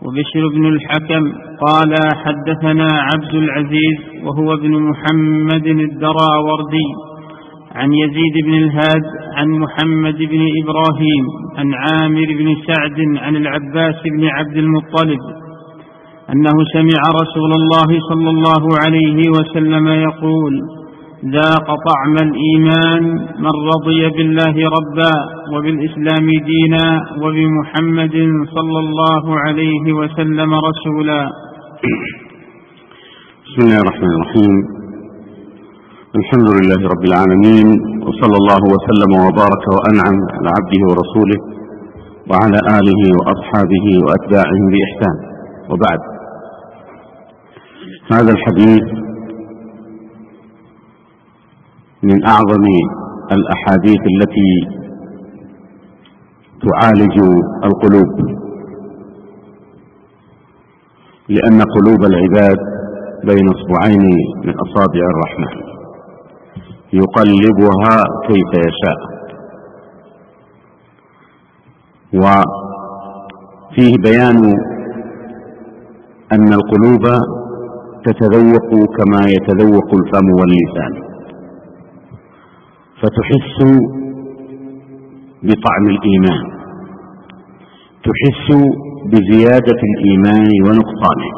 وبشر بن الحكم قال حدثنا عبد العزيز وهو ابن محمد الدراوردي عن يزيد بن الهاد عن محمد بن إبراهيم عن عامر بن سعد عن العباس بن عبد المطلب أنه سمع رسول الله صلى الله عليه وسلم يقول: ذاق طعم الإيمان من رضي بالله ربا وبالإسلام دينا وبمحمد صلى الله عليه وسلم رسولا. بسم الله الرحمن الرحيم. الحمد لله رب العالمين، وصلى الله وسلم وبارك وأنعم على عبده ورسوله وعلى آله وأصحابه وأتباعهم بإحسان، وبعد. هذا الحديث من أعظم الأحاديث التي تعالج القلوب، لأن قلوب العباد بين اصبعين من أصابع الرحمن يقلبها كيف يشاء. وفيه بيان أن القلوب تتذوق كما يتذوق الفم واللسان، فتحس بطعم الإيمان، تحس بزيادة الإيمان ونقصانه،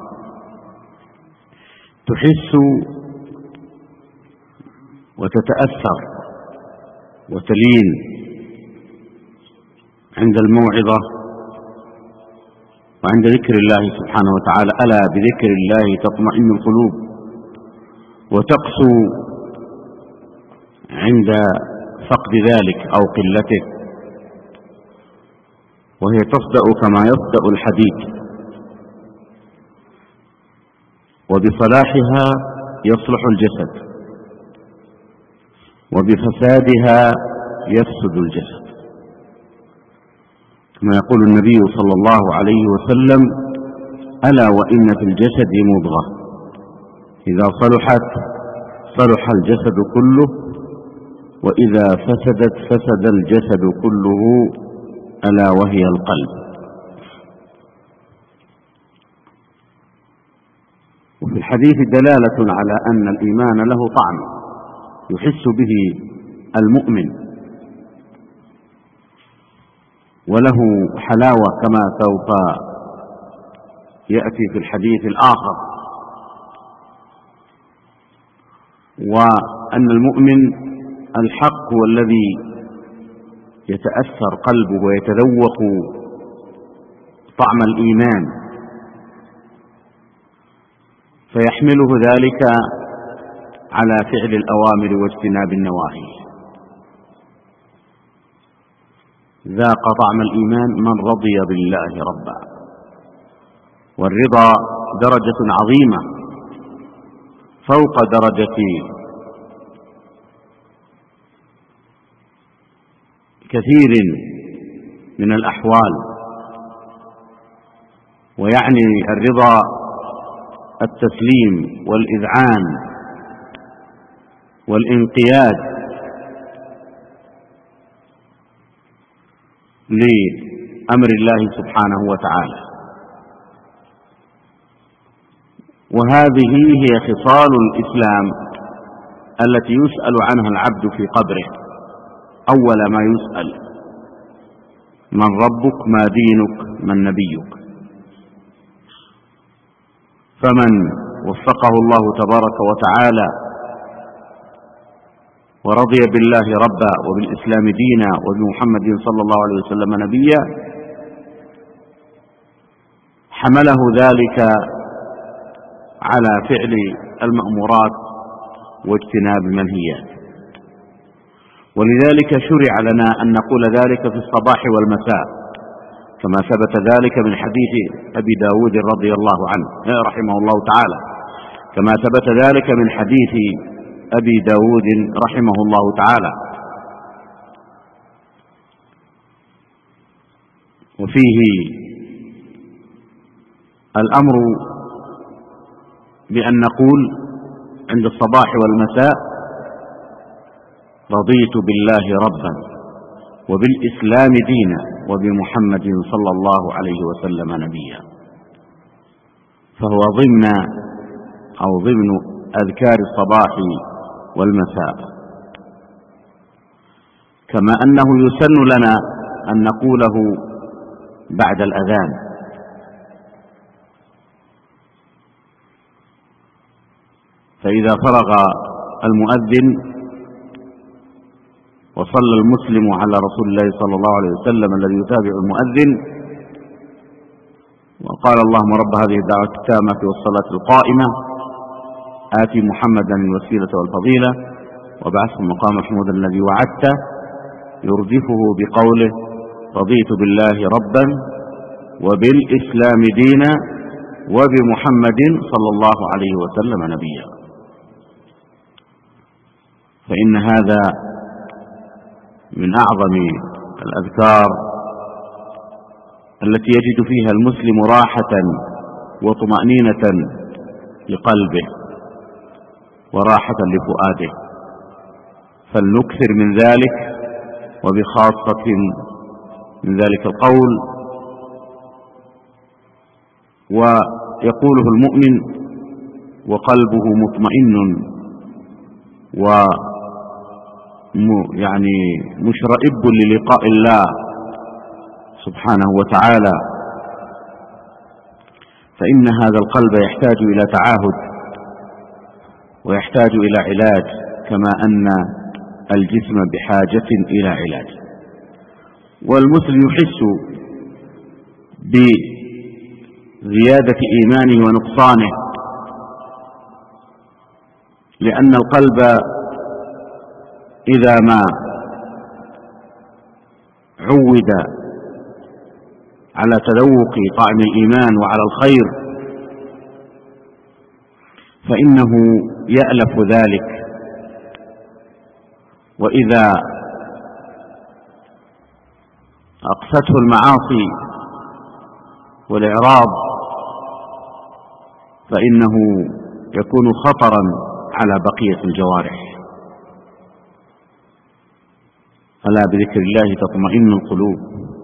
تحس وتتأثر وتلين عند الموعظة وعند ذكر الله سبحانه وتعالى. ألا بذكر الله تطمئن القلوب، وتقسو عند فقد ذلك أو قلته، وهي تصدأ كما يصدأ الحديد، وبصلاحها يصلح الجسد، وبفسادها يفسد الجسد، كما يقول النبي صلى الله عليه وسلم: ألا وإن في الجسد مضغة إذا صلحت صلح الجسد كله، وإذا فسدت فسد الجسد كله، ألا وهي القلب. وفي الحديث دلالة على أن الإيمان له طعم يحس به المؤمن، وله حلاوة كما سوف يأتي في الحديث الآخر. وأن المؤمن الحق هو الذي يتأثر قلبه ويتذوق طعم الإيمان، فيحمله ذلك على فعل الأوامر واجتناب النواهي. ذاق طعم الإيمان من رضي بالله ربا. والرضا درجة عظيمة فوق درجة كثير من الأحوال، ويعني الرضا التسليم والإذعان والانقياد لأمر الله سبحانه وتعالى. وهذه هي خصال الإسلام التي يسأل عنها العبد في قبره. أول ما يسأل: من ربك؟ ما دينك؟ من نبيك؟ فمن وفقه الله تبارك وتعالى ورضي بالله ربا وبالإسلام دينا وبمحمد صلى الله عليه وسلم نبيا، حمله ذلك على فعل المأمورات واجتناب المنهيات. ولذلك شرع لنا أن نقول ذلك في الصباح والمساء، كما ثبت ذلك من حديث أبي داود رضي الله عنه رحمه الله تعالى، كما ثبت ذلك من حديث أبي داود رحمه الله تعالى. وفيه الأمر بأن نقول عند الصباح والمساء: رضيت بالله ربا وبالإسلام دينا وبمحمد صلى الله عليه وسلم نبيا. فهو ضمن أذكار الصباح والمساء، كما أنه يسن لنا أن نقوله بعد الأذان. فإذا فرغ المؤذن وصلى المسلم على رسول الله صلى الله عليه وسلم الذي يتابع المؤذن وقال: اللهم رب هذه الدعوة التامة والصلاة القائمة آتي محمدا الوسيلة والفضيلة وابعثه مقام محمود الذي وعدته، يردفه بقوله: رضيت بالله ربا وبالإسلام دينا وبمحمد صلى الله عليه وسلم نبيا. فإن هذا من أعظم الأذكار التي يجد فيها المسلم راحة وطمأنينة لقلبه وراحة لفؤاده، فلنكثر من ذلك، وبخاصة من ذلك القول ويقوله المؤمن وقلبه مطمئن يعني مشرئب للقاء الله سبحانه وتعالى. فإن هذا القلب يحتاج إلى تعاهد ويحتاج إلى علاج، كما أن الجسم بحاجة إلى علاج. والمسلم يحس بزيادة إيمانه ونقصانه، لأن القلب إذا ما عود على تذوق طعم الإيمان وعلى الخير فإنه يألف ذلك، وإذا أقسته المعاصي والإعراض فإنه يكون خطرا على بقية الجوارح. ألا بذكر الله تطمئن القلوب،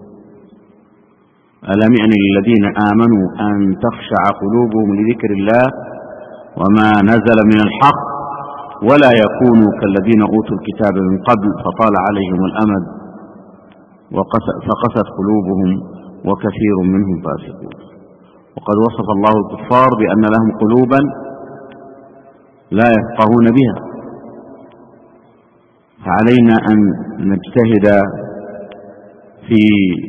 ألم يأن للذين آمنوا أن تخشع قلوبهم لذكر الله وما نزل من الحق ولا يكونوا كالذين أوتوا الكتاب من قبل فطال عليهم الأمد فقست قلوبهم وكثير منهم فاسقون. وقد وصف الله الكفار بأن لهم قلوبا لا يفقهون بها، فعلينا أن نجتهد في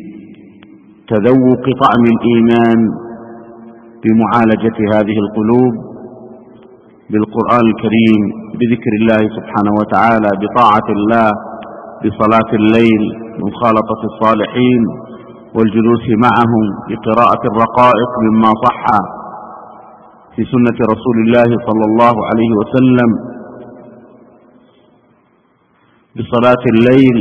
تذوق طعم الإيمان بمعالجة هذه القلوب بالقرآن الكريم، بذكر الله سبحانه وتعالى، بطاعة الله، بصلاة الليل، بمخالطة الصالحين والجلوس معهم، بقراءة الرقائق مما صح في سنة رسول الله صلى الله عليه وسلم، بصلاة الليل،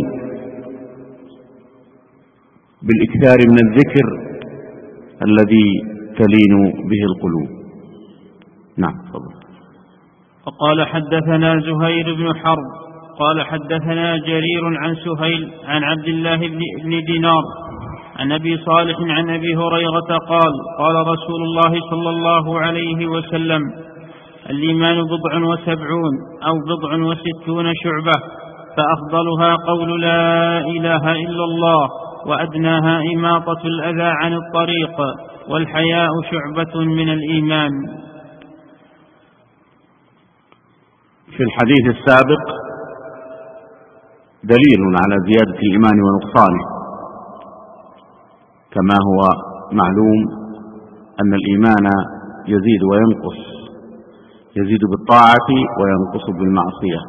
بالإكثار من الذكر الذي تلين به القلوب. نعم تفضل. وقال حدثنا زهير بن حرب قال حدثنا جرير عن سهيل عن عبد الله بن دينار عن أبي صالح عن أبي هريرة قال: قال رسول الله صلى الله عليه وسلم: الإيمان 79 أو 69 شعبة، فأفضلها قول لا إله إلا الله، وأدناها إماطة الأذى عن الطريق، والحياء شعبة من الإيمان. في الحديث السابق دليل على زيادة الإيمان ونقصانه، كما هو معلوم أن الإيمان يزيد وينقص، يزيد بالطاعة وينقص بالمعصية.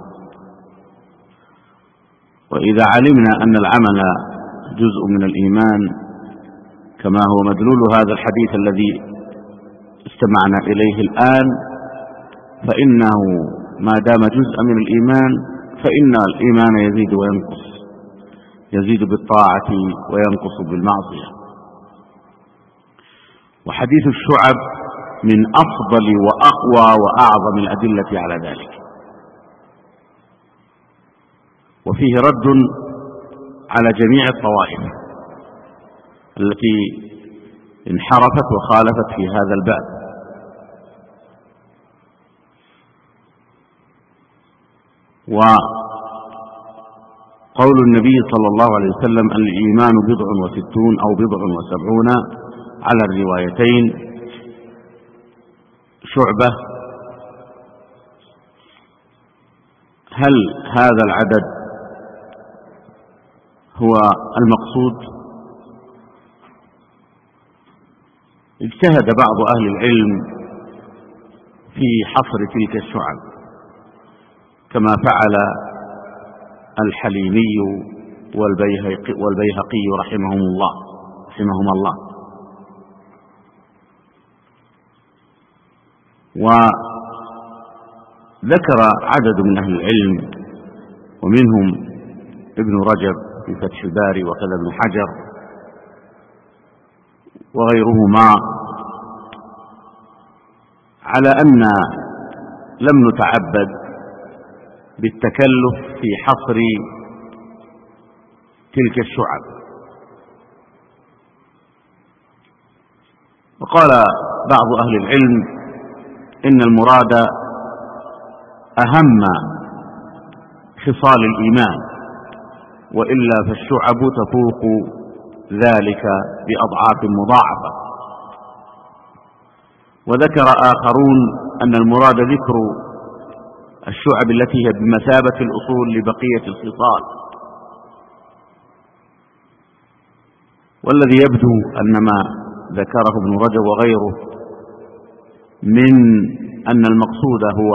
وإذا علمنا أن العمل جزء من الإيمان كما هو مدلول هذا الحديث الذي استمعنا إليه الآن، فإنه ما دام جزء من الإيمان فإن الإيمان يزيد وينقص، يزيد بالطاعة وينقص بالمعصية. وحديث الشعب من أفضل وأقوى وأعظم الأدلة على ذلك، وفيه رد على جميع الطوائف التي انحرفت وخالفت في هذا الباب، وقول النبي صلى الله عليه وسلم الإيمان 67 أو 70 على الروايتين شعبة، هل هذا العدد هو المقصود؟ اجتهد بعض أهل العلم في حصر تلك الشعب كما فعل الحليمي والبيهقي رحمهم الله. وذكر عدد من أهل العلم ومنهم ابن رجب في فتح الباري وكذا ابن حجر وغيرهما على أن لم نتعبد بالتكلف في حصر تلك الشعب. وقال بعض أهل العلم إن المراد أهم خصال الإيمان، وإلا فالشعب تفوق ذلك بأضعاف مضاعفة. وذكر آخرون أن المراد ذكر الشعب التي هي بمثابة الأصول لبقية الخصال، والذي يبدو أن ما ذكره ابن رجب وغيره من أن المقصود هو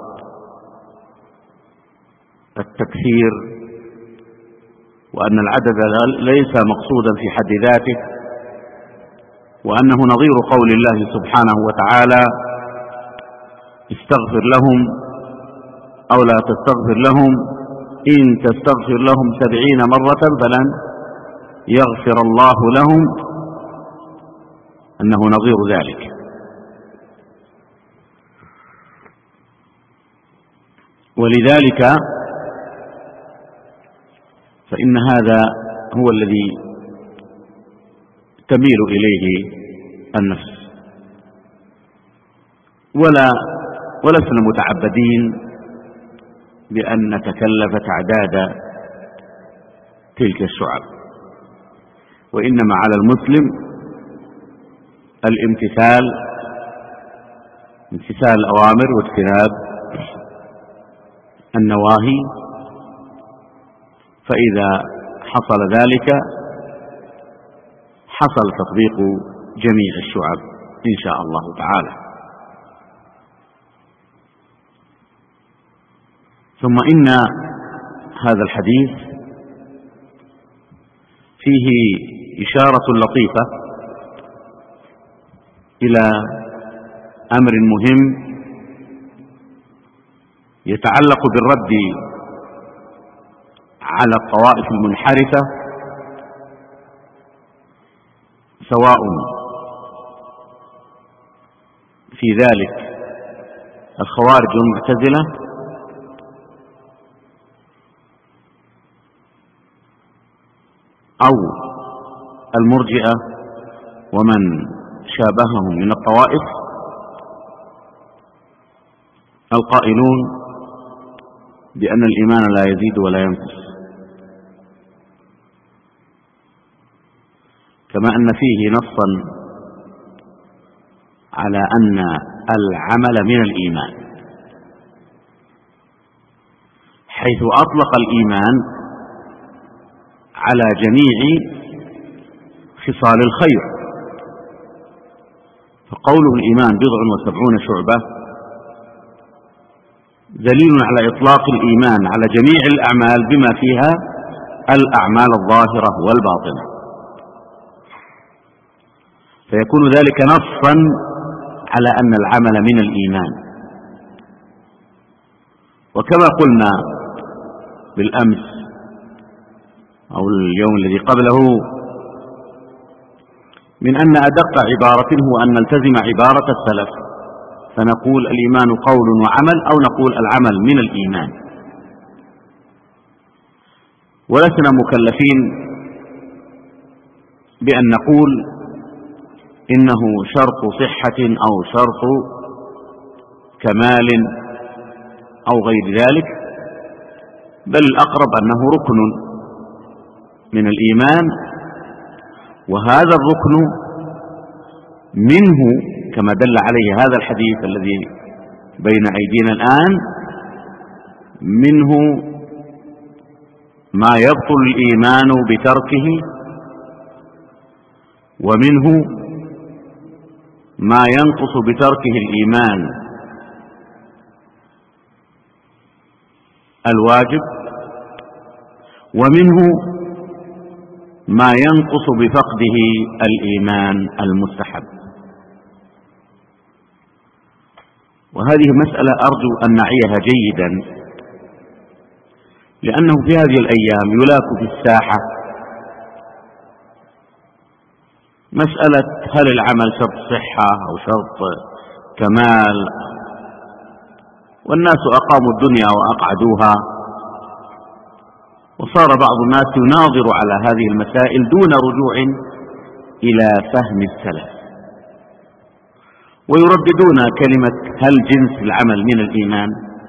التكثير، وأن العدد ليس مقصودا في حد ذاته، وأنه نظير قول الله سبحانه وتعالى استغفر لهم أو لا تستغفر لهم إن تستغفر لهم 70 مرة فلن يغفر الله لهم، أنه نظير ذلك. ولذلك فإن هذا هو الذي تميل إليه النفس، ولسنا متعبدين بأن نتكلف تعداد تلك الشعب، وإنما على المسلم امتثال الأوامر واجتناب النواهي، فإذا حصل ذلك حصل تطبيق جميع الشعب إن شاء الله تعالى. ثم إن هذا الحديث فيه إشارة لطيفة إلى أمر مهم يتعلق بالرد على الطوائف المنحرفة، سواء في ذلك الخوارج والمعتزلة أو المرجئة ومن شابههم من الطوائف القائلون بأن الإيمان لا يزيد ولا ينقص، كما أن فيه نصا على أن العمل من الإيمان، حيث أطلق الإيمان على جميع خصال الخير. فقوله الإيمان 70 شعبة دليل على إطلاق الإيمان على جميع الأعمال بما فيها الأعمال الظاهرة والباطنة، فيكون ذلك نصا على أن العمل من الإيمان. وكما قلنا بالأمس أو اليوم الذي قبله من أن أدق عبارة هو أن نلتزم عبارة السلف، فنقول الإيمان قول وعمل، أو نقول العمل من الإيمان، ولسنا مكلفين بأن نقول إنه شرط صحة أو شرط كمال أو غير ذلك، بل الأقرب أنه ركن من الإيمان، وهذا الركن منه كما دل عليه هذا الحديث الذي بين أيدينا الآن، منه ما يبطل الإيمان بتركه، ومنه ما ينقص بتركه الإيمان الواجب، ومنه ما ينقص بفقده الإيمان المستحب. وهذه مسألة أرجو أن نعيها جيدا، لأنه في هذه الأيام يلاك في الساحة مسألة هل العمل شرط صحة أو شرط كمال، والناس أقاموا الدنيا وأقعدوها، وصار بعض الناس يناظر على هذه المسائل دون رجوع إلى فهم السلف، ويرددون كلمة هل جنس العمل من الإيمان؟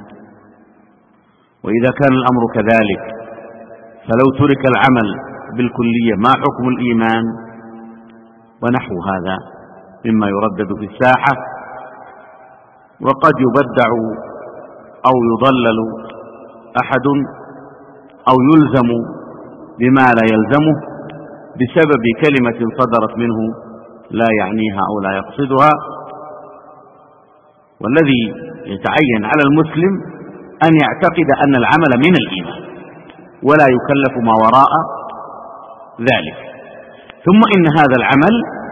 وإذا كان الأمر كذلك فلو ترك العمل بالكلية ما حكم الإيمان؟ ونحو هذا مما يردد في الساحة. وقد يبدع أو يضلل أحد أو يلزم بما لا يلزمه بسبب كلمة صدرت منه لا يعنيها أو لا يقصدها. والذي يتعين على المسلم أن يعتقد أن العمل من الإيمان ولا يكلف ما وراء ذلك. ثم إن هذا العمل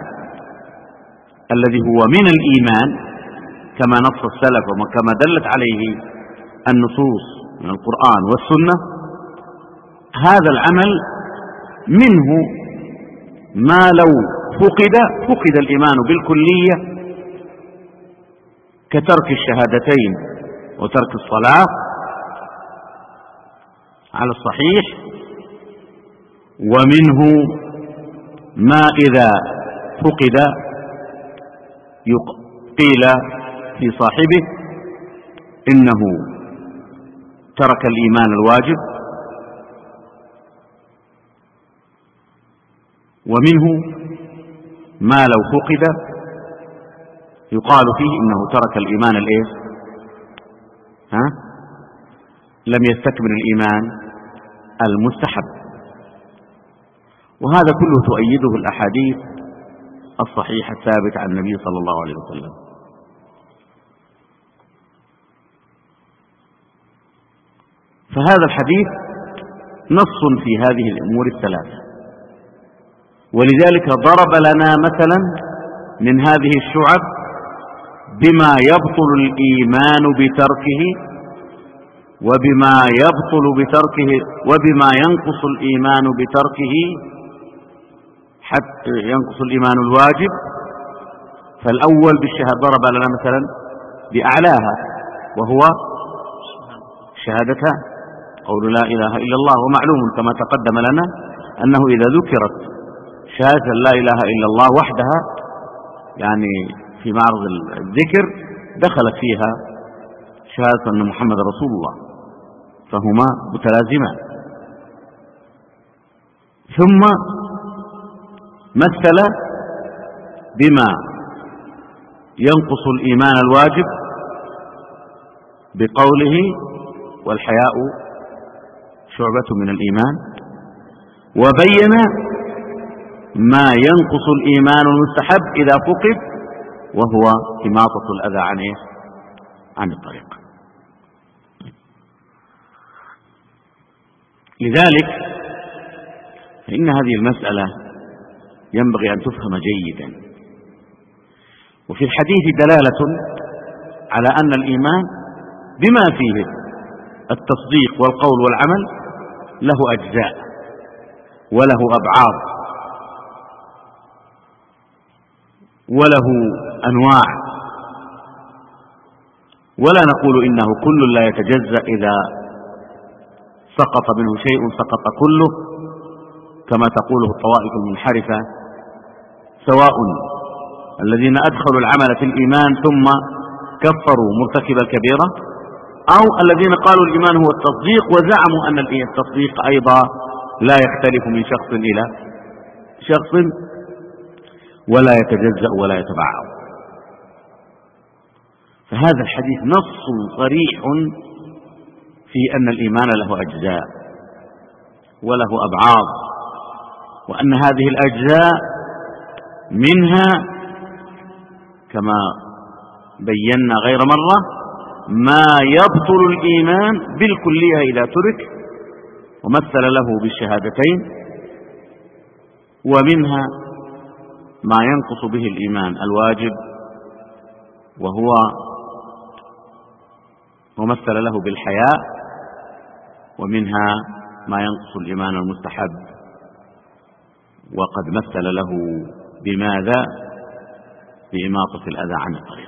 الذي هو من الإيمان كما نص السلف وكما دلت عليه النصوص من القرآن والسنة، هذا العمل منه ما لو فقد الإيمان بالكلية كترك الشهادتين وترك الصلاة على الصحيح، ومنه ما إذا فقد قيل في صاحبه إنه ترك الإيمان الواجب، ومنه ما لو فقد يقال فيه إنه ترك الإيمان لم يستكمل الإيمان المستحب. وهذا كله تؤيده الأحاديث الصحيحة الثابتة عن النبي صلى الله عليه وسلم. فهذا الحديث نص في هذه الأمور الثلاثة، ولذلك ضرب لنا مثلا من هذه الشعب بما يبطل الإيمان بتركه، وبما يبطل بتركه، وبما ينقص الإيمان بتركه حتى ينقص الإيمان الواجب. فالأول بالشهادة ضرب لنا مثلا بأعلاها وهو شهادتان، قول لا إله إلا الله. ومعلوم كما تقدم لنا أنه إذا ذكرت شهادة لا إله إلا الله وحدها يعني في معرض الذكر دخلت فيها شهادة أن محمد رسول الله، فهما متلازمان. ثم مثل بما ينقص الإيمان الواجب بقوله والحياء شعبة من الإيمان، وبين ما ينقص الإيمان المستحب إذا فقد وهو إماطة الأذى عن الطريق. لذلك فإن هذه المسألة ينبغي أن تفهم جيدا. وفي الحديث دلالة على أن الإيمان بما فيه التصديق والقول والعمل له أجزاء وله أبعاد وله أنواع، ولا نقول إنه كل لا يتجزأ إذا سقط منه شيء سقط كله كما تقوله الطوائف المنحرفة، سواء الذين أدخلوا العمل في الإيمان ثم كفروا مرتكب الكبيرة أو الذين قالوا الإيمان هو التصديق وزعموا أن التصديق أيضا لا يختلف من شخص إلى شخص ولا يتجزأ ولا يتبعض. فهذا الحديث نص صريح في أن الإيمان له أجزاء وله أبعاض، وأن هذه الأجزاء منها كما بينا غير مرة ما يبطل الإيمان بالكلية إذا ترك ومثل له بالشهادتين، ومنها ما ينقص به الإيمان الواجب وهو ومثل له بالحياء، ومنها ما ينقص الإيمان المستحب وقد مثل له بماذا؟ بإماطة الأذى عن الطريق.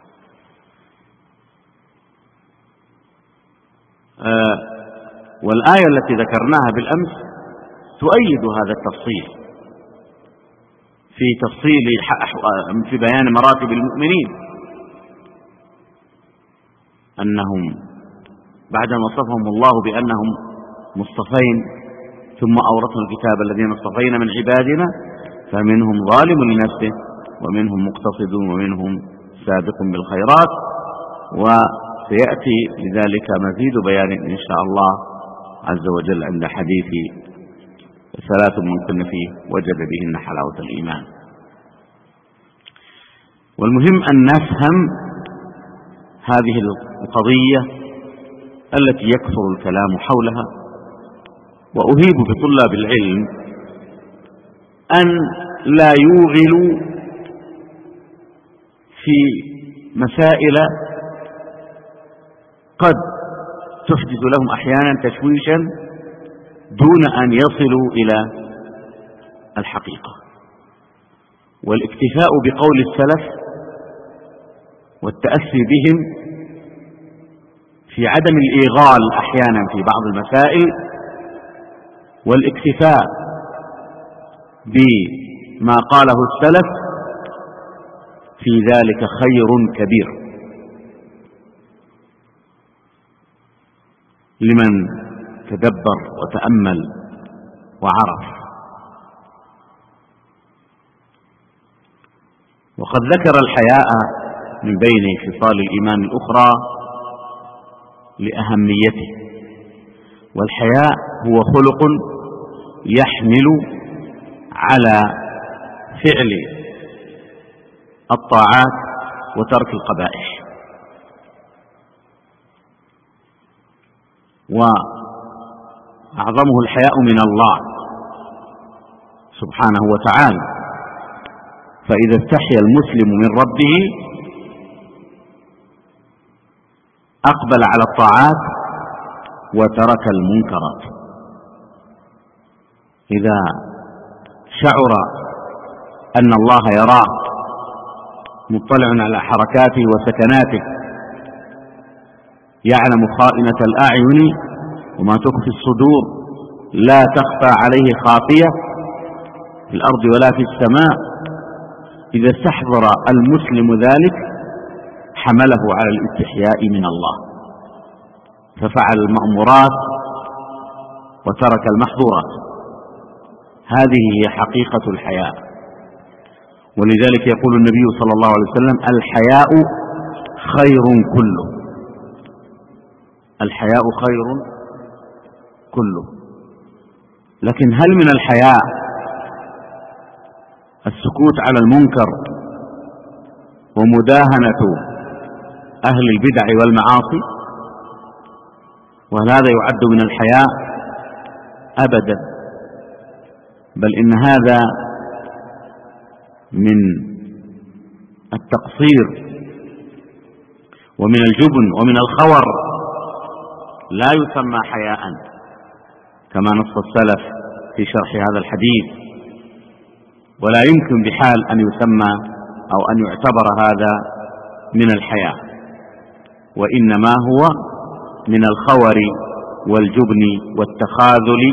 والآية التي ذكرناها بالأمس تؤيد هذا التفصيل في بيان مراتب المؤمنين، أنهم بعد ما وصفهم الله بأنهم مصطفين ثم أورثنا الكتاب الذين اصطفينا من عبادنا فمنهم ظالم لنفسه ومنهم مقتصد ومنهم سابق بالخيرات، وسيأتي لذلك مزيد بيان إن شاء الله عز وجل عند حديث 3 من كن فيه وجد بهن حلاوة الإيمان. والمهم أن نفهم هذه القضية التي يكثر الكلام حولها، وأهيب بطلاب العلم أن لا يوغلوا في مسائل قد تحدث لهم أحيانا تشويشا دون أن يصلوا إلى الحقيقة. والاكتفاء بقول السلف والتأسي بهم في عدم الإيغال أحيانا في بعض المسائل، والاكتفاء بما قاله السلف في ذلك خير كبير لمن تدبر وتأمل وعرف. وقد ذكر الحياء من بين خصال الإيمان الأخرى لأهميته، والحياء هو خلق يحمل على فعل الطاعات وترك القبائح، وأعظمه الحياء من الله سبحانه وتعالى. فإذا استحيا المسلم من ربه أقبل على الطاعات وترك المنكرات. إذا شعر أن الله يراه مطلع على حركاته وسكناته، يعلم خائنة الأعين وما تخفي الصدور، لا تخفى عليه خافية في الأرض ولا في السماء. إذا استحضر المسلم ذلك حمله على الاستحياء من الله، ففعل المأمورات وترك المحظورات. هذه هي حقيقة الحياء. ولذلك يقول النبي صلى الله عليه وسلم: الحياء خير كله. الحياء خير كله. لكن هل من الحياء السكوت على المنكر ومداهنة أهل البدع والمعاصي؟ وهل هذا يعد من الحياء؟ أبدا، بل إن هذا من التقصير ومن الجبن ومن الخور، لا يسمى حياء كما نص السلف في شرح هذا الحديث، ولا يمكن بحال أن يسمى أو أن يعتبر هذا من الحياء، وإنما هو من الخور والجبن والتخاذل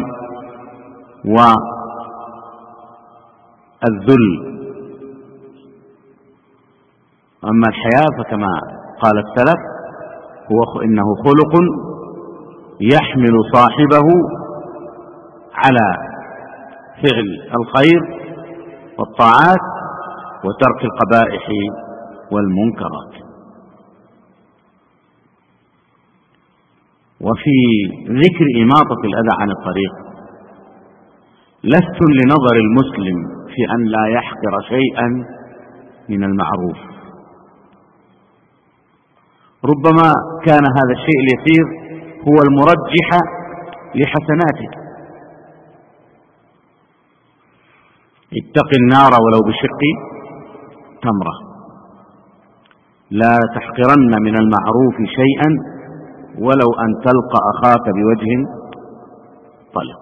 والذل. أما الحياء فكما قال السلف إنه خلق يحمل صاحبه على فعل الخير والطاعات وترك القبائح والمنكرات. وفي ذكر إماطة الأذى عن الطريق لست لنظر المسلم في أن لا يحقر شيئا من المعروف، ربما كان هذا الشيء اليسير هو المرجح لحسناته. اتق النار ولو بشق تمرة، لا تحقرن من المعروف شيئا ولو أن تلقى أخاك بوجه طلق.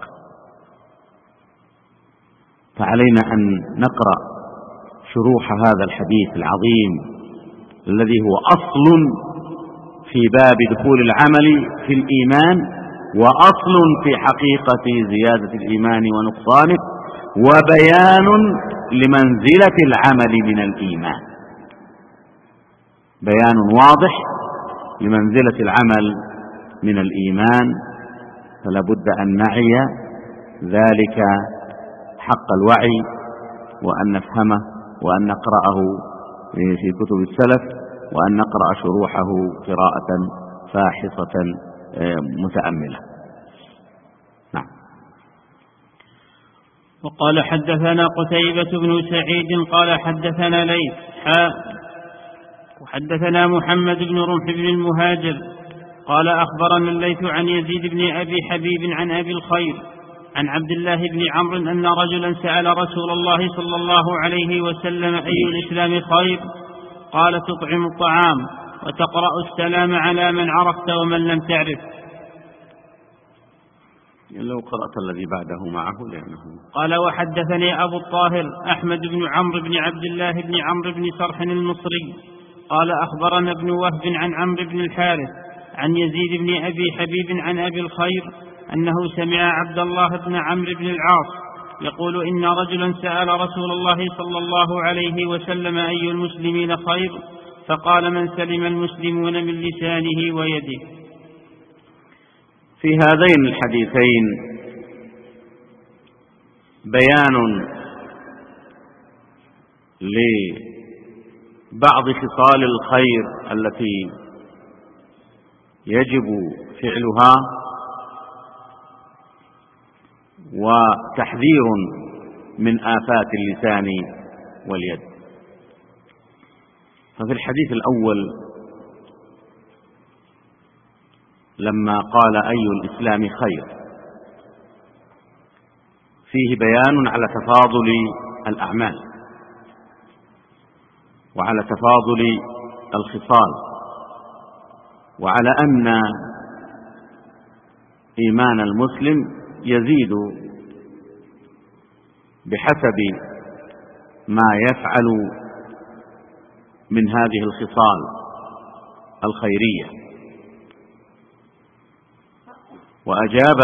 فعلينا أن نقرأ شروح هذا الحديث العظيم الذي هو أصل في باب دخول العمل في الإيمان، وأصل في حقيقة زيادة الإيمان ونقصانه، وبيان لمنزلة العمل من الإيمان، بيان واضح لمنزلة العمل من الإيمان. فلا بد أن نعي ذلك حق الوعي، وأن نفهمه، وأن نقرأه في كتب السلف، وأن نقرأ شروحه قراءة فاحصة متأملة. نعم. وقال حدثنا قتيبة بن سعيد قال حدثنا ليث وحدثنا محمد بن رمح بن المهاجر قال أخبرنا الليث عن يزيد بن أبي حبيب عن أبي الخير عن عبد الله بن عمرو أن رجلا سأل رسول الله صلى الله عليه وسلم أي الإسلام خير؟ قال تطعم الطعام وتقرأ السلام على من عرفت ومن لم تعرف. لو قرأت الذي بعده معه لأنه قال وحدثني أبو الطاهر أحمد بن عمرو بن عبد الله بن عمرو بن صرح المصري قال أخبرنا ابن وهب عن عمرو بن الحارث عن يزيد بن أبي حبيب عن أبي الخير أنه سمع عبد الله بن عمرو بن العاص يقول إن رجلا سأل رسول الله صلى الله عليه وسلم أي المسلمين خير؟ فقال من سلم المسلمون من لسانه ويده. في هذين الحديثين بيان لبعض خصال الخير التي يجب فعلها، وتحذير من آفات اللسان واليد. ففي الحديث الأول لما قال أي الإسلام خير فيه بيان على تفاضل الأعمال وعلى تفاضل الخصال، وعلى أن إيمان المسلم يزيد بحسب ما يفعل من هذه الخصال الخيرية. وأجاب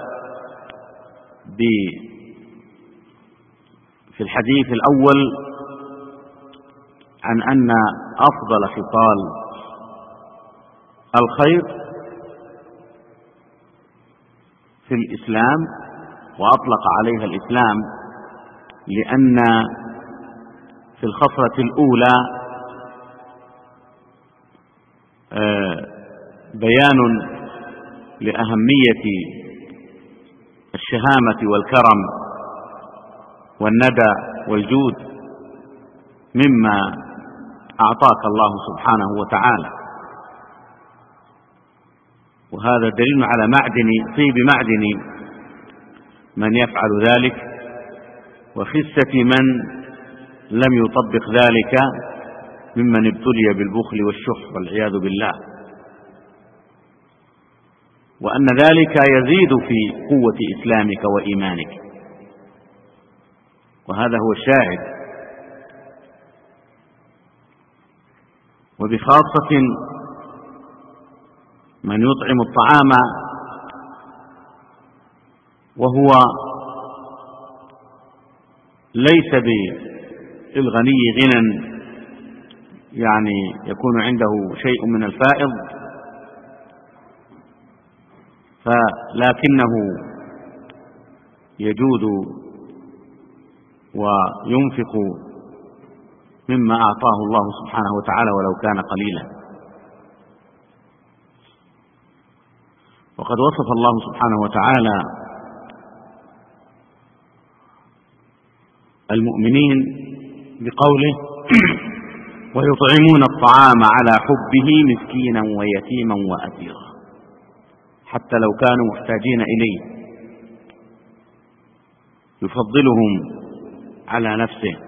في الحديث الأول عن أن أفضل خصال الخير في الإسلام، وأطلق عليها الإسلام لأن في الخصلة الأولى بيان لأهمية الشهامة والكرم والندى والجود مما أعطاك الله سبحانه وتعالى، وهذا دليل على طيب معدن من يفعل ذلك، وخسة من لم يطبق ذلك ممن ابتلي بالبخل والشح والعياذ بالله، وأن ذلك يزيد في قوة إسلامك وإيمانك. وهذا هو الشاهد. وبخاصة من يطعم الطعام وهو ليس بالغني غنى، يعني يكون عنده شيء من الفائض، لكنه يجود وينفق مما أعطاه الله سبحانه وتعالى ولو كان قليلا. وقد وصف الله سبحانه وتعالى المؤمنين بقوله: ويطعمون الطعام على حبه مسكينا ويتيما وأسيرا، حتى لو كانوا محتاجين إليه، يفضلهم على نفسه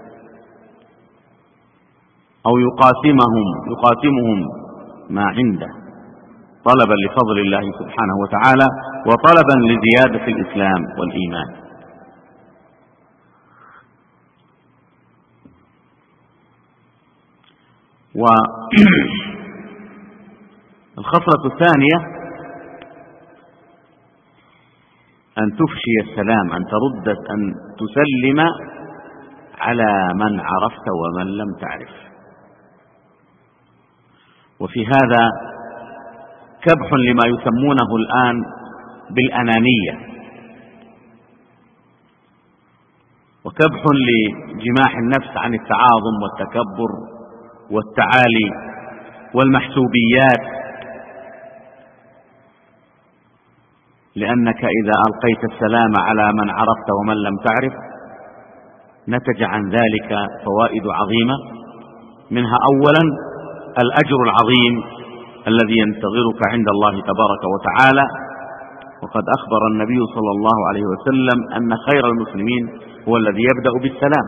أو يقاسمهم ما عنده طلبا لفضل الله سبحانه وتعالى وطلبا لزيادة الإسلام والإيمان. والخصلة الثانية أن تفشي السلام، أن تسلم على من عرفت ومن لم تعرف. وفي هذا كبح لما يسمونه الآن بالأنانية، وكبح لجماح النفس عن التعاظم والتكبر والتعالي والمحسوبيات، لأنك إذا ألقيت السلام على من عرفت ومن لم تعرف نتج عن ذلك فوائد عظيمة، منها أولا الأجر العظيم الذي ينتظرك عند الله تبارك وتعالى. وقد أخبر النبي صلى الله عليه وسلم أن خير المسلمين هو الذي يبدأ بالسلام.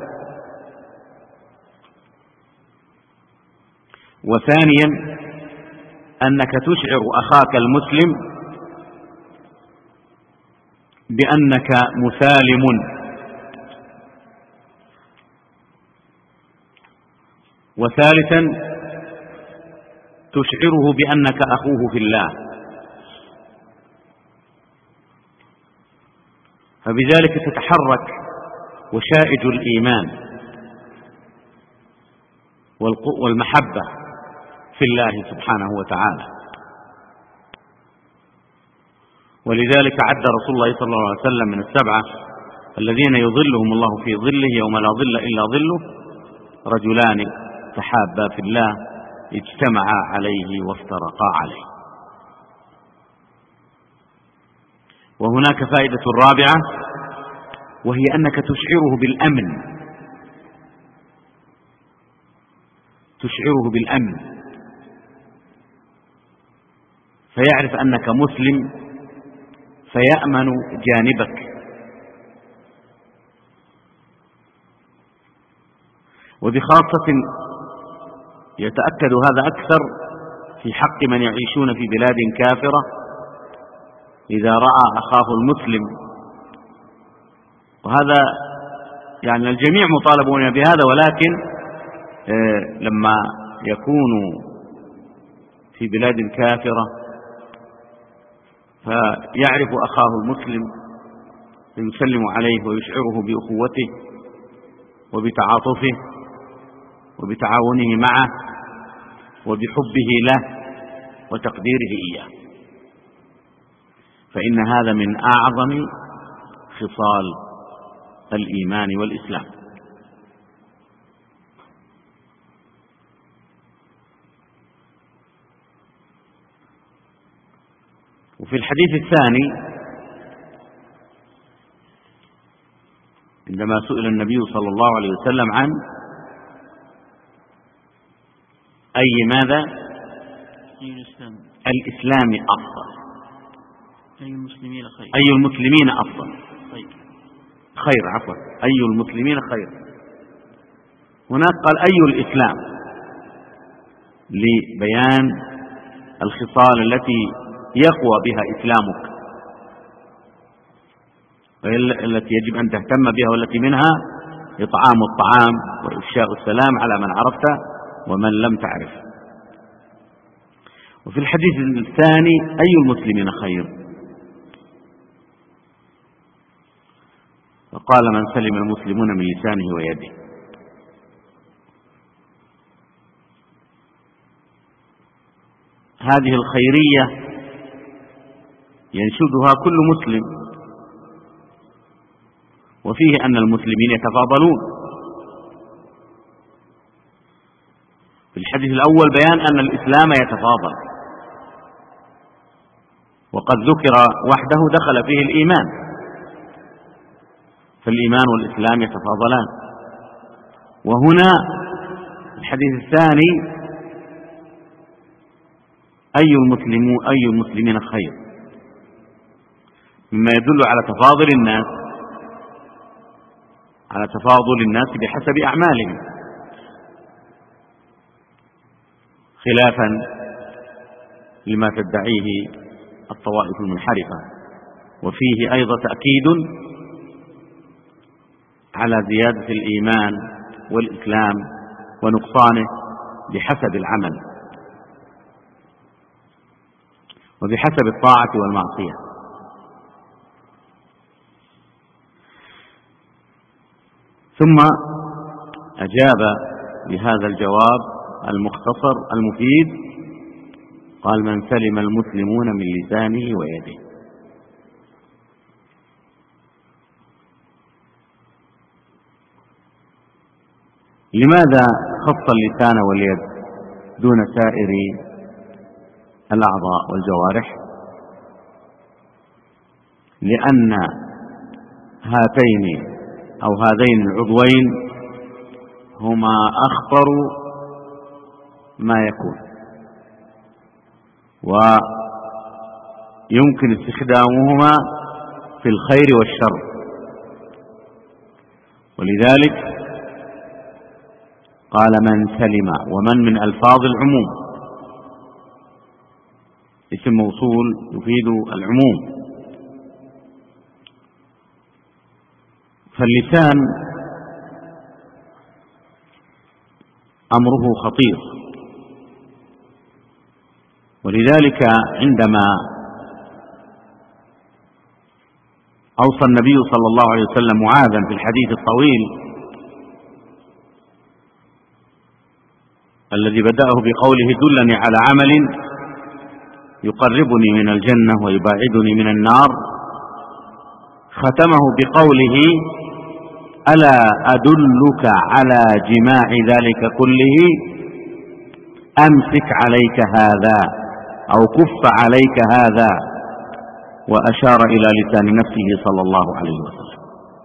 وثانيا أنك تشعر أخاك المسلم بأنك مسالم. وثالثا تشعره بأنك أخوه في الله، فبذلك تتحرك وشائج الإيمان والمحبة في الله سبحانه وتعالى. ولذلك عد رسول الله صلى الله عليه وسلم من السبعة الذين يظلهم الله في ظله يوم لا ظل إلا ظله: رجلان تحابا في الله اجتمعا عليه وافترقا عليه. وهناك فائدة رابعة، وهي أنك تشعره بالأمن، فيعرف أنك مسلم فيأمن جانبك. وبخاصة يتأكد هذا أكثر في حق من يعيشون في بلاد كافرة، إذا رأى أخاه المسلم، وهذا يعني الجميع مطالبون بهذا، ولكن لما يكونوا في بلاد كافرة فيعرف أخاه المسلم فيسلم عليه ويشعره بأخوته وبتعاطفه وبتعاونه معه وبحبه له وتقديره إياه، فإن هذا من أعظم خصال الإيمان والإسلام. وفي الحديث الثاني عندما سئل النبي صلى الله عليه وسلم عن أي ماذا؟ الإسلام أفضل، أي المسلمين خير، أي المسلمين أفضل، خير عفوا، أي المسلمين خير. هناك قال أي الإسلام، لبيان الخصال التي يقوى بها إسلامك، التي يجب أن تهتم بها، والتي منها إطعام الطعام وإفشاء السلام على من عرفت ومن لم تعرف. وفي الحديث الثاني أي المسلمين خير، فقال من سلم المسلمون من لسانه ويده. هذه الخيرية ينشدها كل مسلم، وفيه أن المسلمين يتفاضلون. في الحديث الأول بيان أن الإسلام يتفاضل، وقد ذكر وحده دخل فيه الإيمان، فالإيمان والإسلام يتفاضلان. وهنا الحديث الثاني أي المسلمين خير، مما يدل على تفاضل الناس بحسب أعمالهم، خلافا لما تدعيه الطوائف المنحرفة. وفيه أيضا تأكيد على زيادة الإيمان والإسلام ونقصانه بحسب العمل وبحسب الطاعة والمعصية. ثم أجاب بهذا الجواب المختصر المفيد، قال: من سلم المسلمون من لسانه ويده. لماذا خص اللسان واليد دون سائر الأعضاء والجوارح؟ لأن هذين العضوين هما أخطر ما يكون، ويمكن استخدامهما في الخير والشر، ولذلك قال من سلم، ومن من ألفاظ العموم، اسم موصول يفيد العموم. فاللسان أمره خطير، ولذلك عندما أوصى النبي صلى الله عليه وسلم معاذا في الحديث الطويل الذي بدأه بقوله: دلني على عمل يقربني من الجنة ويباعدني من النار، ختمه بقوله: ألا أدلك على جماع ذلك كله، أمسك عليك هذا أو كف عليك هذا، وأشار إلى لسان نفسه صلى الله عليه وسلم.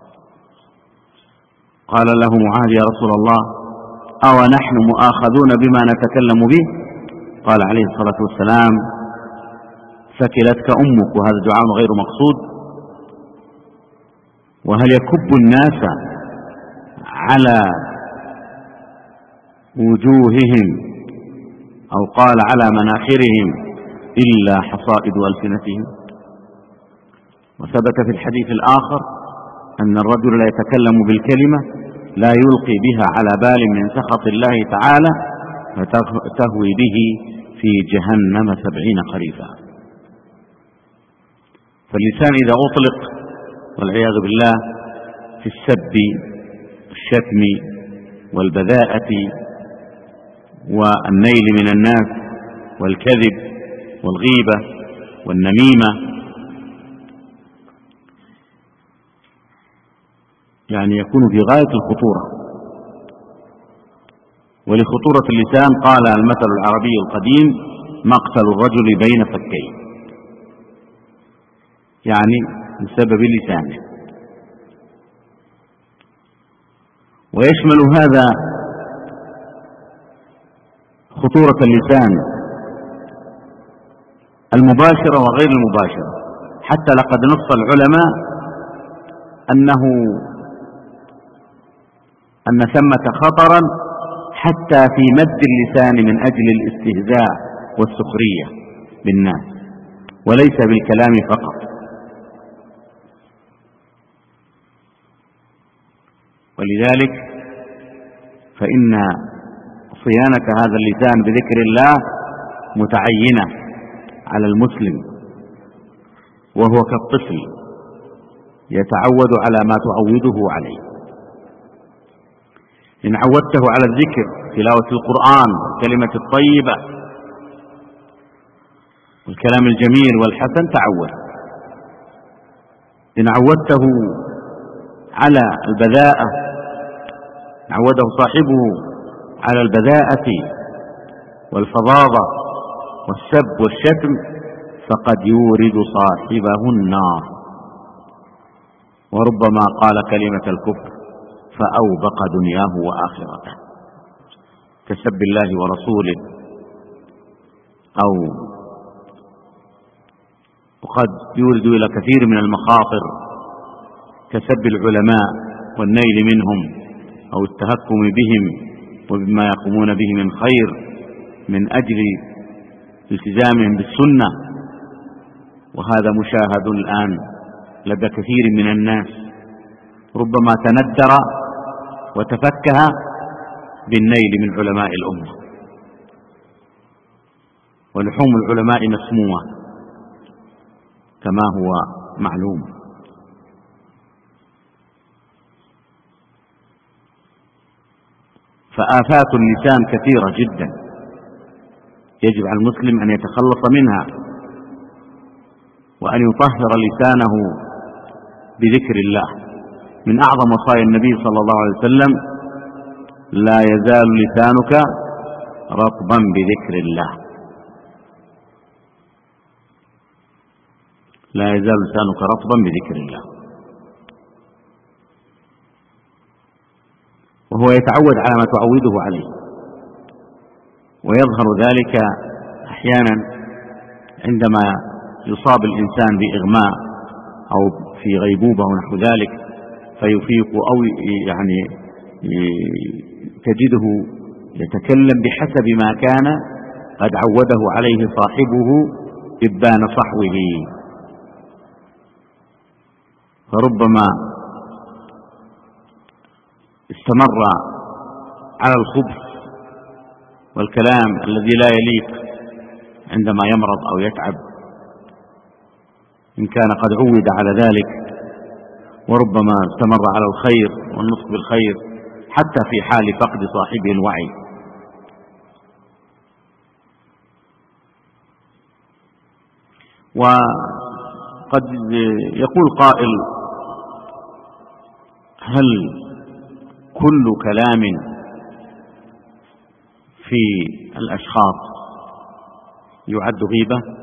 قال له معاذ: يا رسول الله، أو نحن مؤاخذون بما نتكلم به؟ قال عليه الصلاة والسلام: ثكلتك أمك. وهذا دعاء غير مقصود. وهل يكب الناس على وجوههم أو قال على مناخرهم إلا حصائد ألسنتهم؟ وثبت في الحديث الآخر أن الرجل لا يتكلم بالكلمة لا يلقي بها على بال من سخط الله تعالى فتهوي به في جهنم 70 خريفا. فاللسان إذا أطلق والعياذ بالله في السب والشتم والبذاءة والنيل من الناس والكذب والغيبة والنميمة، يعني يكون في غاية الخطورة. ولخطورة اللسان قال المثل العربي القديم: مقتل الرجل بين فكيه، يعني بسبب لسانه. ويشمل هذا خطورة اللسان المباشرة وغير المباشرة، حتى لقد نص العلماء أن ثمة خطرا حتى في مد اللسان من أجل الاستهزاء والسخرية بالناس، وليس بالكلام فقط. ولذلك فإن صيانة هذا اللسان بذكر الله متعينة على المسلم، وهو كالطفل يتعود على ما تعوده عليه. إن عودته على الذكر، تلاوة القرآن، والكلمة الطيبة والكلام الجميل والحسن، تعود. إن عودته على البذاءة، عوده صاحبه على البذاءة والفظاظة والسب والشتم فقد يورد صاحبه النار، وربما قال كلمة الكفر فأوبق دنياه وآخرته كسب الله ورسوله، أو وقد يورد إلى كثير من المخاطر كسب العلماء والنيل منهم أو التهكم بهم وبما يقومون به من خير من أجل التزامهم بالسنة، وهذا مشاهد الآن لدى كثير من الناس، ربما تندر وتفكه بالنيل من علماء الأمة، ولحوم العلماء مسمومة كما هو معلوم. فآفات اللسان كثيرة جدا يجب على المسلم أن يتخلص منها، وأن يطهر لسانه بذكر الله. من أعظم وصايا النبي صلى الله عليه وسلم: لا يزال لسانك رطبا بذكر الله، لا يزال لسانك رطبا بذكر الله. وهو يتعود على ما تعوده عليه، ويظهر ذلك أحيانا عندما يصاب الإنسان بإغماء أو في غيبوبة ونحو ذلك فيفيق، أو يعني تجده يتكلم بحسب ما كان قد عوده عليه صاحبه إبان صحوه، فربما استمر على الخبث والكلام الذي لا يليق عندما يمرض أو يتعب، إن كان قد عود على ذلك، وربما استمر على الخير والنطق بالخير حتى في حال فقد صاحبه الوعي. وقد يقول قائل: هل كل كلام في الأشخاص يعد غيبة؟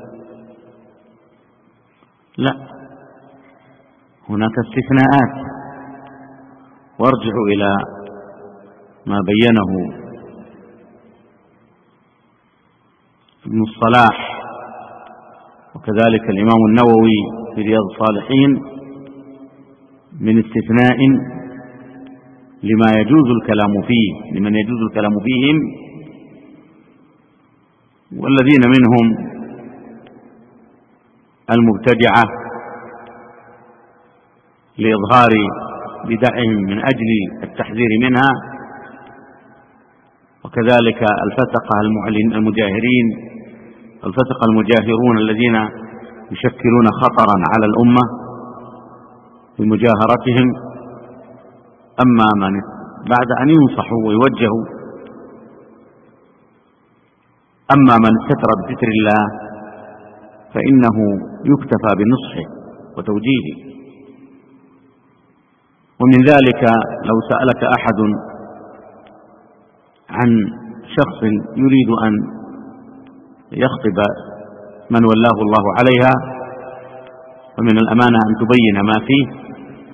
لا، هناك استثناءات، وارجع إلى ما بينه ابن الصلاح وكذلك الإمام النووي في رياض الصالحين من استثناء لما يجوز الكلام فيه، لمن يجوز الكلام فيهم، والذين منهم المبتدعة لإظهار بدعهم من أجل التحذير منها، وكذلك الفسقة المجاهرين، الفسقة المجاهرون الذين يشكلون خطرا على الأمة بمجاهرتهم. أما من بعد أن ينصحوا ويوجهوا، أما من استتر بستر الله فإنه يكتفى بنصحه وتوجيهه. ومن ذلك لو سألك أحد عن شخص يريد أن يخطب من ولاه الله عليها، فمن الأمانة أن تبين ما فيه،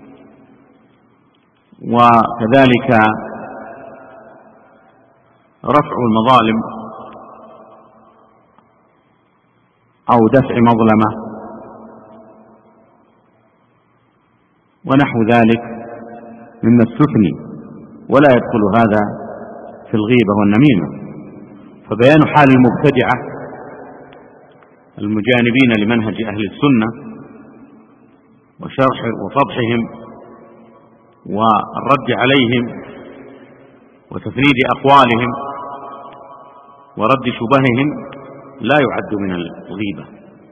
وكذلك رفع المظالم أو دفع مظلمة ونحو ذلك مما استثني، ولا يدخل هذا في الغيبة والنميمة. فبيان حال المبتدعة المجانبين لمنهج أهل السنة وشرح وفضحهم والرد عليهم وتفريد أقوالهم ورد شبههم لا يعد من الغيبة.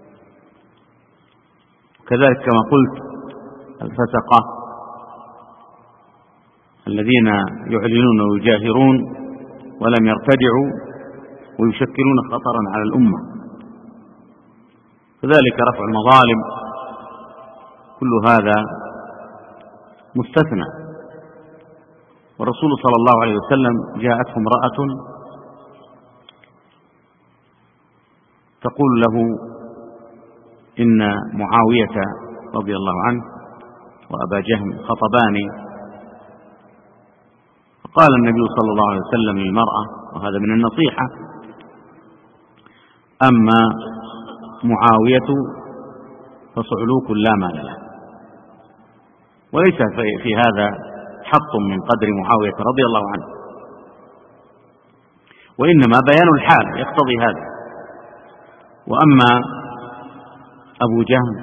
كذلك كما قلت الفسقة الذين يعلنون ويجاهرون ولم يرتدعوا ويشكلون خطرا على الأمة، كذلك رفع المظالم كل هذا مستثنى. والرسول صلى الله عليه وسلم جاءته امرأة تقول له إن معاوية رضي الله عنه وأبا جهم خطباني، فقال النبي صلى الله عليه وسلم للمرأة، وهذا من النصيحة: أما معاوية فصعلوك لا مال له. وليس في هذا حط من قدر معاوية رضي الله عنه، وإنما بيان الحال يقتضي هذا. وأما أبو جهم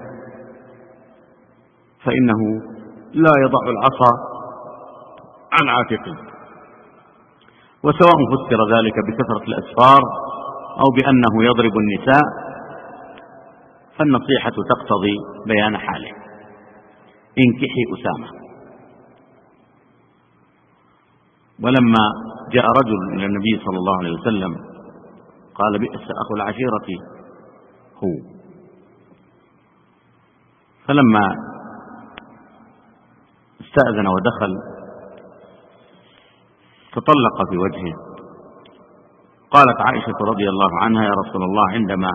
فإنه لا يضع العصا عن عاتقه، وسواء فسر ذلك بكثرة الأسفار أو بأنه يضرب النساء، فالنصيحة تقتضي بيان حاله. انكحي أسامة. ولما جاء رجل إلى النبي صلى الله عليه وسلم قال: بئس أخو العشيرة هو. فلما استأذن ودخل تطلق في وجهه. قالت عائشة رضي الله عنها: يا رسول الله، عندما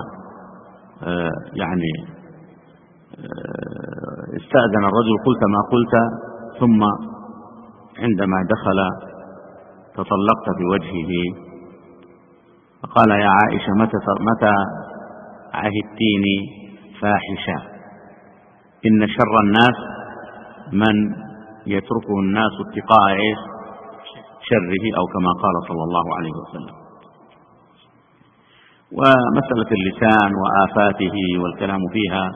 استأذن الرجل قلت ما قلت، ثم عندما دخل تطلقت في وجهه. فقال: يا عائشة، متى عهدتيني فاحشة؟ إن شر الناس من يتركه الناس اتقاء شره، أو كما قال صلى الله عليه وسلم. ومسألة اللسان وآفاته والكلام فيها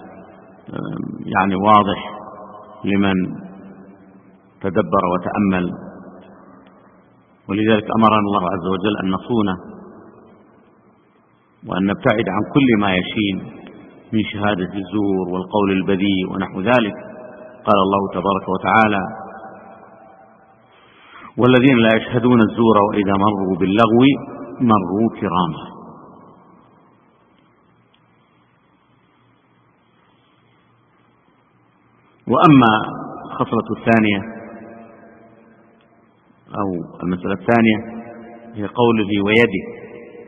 واضح لمن تدبر وتأمل، ولذلك أمرنا الله عز وجل أن نصونه وأن نبتعد عن كل ما يشين من شهادة الزور والقول البذيء ونحو ذلك. قال الله تبارك وتعالى: والذين لا يشهدون الزور وإذا مروا باللغو مروا كراما. وأما الخصلة الثانية أو المسألة الثانية هي قوله ويده،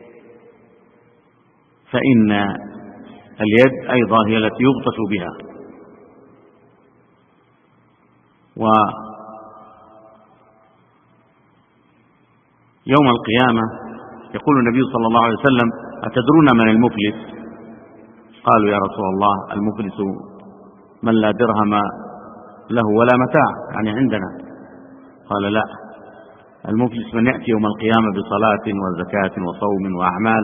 فإن اليد أيضا هي التي يبطش بها. ويوم القيامة يقول النبي صلى الله عليه وسلم: أتدرون من المفلس؟ قالوا: يا رسول الله، المفلس من لا درهم له ولا متاع، عندنا. قال: لا، المفلس من يأتي يوم القيامة بصلاة وزكاة وصوم وأعمال،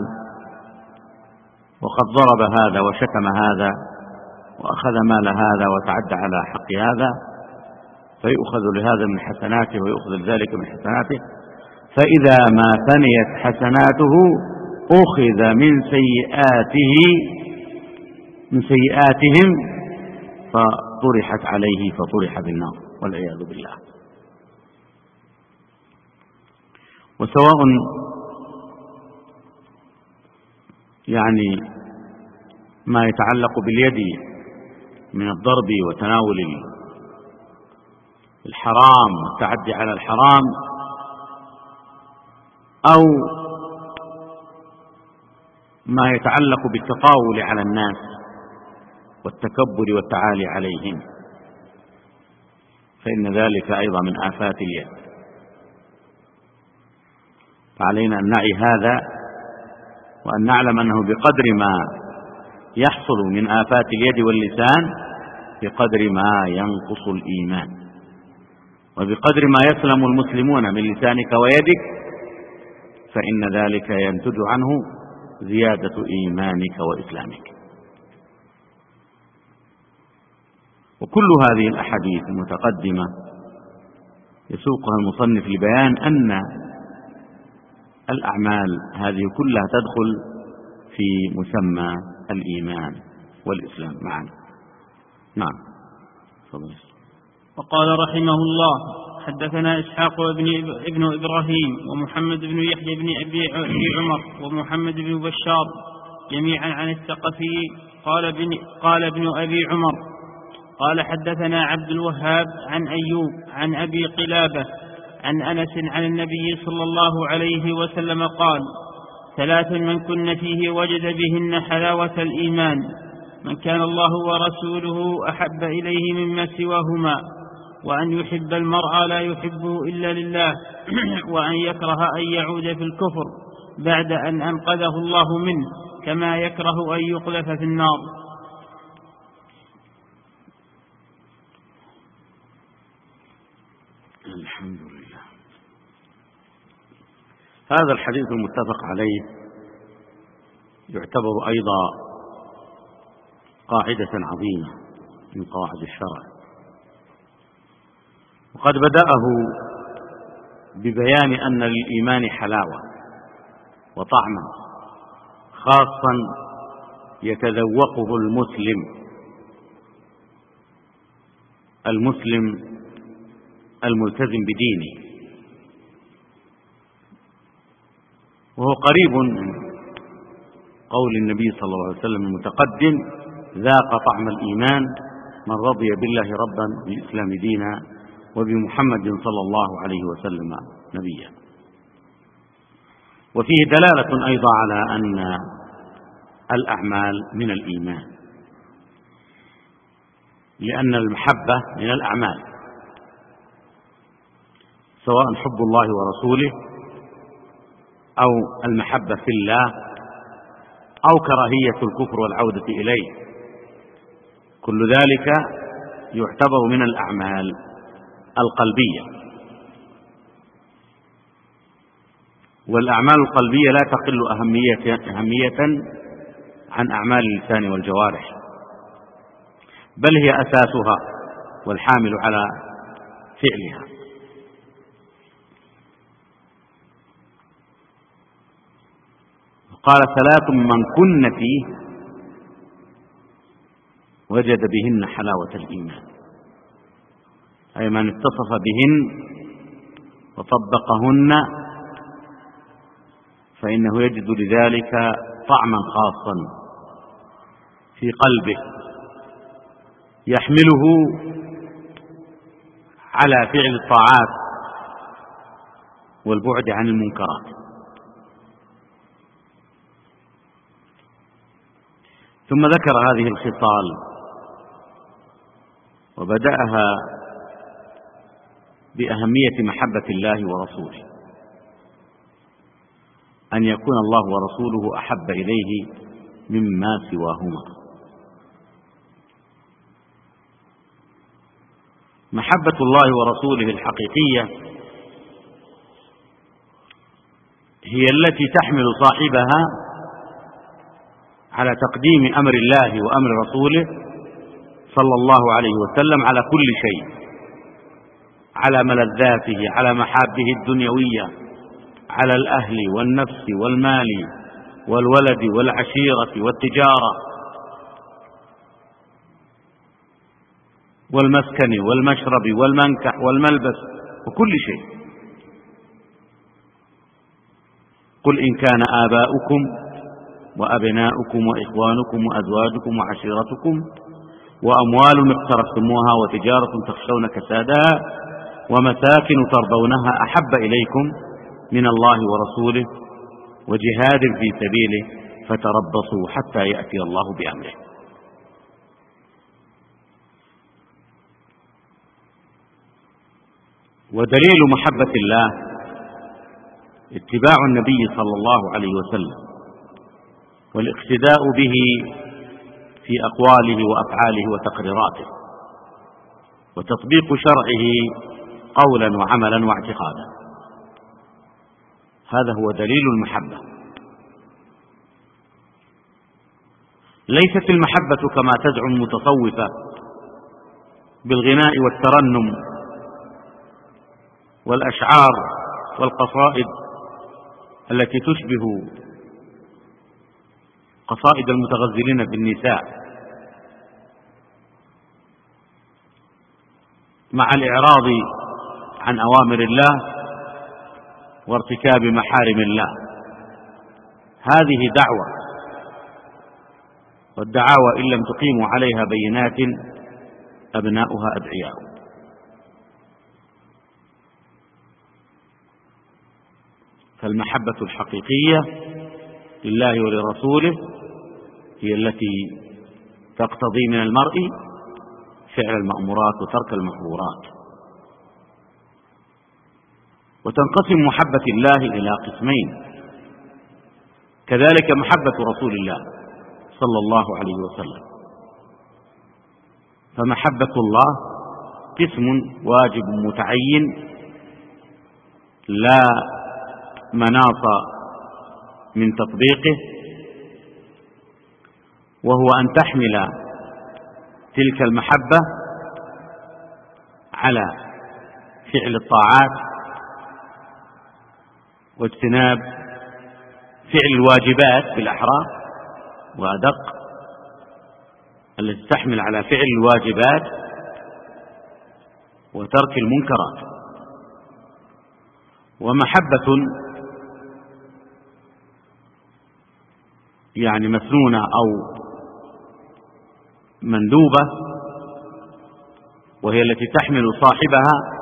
وقد ضرب هذا وشتم هذا وأخذ مال هذا وتعدى على حق هذا، فيؤخذ لهذا من حسناته ويؤخذ لذلك من حسناته، فإذا ما فنيت حسناته أخذ من سيئاتهم فطرحت عليه فطرح بالنار والعياذ بالله. وسواء ما يتعلق باليد من الضرب وتناول الحرام والتعدي على الحرام، أو ما يتعلق بالتطاول على الناس والتكبر والتعالي عليهم، فإن ذلك أيضا من آفات اليد. فعلينا أن نعي هذا، وأن نعلم أنه بقدر ما يحصل من آفات اليد واللسان بقدر ما ينقص الإيمان، وبقدر ما يسلم المسلمون من لسانك ويدك فإن ذلك ينتج عنه زيادة إيمانك وإسلامك. وكل هذه الأحاديث المتقدمة يسوقها المصنف لبيان أن الأعمال هذه كلها تدخل في مسمى الإيمان والإسلام معا. نعم. وقال رحمه الله: حدثنا إسحاق ابن إبراهيم ومحمد بن يحيى بن أبي عمر ومحمد بن بشار جميعا عن الثقفي قال ابن أبي عمر قال حدثنا عبد الوهاب عن أيوب عن أبي قلابة عن أنس عن النبي صلى الله عليه وسلم قال: 3 من كن فيه وجد بهن حلاوة الإيمان: من كان الله ورسوله أحب إليه مما سواهما، وأن يحب المرء لا يحبه إلا لله، وأن يكره أن يعود في الكفر بعد أن أنقذه الله منه، كما يكره أن يقذف في النار. الحمد لله. هذا الحديث المتفق عليه يعتبر أيضا قاعدة عظيمة من قواعد الشرع، وقد بدأه ببيان أن للإيمان حلاوة وطعما خاصا يتذوقه المسلم الملتزم بدينه، وهو قريب من قول النبي صلى الله عليه وسلم المتقدم: ذاق طعم الإيمان من رضي بالله ربا بالإسلام دينا وبمحمد صلى الله عليه وسلم نبيا. وفيه دلالة أيضا على أن الأعمال من الإيمان، لأن المحبة من الأعمال، سواء حب الله ورسوله أو المحبة في الله أو كراهية الكفر والعودة إليه، كل ذلك يعتبر من الأعمال القلبية. والأعمال القلبية لا تقل أهمية عن أعمال اللسان والجوارح، بل هي أساسها والحامل على فعلها. قال: 3 من كن فيه وجد بهن حلاوة الإيمان، أي من اتصف بهن وطبقهن فإنه يجد لذلك طعما خاصا في قلبه يحمله على فعل الطاعات والبعد عن المنكرات. ثم ذكر هذه الخصال وبدأها بأهمية محبة الله ورسوله، أن يكون الله ورسوله أحب إليه مما سواهما. محبة الله ورسوله الحقيقية هي التي تحمل صاحبها على تقديم أمر الله وأمر رسوله صلى الله عليه وسلم على كل شيء، على ملذاته، على محابه الدنيوية، على الأهل والنفس والمال والولد والعشيرة والتجارة والمسكن والمشرب والمنكح والملبس وكل شيء. قل إن كان آباؤكم وأبناؤكم وإخوانكم وأزواجكم وعشيرتكم وأموال اقترفتموها وتجارة تخشون كسادها ومساكن ترضونها أحب إليكم من الله ورسوله وجهاد في سبيله فتربصوا حتى يأتي الله بأمره. ودليل محبة الله اتباع النبي صلى الله عليه وسلم والاقتداء به في أقواله وأفعاله وتقريراته وتطبيق شرعه قولا وعملا واعتقادا. هذا هو دليل المحبة. ليست المحبة كما تزعم المتصوفة بالغناء والترنم والأشعار والقصائد التي تشبه قصائد المتغزلين بالنساء، مع الإعراض عن أوامر الله وارتكاب محارم الله. هذه دعوة، والدعاوى إن لم تقيموا عليها بينات أبناؤها أدعياء. فالمحبة الحقيقية لله ولرسوله هي التي تقتضي من المرء فعل المأمورات وترك المحظورات. وتنقسم محبة الله إلى قسمين، كذلك محبة رسول الله صلى الله عليه وسلم. فمحبة الله قسم واجب متعين لا مناص من تطبيقه، وهو أن تحمل تلك المحبة على فعل الطاعات واجتناب فعل الواجبات بالأحرى، وأدق التي تحمل على فعل الواجبات وترك المنكرات. ومحبة يعني مسنونة أو مندوبة، وهي التي تحمل صاحبها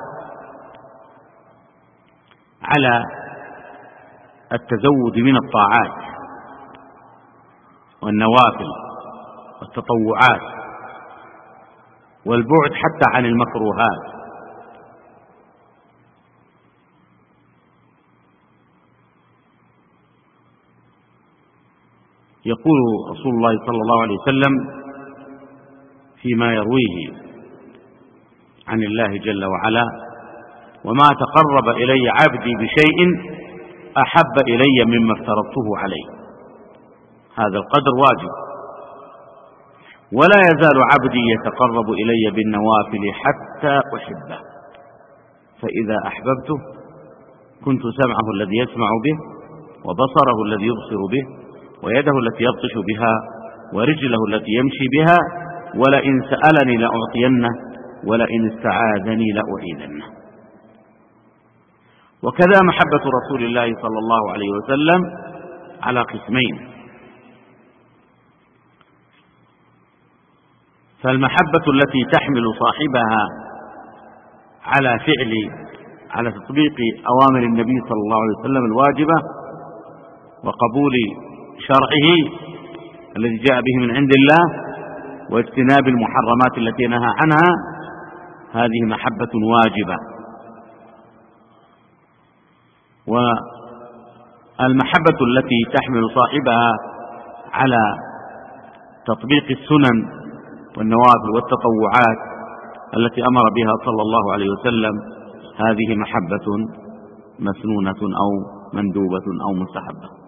على التزود من الطاعات والنوافل والتطوعات والبعد حتى عن المكروهات. يقول رسول الله صلى الله عليه وسلم فيما يرويه عن الله جل وعلا: وما تقرب إلي عبدي بشيء أحب إلي مما افترضته عليه. هذا القدر واجب. ولا يزال عبدي يتقرب إلي بالنوافل حتى أحبه، فإذا أحببته كنت سمعه الذي يسمع به، وبصره الذي يبصر به، ويده التي يبطش بها، ورجله التي يمشي بها، ولئن سألني لأعطينه، ولئن استعاذني لأعيذنه. وكذا محبة رسول الله صلى الله عليه وسلم على قسمين: فالمحبة التي تحمل صاحبها على تطبيق أوامر النبي صلى الله عليه وسلم الواجبة وقبول شرعه الذي جاء به من عند الله واجتناب المحرمات التي نهى عنها، هذه محبة واجبة. والمحبة التي تحمل صاحبها على تطبيق السنن والنوافل والتطوعات التي أمر بها صلى الله عليه وسلم، هذه محبة مسنونة أو مندوبة أو مستحبة.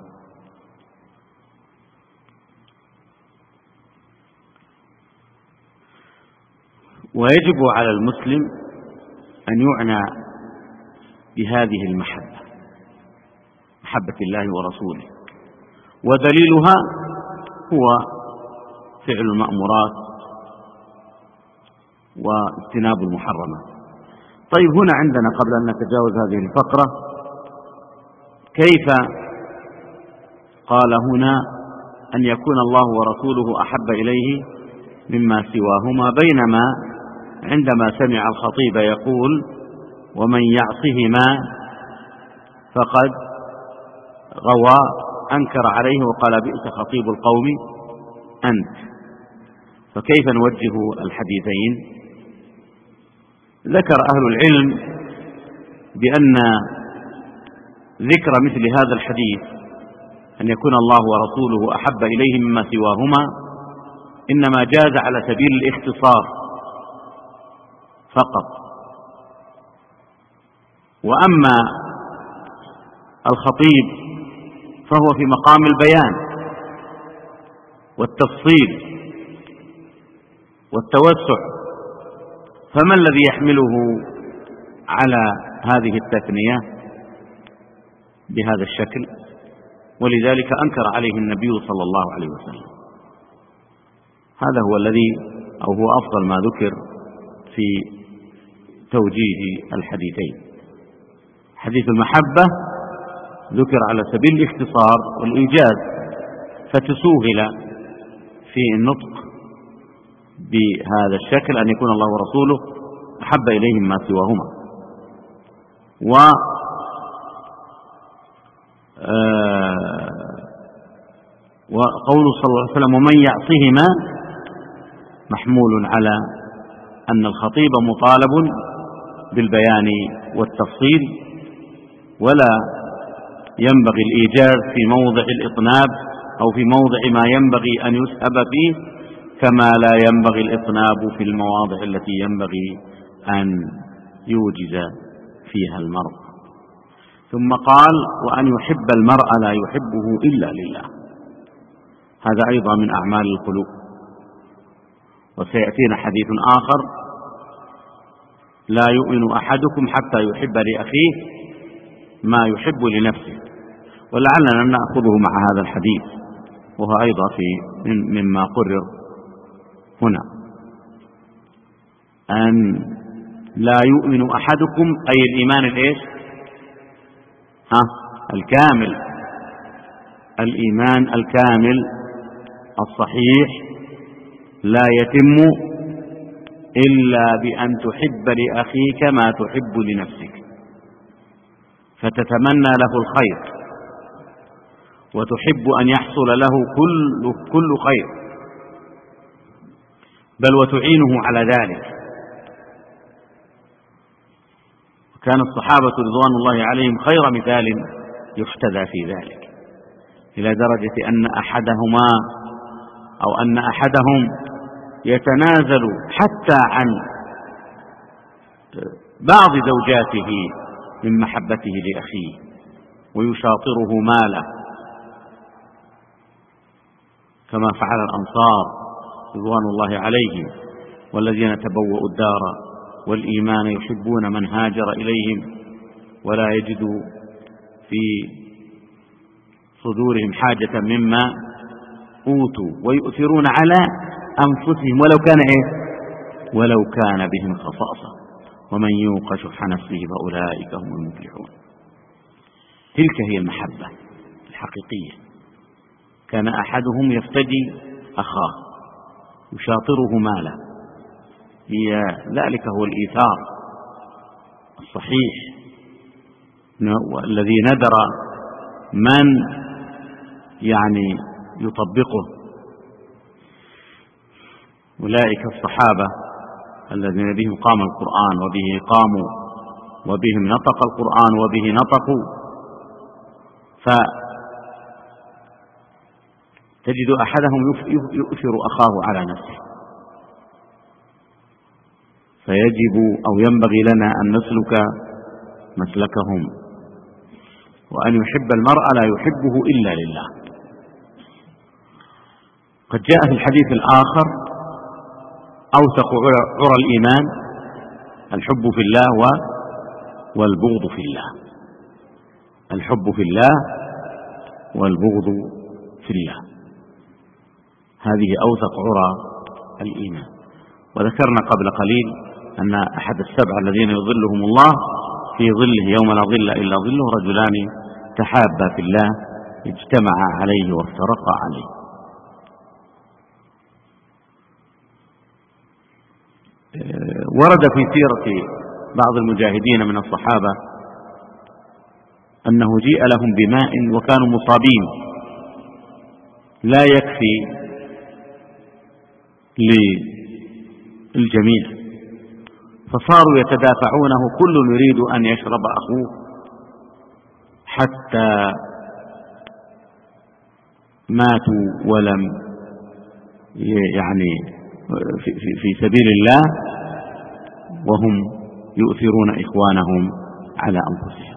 ويجب على المسلم أن يعنى بهذه المحبة، محبة الله ورسوله، ودليلها هو فعل المأمورات واجتناب المحرمات. طيب، هنا عندنا قبل أن نتجاوز هذه الفقرة، كيف قال هنا أن يكون الله ورسوله أحب إليه مما سواهما، بينما عندما سمع الخطيب يقول: ومن يعصهما فقد غوى، أنكر عليه وقال: بئس خطيب القوم أنت. فكيف نوجه الحديثين؟ ذكر أهل العلم بأن ذكر مثل هذا الحديث أن يكون الله ورسوله أحب إليه مما سواهما إنما جاز على سبيل الاختصار فقط. وأما الخطيب فهو في مقام البيان والتفصيل والتوسع، فما الذي يحمله على هذه التثنية بهذا الشكل؟ ولذلك أنكر عليه النبي صلى الله عليه وسلم. هذا هو الذي أو هو أفضل ما ذكر في توجيه الحديثين. حديث المحبة ذكر على سبيل الاختصار والإيجاز، فتسوهل في النطق بهذا الشكل أن يكون الله ورسوله أحب إليهم ما سواهما. وقوله صلى الله عليه وسلم ومن يعصهما محمول على أن الخطيب مطالب بالبيان والتفصيل، ولا ينبغي الإيجاز في موضع الإطناب أو في موضع ما ينبغي أن يسهب فيه، كما لا ينبغي الإطناب في المواضع التي ينبغي أن يوجز فيها المرء. ثم قال وأن يحب المرء لا يحبه إلا لله، هذا أيضا من أعمال القلوب. وسيأتينا حديث آخر لا يؤمن أحدكم حتى يحب لأخيه ما يحب لنفسه، ولعلنا نأخذه مع هذا الحديث، وهو أيضا مما قرر هنا أن لا يؤمن أحدكم أي الإيمان الإيش؟ الكامل، الإيمان الكامل الصحيح لا يتم إلا بأن تحب لأخيك ما تحب لنفسك، فتتمنى له الخير وتحب أن يحصل له كل خير، بل وتعينه على ذلك. وكان الصحابة رضوان الله عليهم خير مثال يحتذى في ذلك، إلى درجة أن أحدهم يتنازل حتى عن بعض زوجاته من محبته لأخيه ويشاطره ماله، كما فعل الأنصار رضوان الله عليهم، والذين تبوأوا الدار والإيمان يحبون من هاجر إليهم ولا يجدوا في صدورهم حاجة مما أوتوا ويؤثرون على أنفسهم ولو كان بهم خصاصة ومن يوق شح نفسه فأولئك هم المفلحون. تلك هي المحبة الحقيقية. كان أحدهم يفتدي أخاه يشاطره ماله، ذلك هو الإيثار الصحيح الذي ندر من يطبقه. أولئك الصحابة الذين بهم قام القرآن وبه قاموا وبهم نطق القرآن وبه نطقوا، فتجد أحدهم يؤثر أخاه على نفسه. فيجب أو ينبغي لنا أن نسلك مسلكهم، وأن يحب المرء لا يحبه إلا لله. قد جاء في الحديث الآخر أوثق عرى الإيمان الحب في الله والبغض في الله، الحب في الله والبغض في الله، هذه أوثق عرى الإيمان. وذكرنا قبل قليل أن أحد السبع الذين يظلهم الله في ظله يوم لا ظل إلا ظله رجلان تحابا في الله اجتمعا عليه وافترقا عليه. ورد في سيرة بعض المجاهدين من الصحابة أنه جيء لهم بماء وكانوا مصابين لا يكفي للجميع، فصاروا يتدافعونه، كل يريد أن يشرب أخوه، حتى ماتوا ولم في سبيل الله وهم يؤثرون إخوانهم على أنفسهم.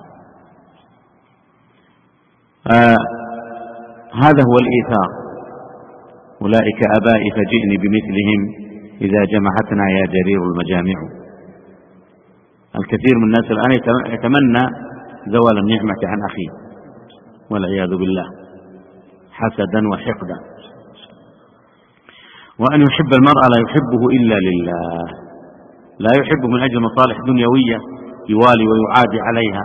هذا هو الإيثار. أولئك آبائي فجئني بمثلهم إذا جمعتنا يا جرير المجامع. الكثير من الناس الآن يتمنى زوال النعمة عن أخيه والعياذ بالله حسدا وحقدا. وأن يحب المرء لا يحبه إلا لله، لا يحب من أجل مصالح دنيوية يوالي ويعادي عليها.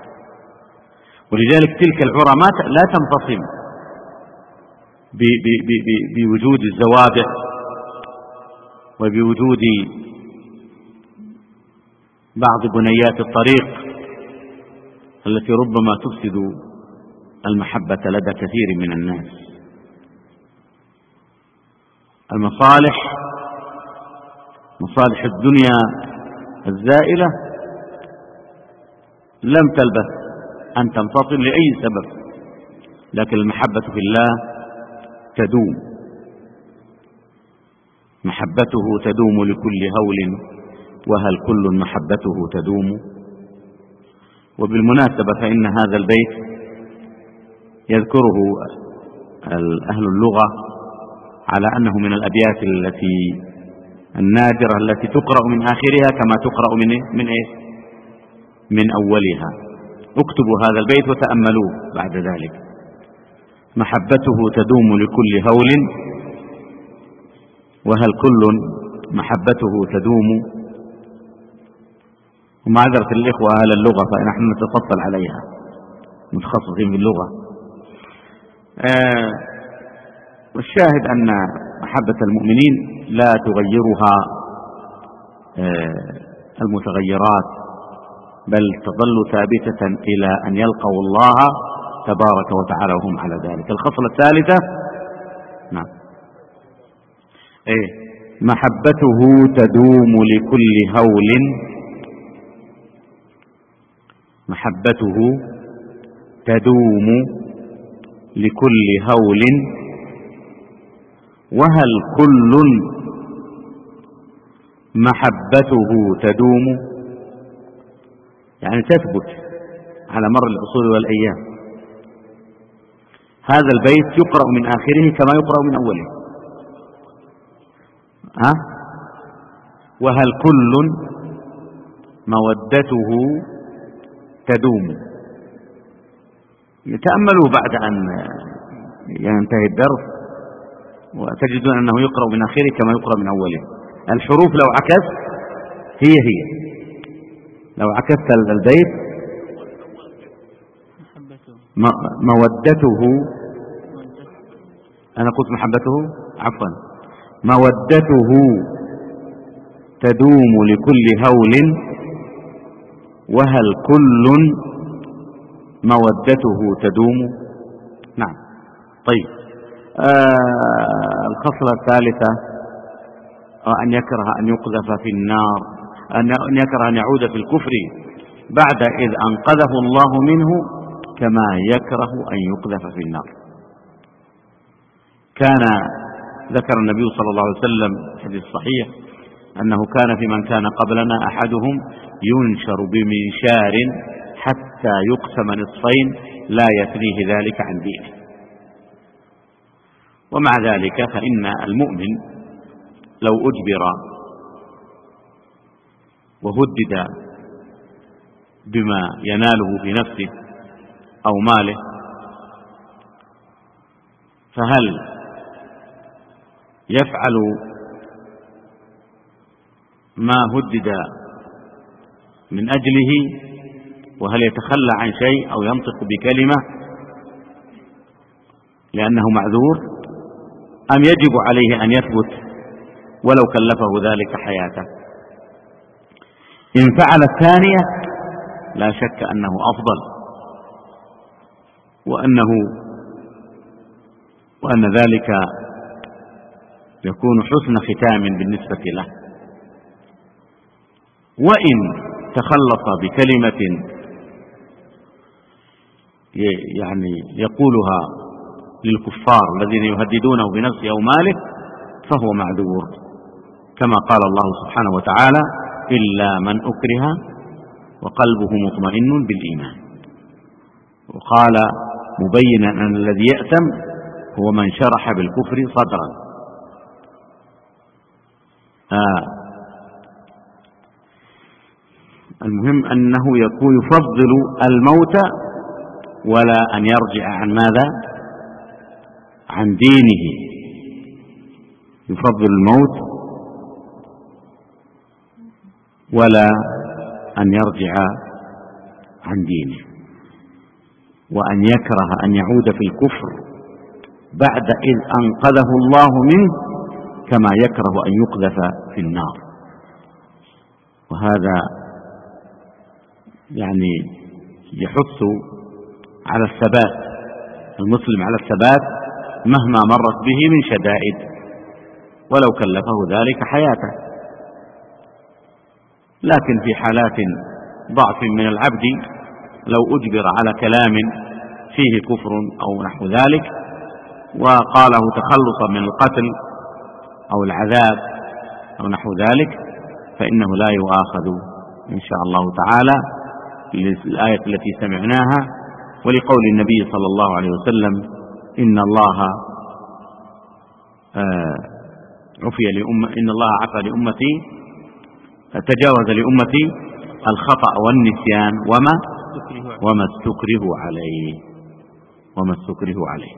ولذلك تلك العرى لا تنفصل بوجود الزوابع وبوجود بعض بنيات الطريق التي ربما تفسد المحبة لدى كثير من الناس. مصالح الدنيا الزائلة لم تلبث أن تنفصل لأي سبب، لكن المحبة في الله تدوم، محبته تدوم لكل هول، وهل كل محبته تدوم. وبالمناسبة فإن هذا البيت يذكره أهل اللغة على أنه من الأبيات النادرة التي تقرأ من آخرها كما تقرأ من أولها. اكتبوا هذا البيت وتأملوه بعد ذلك. محبته تدوم لكل هول، وهل كل محبته تدوم. ومعذرة الإخوة أهل اللغة فنحن نتفضل عليها، متخصصين باللغة. والشاهد أن محبة المؤمنين لا تغيرها المتغيرات، بل تظل ثابتة إلى أن يلقوا الله تبارك وتعالى وهم على ذلك. الخصلة الثالثة نعم محبته تدوم لكل هول، محبته تدوم لكل هول، وهل كل محبته تدوم، يعني تثبت على مر العصور والأيام. هذا البيت يقرأ من آخره كما يقرأ من أوله. وهل كل مودته تدوم. تأملوا بعد أن ينتهي الدرس وتجدون أنه يقرأ من آخره كما يقرأ من أوله. الحروف لو عكست هي لو عكست البيت مودته، أنا قلت محبته عفوا، مودته تدوم لكل هول، وهل كل مودته تدوم. نعم. طيب الخصلة الثالثة أن يكره أن يقذف في النار، أن يكره أن يعود في الكفر بعد إذ أنقذه الله منه كما يكره أن يقذف في النار. كان ذكر النبي صلى الله عليه وسلم في الحديث الصحيح أنه كان في من كان قبلنا أحدهم ينشر بمنشار حتى يقسم نصفين لا يثنيه ذلك عن دينه. ومع ذلك فإن المؤمن لو أجبر وهدد بما يناله في نفسه أو ماله فهل يفعل ما هدد من أجله، وهل يتخلى عن شيء أو ينطق بكلمة لأنه معذور، أم يجب عليه أن يثبت ولو كلفه ذلك حياته؟ إن فعل الثانية لا شك أنه أفضل، وأن ذلك يكون حسن ختام بالنسبة له. وإن تخلص بكلمة يعني يقولها للكفار الذين يهددونه بنفسه أو ماله فهو معذور، كما قال الله سبحانه وتعالى: إلا من أكره وقلبه مطمئن بالإيمان. وقال مبينا أن الذي يأثم هو من شرح بالكفر صدرا. المهم أنه يفضل الموت ولا أن يرجع عن ماذا؟ عن دينه. يفضل الموت ولا أن يرجع عن دينه، وأن يكره أن يعود في الكفر بعد إذ أنقذه الله منه كما يكره أن يقذف في النار. وهذا يعني يحث على الثبات، المسلم على الثبات مهما مرت به من شدائد، ولو كلفه ذلك حياته. لكن في حالات ضعف من العبد لو أجبر على كلام فيه كفر أو نحو ذلك وقاله تخلصا من القتل أو العذاب أو نحو ذلك فإنه لا يؤاخذ إن شاء الله تعالى للآية التي سمعناها، ولقول النبي صلى الله عليه وسلم إن الله عفى لأمتي، تجاوز لأمتي الخطأ والنسيان وما استكرهوا عليه.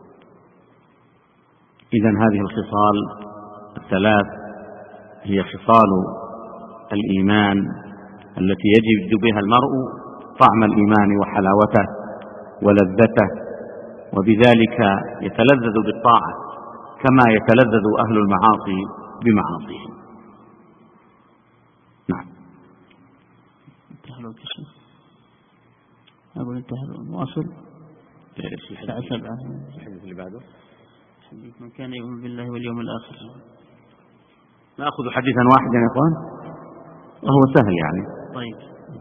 إذن هذه الخصال الثلاث هي خصال الإيمان التي يجد بها المرء طعم الإيمان وحلاوته ولذته، وبذلك يتلذذ بالطاعة كما يتلذذ أهل المعاصي بمعاصيهم. نعم. واصل. الحديث اللي بعده حديث من كان يؤمن بالله واليوم الآخر. نأخذ حديثا واحدا يا إخوان وهو سهل يعني. طيب.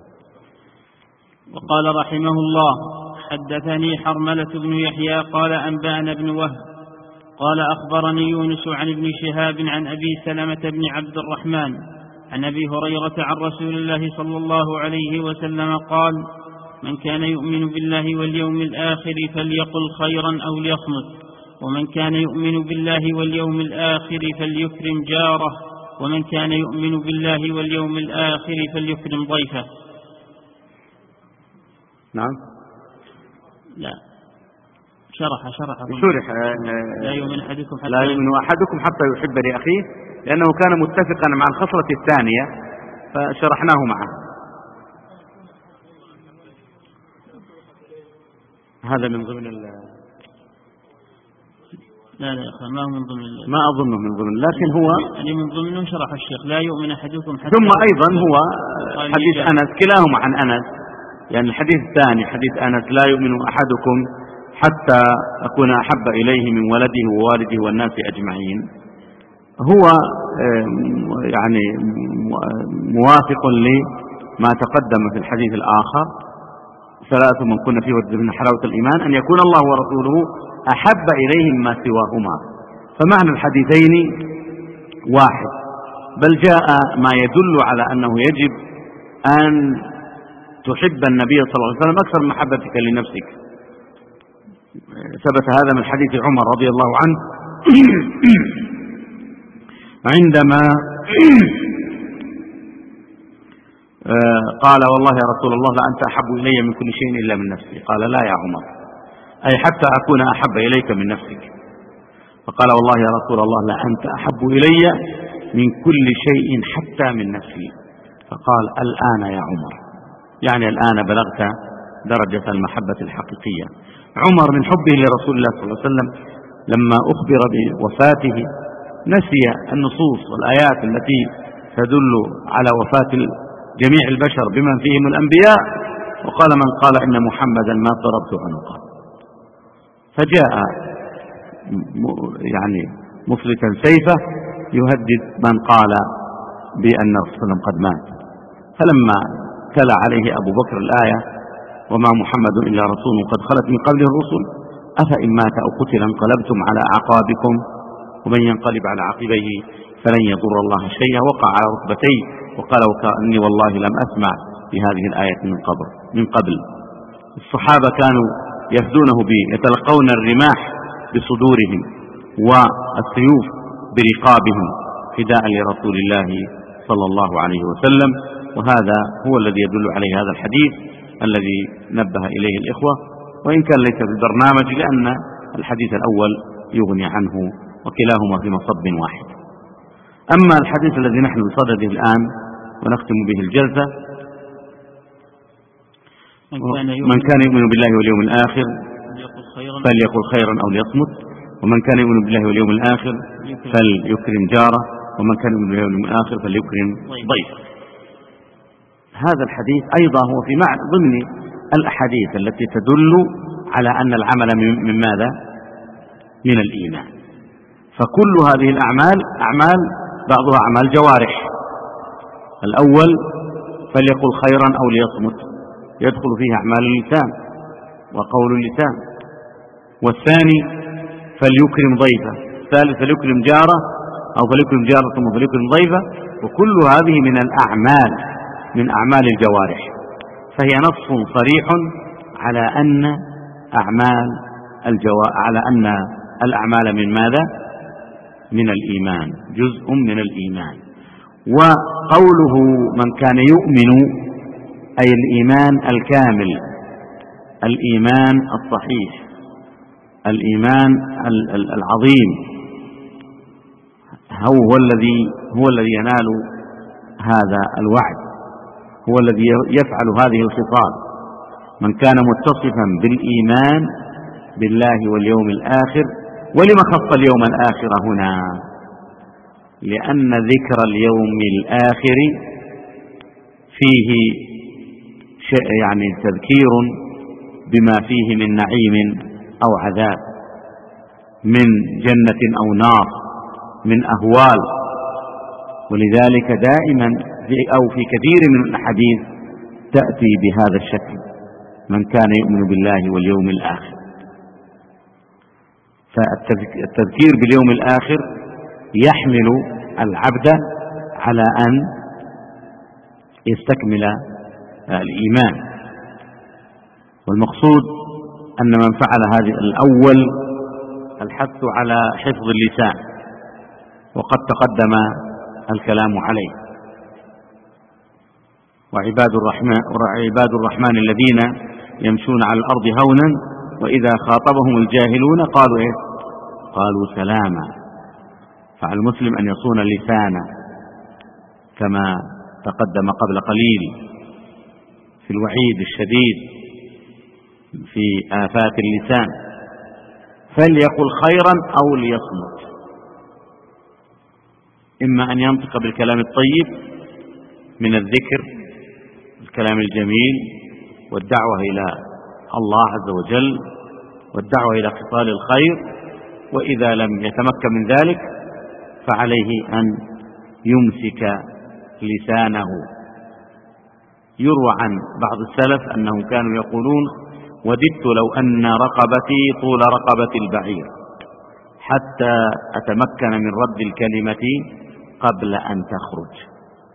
وقال رحمه الله: حدثني حرملة بن يحيى قال أنبأنا بن وهب قال أخبرني يونس عن ابن شهاب عن أبي سلمة بن عبد الرحمن عن أبي هريرة عن رسول الله صلى الله عليه وسلم قال: من كان يؤمن بالله واليوم الآخر فليقل خيرا أو ليصمت، ومن كان يؤمن بالله واليوم الآخر فليكرم جاره، ومن كان يؤمن بالله واليوم الآخر فليكرم ضيفه. نعم. لا شرح لا يؤمن أحدكم حتى يحب لأخيه، لأنه كان متفقا مع الخصلة الثانية فشرحناه معه. هذا من ضمن لا يا أخي ما هو من ضمن ما أظنه من ضمن، لكن هو يعني من ضمنه شرح الشيخ لا يؤمن أحدكم حتى. ثم أيضا هو حديث أنس كلاهما عن أنس، يعني الحديث الثاني حديث أنس لا يؤمن أحدكم حتى أكون أحب إليه من ولده ووالده والناس أجمعين، هو يعني موافق لما تقدم في الحديث الآخر: ثلاث من كن فيه وجد من حلاوة الإيمان أن يكون الله ورسوله أحب إليه مما سواهما. فمعنى الحديثين واحد، بل جاء ما يدل على أنه يجب أن تحب النبي صلى الله عليه وسلم أكثر من محبتك لنفسك. ثبت هذا من حديث عمر رضي الله عنه عندما قال: والله يا رسول الله لأنت أحب إلي من كل شيء إلا من نفسي. قال: لا يا عمر، أي حتى أكون أحب إليك من نفسك. فقال: والله يا رسول الله لأنت أحب إلي من كل شيء حتى من نفسي. فقال: الآن يا عمر، يعني الآن بلغت درجة المحبة الحقيقية. عمر من حبه لرسول الله صلى الله عليه وسلم لما أخبر بوفاته نسي النصوص والآيات التي تدل على وفاة جميع البشر بمن فيهم الأنبياء، وقال: من قال إن محمدا ما ضربت عنقه. فجاء يعني مفلتا سيفه يهدد من قال بأن الرسول صلى الله عليه وسلم قد مات. فلما تلا عليه أبو بكر الآية: وما محمد إلا رسول قد خلت من قبله الرسل أفإن مات أو قتل انقلبتم على أعقابكم ومن ينقلب على عقبيه فلن يضر الله شيئا، وقع على ركبتيه وقال: وكأني والله لم أسمع بهذه الآية من قبل. الصحابة كانوا يفدونه يتلقون الرماح بصدورهم والسيوف برقابهم فداء لرسول الله صلى الله عليه وسلم. وهذا هو الذي يدل عليه هذا الحديث الذي نبه إليه الإخوة، وإن كان ليس في البرنامج لأن الحديث الأول يغني عنه وكلاهما في مصب واحد. أما الحديث الذي نحن بصدده الآن ونختم به الجلسة: من كان يؤمن بالله واليوم الآخر فليقل خيرا أو ليصمت، ومن كان يؤمن بالله واليوم الآخر فليكرم جاره، ومن كان يؤمن بالله واليوم الآخر فليكرم ضيفه. هذا الحديث أيضا هو في معنى ضمن الأحاديث التي تدل على أن العمل من ماذا؟ من الإيمان. فكل هذه الأعمال أعمال بعضها أعمال جوارح. الأول فليقل خيرا أو ليصمت، يدخل فيه أعمال اللسان وقول اللسان. والثاني فليكرم ضيفه، الثالث فليكرم جاره أو فليكرم جاره ثم فليكرم ضيفه. وكل هذه من الأعمال من أعمال الجوارح، فهي نص صريح على أن الأعمال من ماذا؟ من الإيمان، جزء من الإيمان. وقوله من كان يؤمن أي الإيمان الكامل، الإيمان الصحيح، الإيمان العظيم، هو الذي ينال هذا الوعد، هو الذي يفعل هذه الخصال. من كان متصفا بالإيمان بالله واليوم الآخر. ولما خص اليوم الآخر هنا؟ لأن ذكر اليوم الآخر فيه يعني تذكير بما فيه من نعيم أو عذاب، من جنة أو نار، من أهوال. ولذلك دائما أو في كثير من الأحاديث تأتي بهذا الشكل: من كان يؤمن بالله واليوم الآخر. فالتذكير باليوم الآخر يحمل العبد على أن يستكمل الإيمان. والمقصود أن من فعل هذه الأول الحث على حفظ اللسان، وقد تقدم الكلام عليه. وعباد الرحمن الذين يمشون على الأرض هونا وإذا خاطبهم الجاهلون قالوا إيه؟ قالوا سلاما. فعلى المسلم أن يصون لسانه كما تقدم قبل قليل في الوعيد الشديد في آفات اللسان. فليقل خيرا أو ليصمت، إما أن ينطق بالكلام الطيب من الذكر، الكلام الجميل، والدعوة إلى الله عز وجل، والدعوة إلى خصال الخير. وإذا لم يتمكن من ذلك فعليه أن يمسك لسانه. يروى عن بعض السلف أنهم كانوا يقولون: وددت لو أن رقبتي طول رقبة البعير حتى أتمكن من رد الكلمة قبل أن تخرج.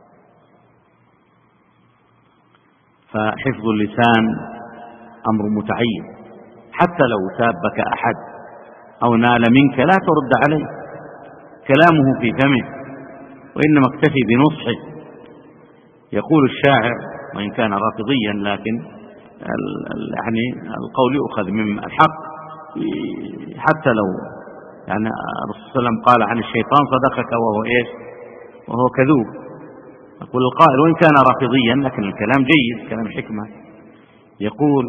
فحفظ اللسان أمر متعين. حتى لو سابك أحد أو نال منك لا ترد عليه، كلامه في فمه، وإنما اكتفي بنصحه. يقول الشاعر وإن كان رافضيا لكن يعني القول يؤخذ من الحق، حتى لو يعني الرسول صلى الله عليه وسلم قال عن الشيطان: صدقك وهو إيش؟ وهو كذوب. يقول القائل وإن كان رافضيا لكن الكلام جيد، كلام حكمة. يقول: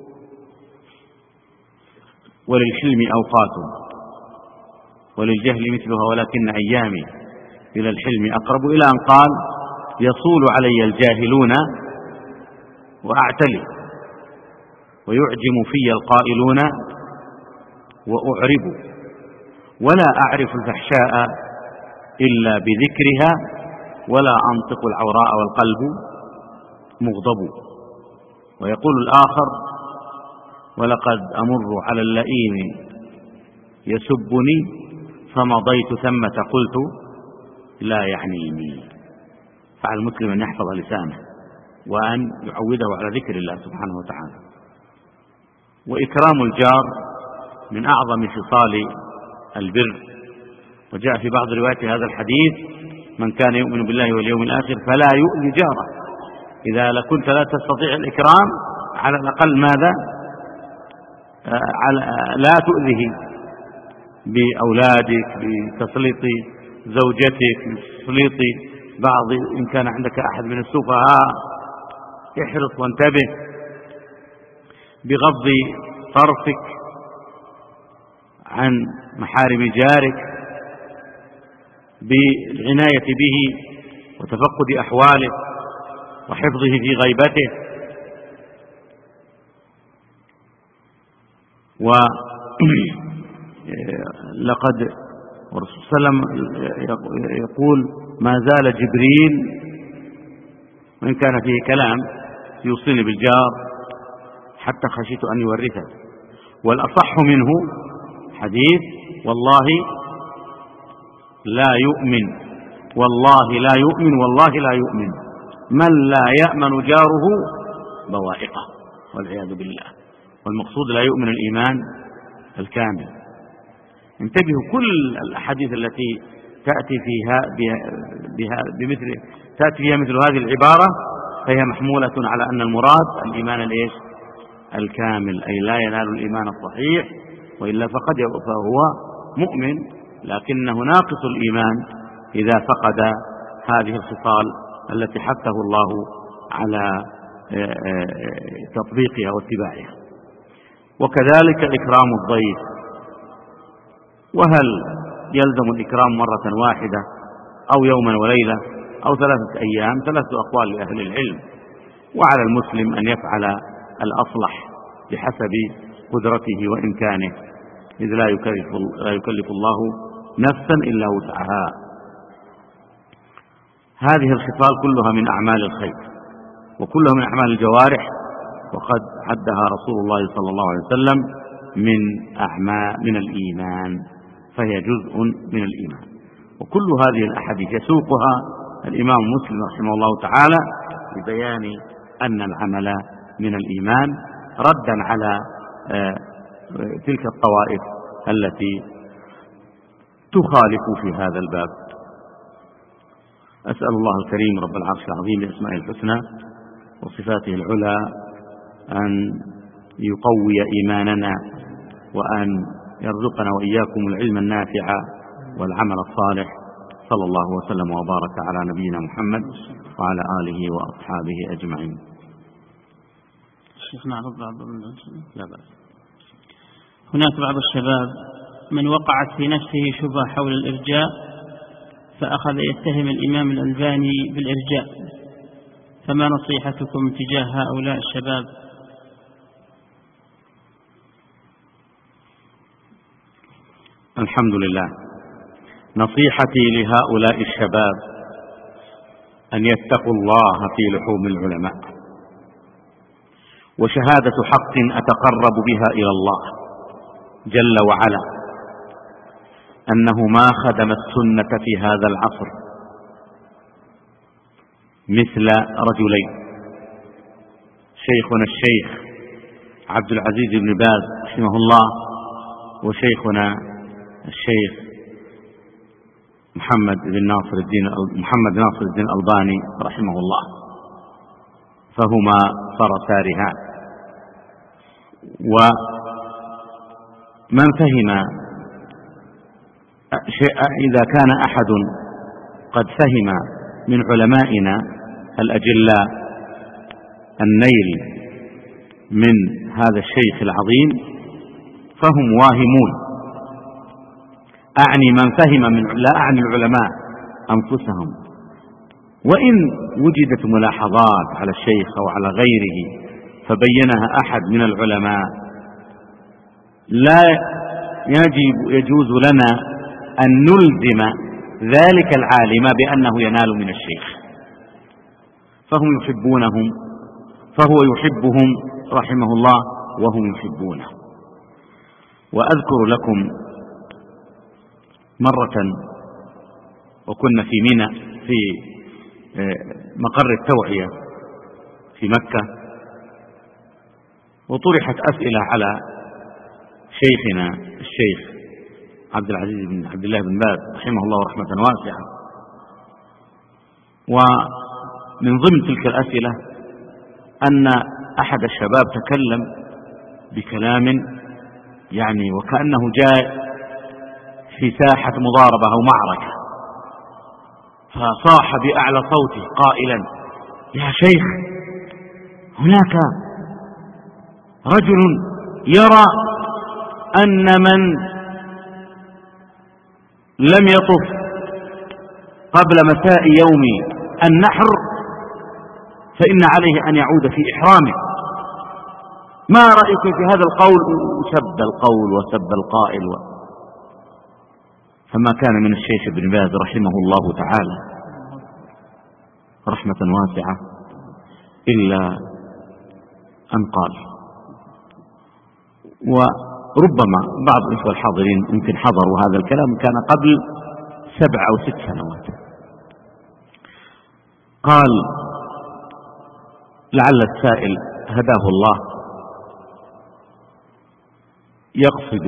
وللحلم أوقات وللجهل مثلها ولكن أيامي إلى الحلم أقرب، إلى أن قال: يصول علي الجاهلون وأعتلي ويعجم في القائلون وأعرب، ولا أعرف الفحشاء إلا بذكرها، ولا أنطق العوراء والقلب مغضب. ويقول الآخر: ولقد أمر على اللئيم يسبني فمضيت ثمة قلت لا يعنيني. فعلى المسلم أن يحفظ لسانه وأن يعوده على ذكر الله سبحانه وتعالى. وإكرام الجار من أعظم خصال البر. وجاء في بعض روايات هذا الحديث: من كان يؤمن بالله واليوم الآخر فلا يؤذي جاره. إذا كنت لا تستطيع الإكرام على الأقل ماذا؟ لا تؤذيه بأولادك، بتسليط زوجتك، بتسليط بعض، إن كان عندك أحد من السفهاء احرص وانتبه، بغض طرفك عن محارم جارك بالعناية به وتفقد أحواله وحفظه في غيبته. ولقد والرسول صلى الله عليه وسلم يقول: ما زال جبريل، وإن كان فيه كلام، يوصيني بالجار حتى خشيت أن يورثه. والأصح منه حديث: والله لا يؤمن، والله لا يؤمن، والله لا يؤمن من لا يأمن جاره بوائقه، والعياذ بالله. والمقصود لا يؤمن الإيمان الكامل. انتبهوا، كل الأحاديث التي تأتي فيها مثل هذه العبارة فهي محمولة على أن المراد الإيمان الكامل، أي لا ينال الإيمان الصحيح، وإلا فهو مؤمن لكنه ناقص الإيمان إذا فقد هذه الخصال التي حثه الله على تطبيقها واتباعها. وكذلك إكرام الضيف. وهل يلزم الإكرام مرة واحدة أو يوما وليلة أو 3 أيام؟ 3 أقوال لأهل العلم. وعلى المسلم أن يفعل الأصلح بحسب قدرته وإمكانه، إذ لا يكلف الله نفسا إلا وسعها. هذه الخصال كلها من أعمال الخير وكلها من أعمال الجوارح، وقد عدها رسول الله صلى الله عليه وسلم من الإيمان، فهي جزء من الإيمان. وكل هذه الأحاديث يسوقها الإمام مسلم رحمه الله تعالى لبيان أن العمل من الإيمان، ردا على تلك الطوائف التي تخالف في هذا الباب. أسأل الله الكريم رب العرش العظيم بأسمائه الحسنى وصفاته العلى أن يقوي إيماننا، وأن يرزقنا وإياكم العلم النافع والعمل الصالح. صلى الله وسلم وبارك على نبينا محمد وعلى آله وأصحابه أجمعين. شيخنا هناك بعض الشباب من وقعت في نفسه شبهة حول الإرجاء، فأخذ يتهم الإمام الألباني بالإرجاء، فما نصيحتكم تجاه هؤلاء الشباب؟ الحمد لله. نصيحتي لهؤلاء الشباب أن يتقوا الله في لحوم العلماء، وشهادة حق أتقرب بها إلى الله جل وعلا أنه ما خدم السنة في هذا العصر مثل رجلين: شيخنا الشيخ عبد العزيز بن باز رحمه الله، وشيخنا الشيخ محمد ناصر الدين الألباني رحمه الله، فهما فرسان. ومن فهم إذا كان أحد قد فهم من علمائنا الأجلاء النيل من هذا الشيخ العظيم فهم واهمون. أعني من فهم لا أعني العلماء أنفسهم. وإن وجدت ملاحظات على الشيخ أو على غيره فبينها أحد من العلماء، لا يجوز لنا أن نلزم ذلك العالم بأنه ينال من الشيخ، فهم يحبونهم، فهو يحبهم رحمه الله وهم يحبونه. وأذكر لكم مرة وكنا في منى في مقر التوعية في مكة، وطرحت أسئلة على شيخنا الشيخ عبد العزيز بن عبد الله بن باز رحمه الله رحمة واسعة. ومن ضمن تلك الأسئلة أن أحد الشباب تكلم بكلام يعني وكأنه جاء في ساحة مضاربة أو معركة، فصاح بأعلى صوته قائلا: يا شيخ، هناك رجل يرى أن من لم يطف قبل مساء يوم النحر فإن عليه أن يعود في إحرامه. ما رأيكم في هذا القول؟ وسب القول وسب القائل فما كان من الشيخ ابن باز رحمه الله تعالى رحمة واسعة إلا أن قال. وربما بعض الإخوة الحاضرين يمكن حضروا هذا الكلام، كان قبل 7 أو 6 سنوات. قال لعل السائل هداه الله يقصد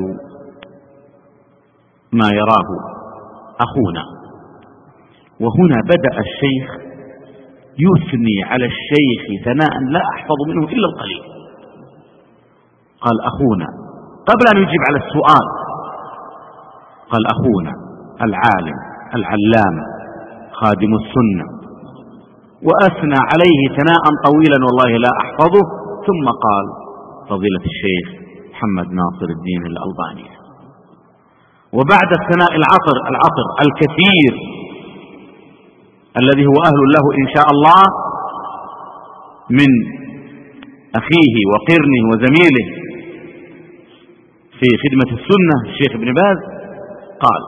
ما يراه أخونا، وهنا بدأ الشيخ يثني على الشيخ ثناء لا أحفظ منه إلا القليل. قال أخونا قبل أن يجيب على السؤال، قال أخونا العالم العلام خادم السنة، وأثنى عليه ثناء طويلا والله لا أحفظه، ثم قال فضيلة الشيخ محمد ناصر الدين الألباني. وبعد الثناء العطر الكثير الذي هو أهل له إن شاء الله من أخيه وقرنه وزميله في خدمة السنة الشيخ ابن باز، قال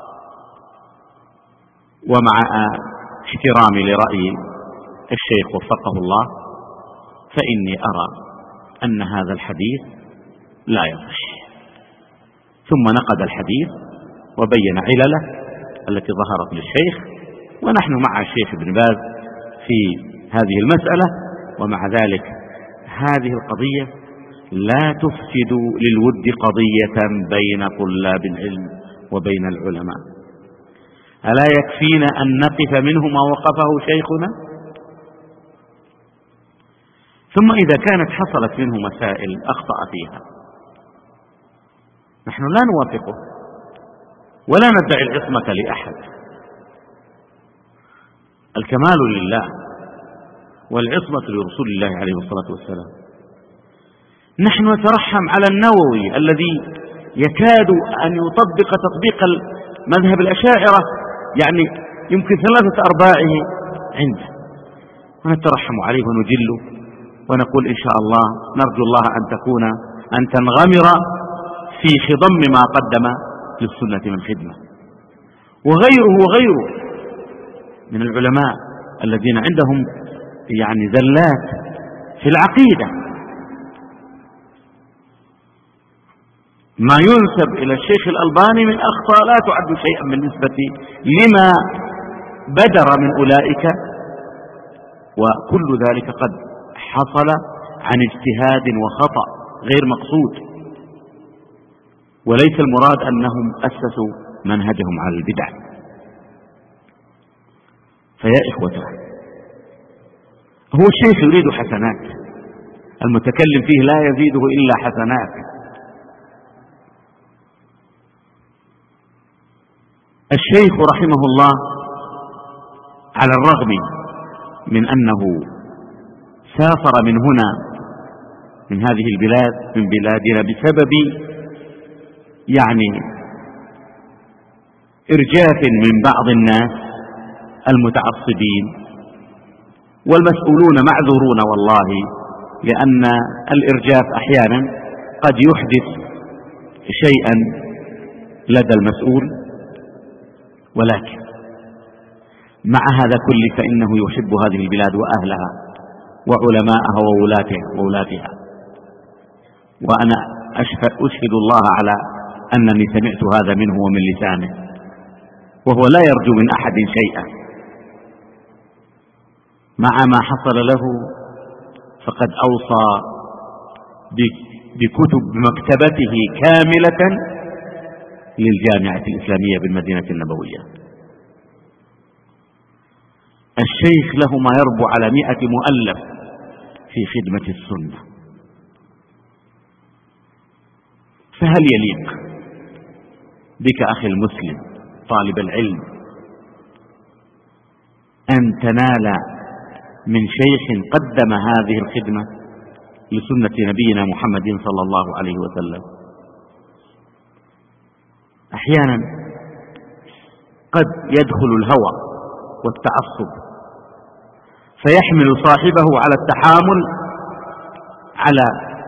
ومع احترامي لرأي الشيخ وفقه الله فإني أرى أن هذا الحديث لا يصح. ثم نقد الحديث وبين علله التي ظهرت للشيخ، ونحن مع الشيخ ابن باز في هذه المسألة. ومع ذلك هذه القضية لا تفسد للود قضية بين طلاب العلم وبين العلماء. ألا يكفينا أن نقف منه ما وقفه شيخنا؟ ثم إذا كانت حصلت منه مسائل أخطأ فيها نحن لا نوافقه ولا ندعي العصمة لأحد، الكمال لله والعصمة لرسول الله عليه الصلاة والسلام. نحن نترحم على النووي الذي يكاد أن يطبق تطبيق مذهب الأشاعرة، يعني يمكن 3/4 عنده، ونترحم عليه ونجله ونقول إن شاء الله نرجو الله أن تنغمر في خضم ما قدم للسنة من خدمة. وغيره من العلماء الذين عندهم يعني زلات في العقيدة. ما ينسب إلى الشيخ الألباني من أخطاء لا تعد شيئا بالنسبة لما بدر من أولئك، وكل ذلك قد حصل عن اجتهاد وخطأ غير مقصود، وليس المراد أنهم أسسوا منهجهم على البدع. فيا إخوته، هو الشيخ يريد حسنات، المتكلم فيه لا يزيده إلا حسنات. الشيخ رحمه الله على الرغم من أنه سافر من هنا من هذه البلاد من بلادنا بسبب يعني إرجاف من بعض الناس المتعصبين، والمسؤولون معذورون والله، لأن الإرجاف أحيانا قد يحدث شيئا لدى المسؤول، ولكن مع هذا كله فإنه يحب هذه البلاد وأهلها وعلماءها وولاتها. وأنا أشهد الله على أنني سمعت هذا منه ومن لسانه، وهو لا يرجو من أحد شيئا. مع ما حصل له فقد أوصى بكتب مكتبته كاملة للجامعة الإسلامية بالمدينة النبوية. الشيخ له ما يربو على 100 مؤلف في خدمة السنة. فهل يليق بك أخي المسلم طالب العلم أن تنال من شيخ قدم هذه الخدمة لسنة نبينا محمد صلى الله عليه وسلم؟ أحيانا قد يدخل الهوى والتعصب فيحمل صاحبه على التحامل على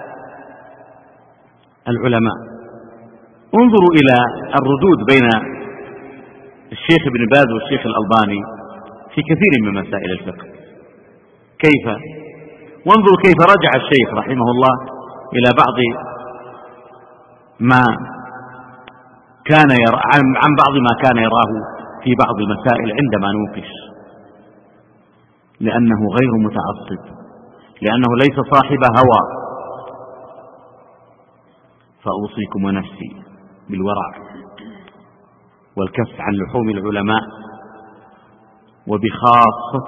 العلماء. انظروا إلى الردود بين الشيخ ابن باز والشيخ الألباني في كثير من مسائل الفقه كيف، وانظروا كيف رجع الشيخ رحمه الله إلى بعض ما كان يرى عن بعض ما كان يراه في بعض المسائل عندما نوقش، لأنه غير متعصب، لأنه ليس صاحب هوى. فأوصيكم ونفسي بالورع والكف عن لحوم العلماء، وبخاصة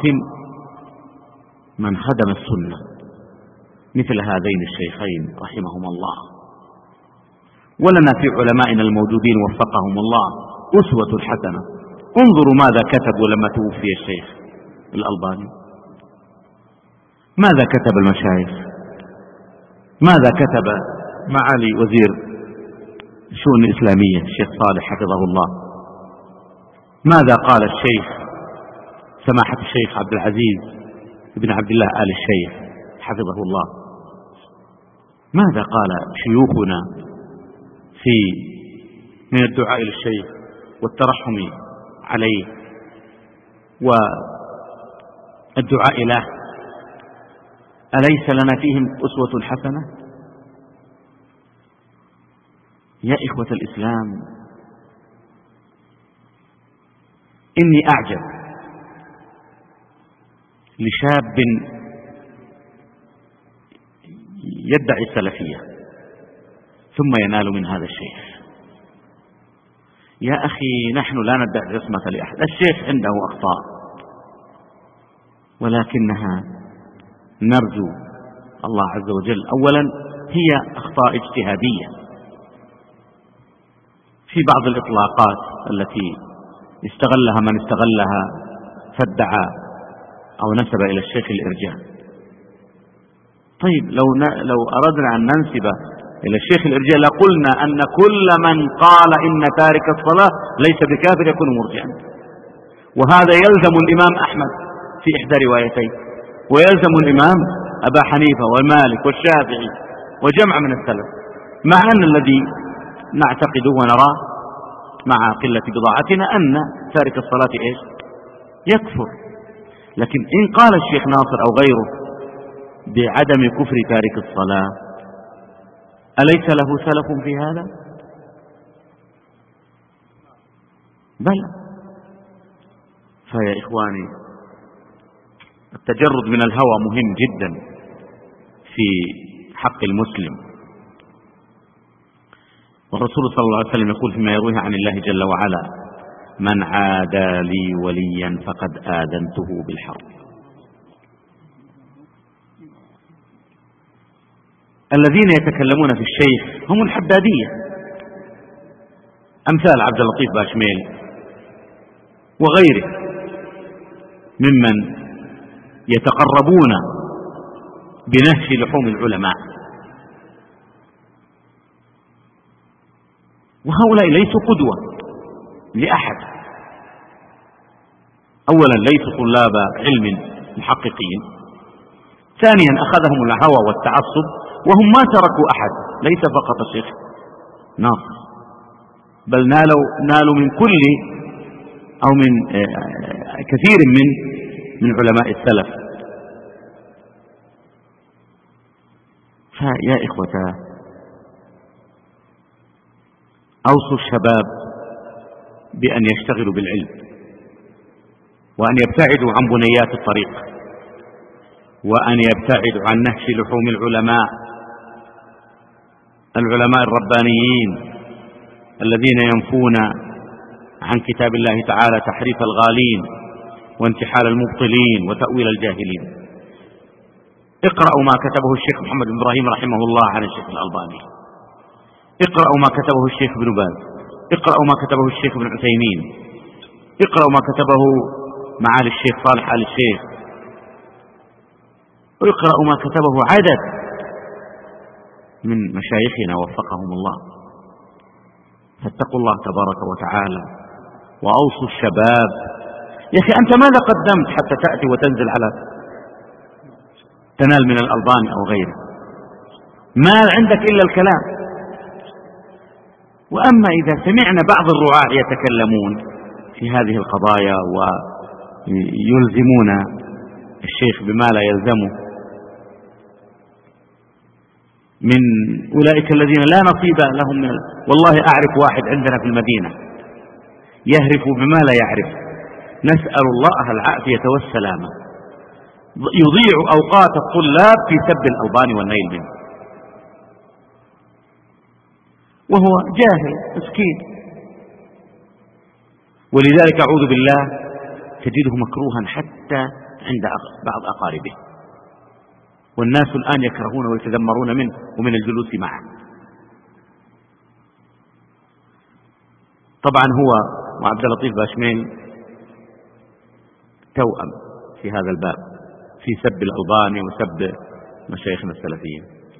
من خدم السنة مثل هذين الشيخين رحمهما الله. ولنا في علمائنا الموجودين وفقهم الله أسوة حسنة. انظروا ماذا كتبوا لما توفي الشيخ الألباني، ماذا كتب المشايخ، ماذا كتب معالي وزير الشؤون الإسلامية الشيخ صالح حفظه الله، ماذا قال الشيخ سماحة الشيخ عبد العزيز بن عبد الله آل الشيخ حفظه الله، ماذا قال شيوخنا من الدعاء للشيخ والترحم عليه والدعاء له. أليس لنا فيهم أسوة حسنة؟ يا إخوة الإسلام، إني أعجب لشاب يدعي السلفية ثم ينال من هذا الشيخ. يا أخي، نحن لا ندعي العصمة لأحد، الشيخ عنده أخطاء، ولكنها نرجو الله عز وجل أولا هي أخطاء اجتهادية في بعض الإطلاقات التي استغلها من استغلها فادعى أو نسب إلى الشيخ الإرجاء. طيب لو أردنا أن ننسب إلى الشيخ الإرجاء لقلنا أن كل من قال إن تارك الصلاة ليس بكافر يكون مرجئا، وهذا يلزم الإمام أحمد في إحدى روايتين، ويلزم الإمام أبا حنيفة والمالك والشافعي وجمع من السلف، مع أن الذي نعتقده ونراه مع قلة بضاعتنا أن تارك الصلاة إيش؟ يكفر. لكن إن قال الشيخ ناصر أو غيره بعدم كفر تارك الصلاة أليس له سلف في هذا؟ بلى. فيا إخواني، التجرد من الهوى مهم جدا في حق المسلم. والرسول صلى الله عليه وسلم يقول فيما يرويه عن الله جل وعلا: من عادى لي وليا فقد آذنته بالحرب. الذين يتكلمون في الشيخ هم الحدادية، أمثال عبد اللطيف باشميل وغيره ممن يتقربون بنهش لحوم العلماء، وهؤلاء ليسوا قدوة لأحد. أولا ليسوا طلاب علم محققين، ثانيا أخذهم الهوى والتعصب، وهم ما تركوا أحد، ليس فقط الشيخ ناصر، بل نالوا من كل أو من كثير من علماء السلف. فيا إخوة، أوصوا الشباب بأن يشتغلوا بالعلم، وأن يبتعدوا عن بنيات الطريق، وأن يبتعدوا عن نهش لحوم العلماء الربانيين الذين ينفون عن كتاب الله تعالى تحريف الغالين وانتحال المبطلين وتأويل الجاهلين. اقرأوا ما كتبه الشيخ محمد بن إبراهيم رحمه الله عن الشيخ الألباني، اقرأوا ما كتبه الشيخ ابن باز، اقرأوا ما كتبه الشيخ ابن عثيمين، اقرأوا ما كتبه معالي الشيخ صالح آل الشيخ، واقرأوا ما كتبه عدد من مشايخنا وفقهم الله. فاتقوا الله تبارك وتعالى وأوصوا الشباب. يا أخي أنت ماذا قدمت حتى تأتي وتنزل على تنال من الألباني أو غيره؟ ما عندك إلا الكلام. وأما إذا سمعنا بعض الرعاة يتكلمون في هذه القضايا ويلزمون الشيخ بما لا يلزمه من أولئك الذين لا نصيب لهم والله أعرف واحد عندنا في المدينة يهرف بما لا يعرف، نسأل الله العافية والسلامة، يضيع أوقات الطلاب في سب الألباني والنيل منه وهو جاهل مسكين. ولذلك أعوذ بالله تجده مكروها حتى عند بعض أقاربه، والناس الآن يكرهون ويتذمرون منه ومن الجلوس معه. طبعا هو وعبد اللطيف باشمين توأم في هذا الباب في سب الألباني وسب مشايخنا السلفيين.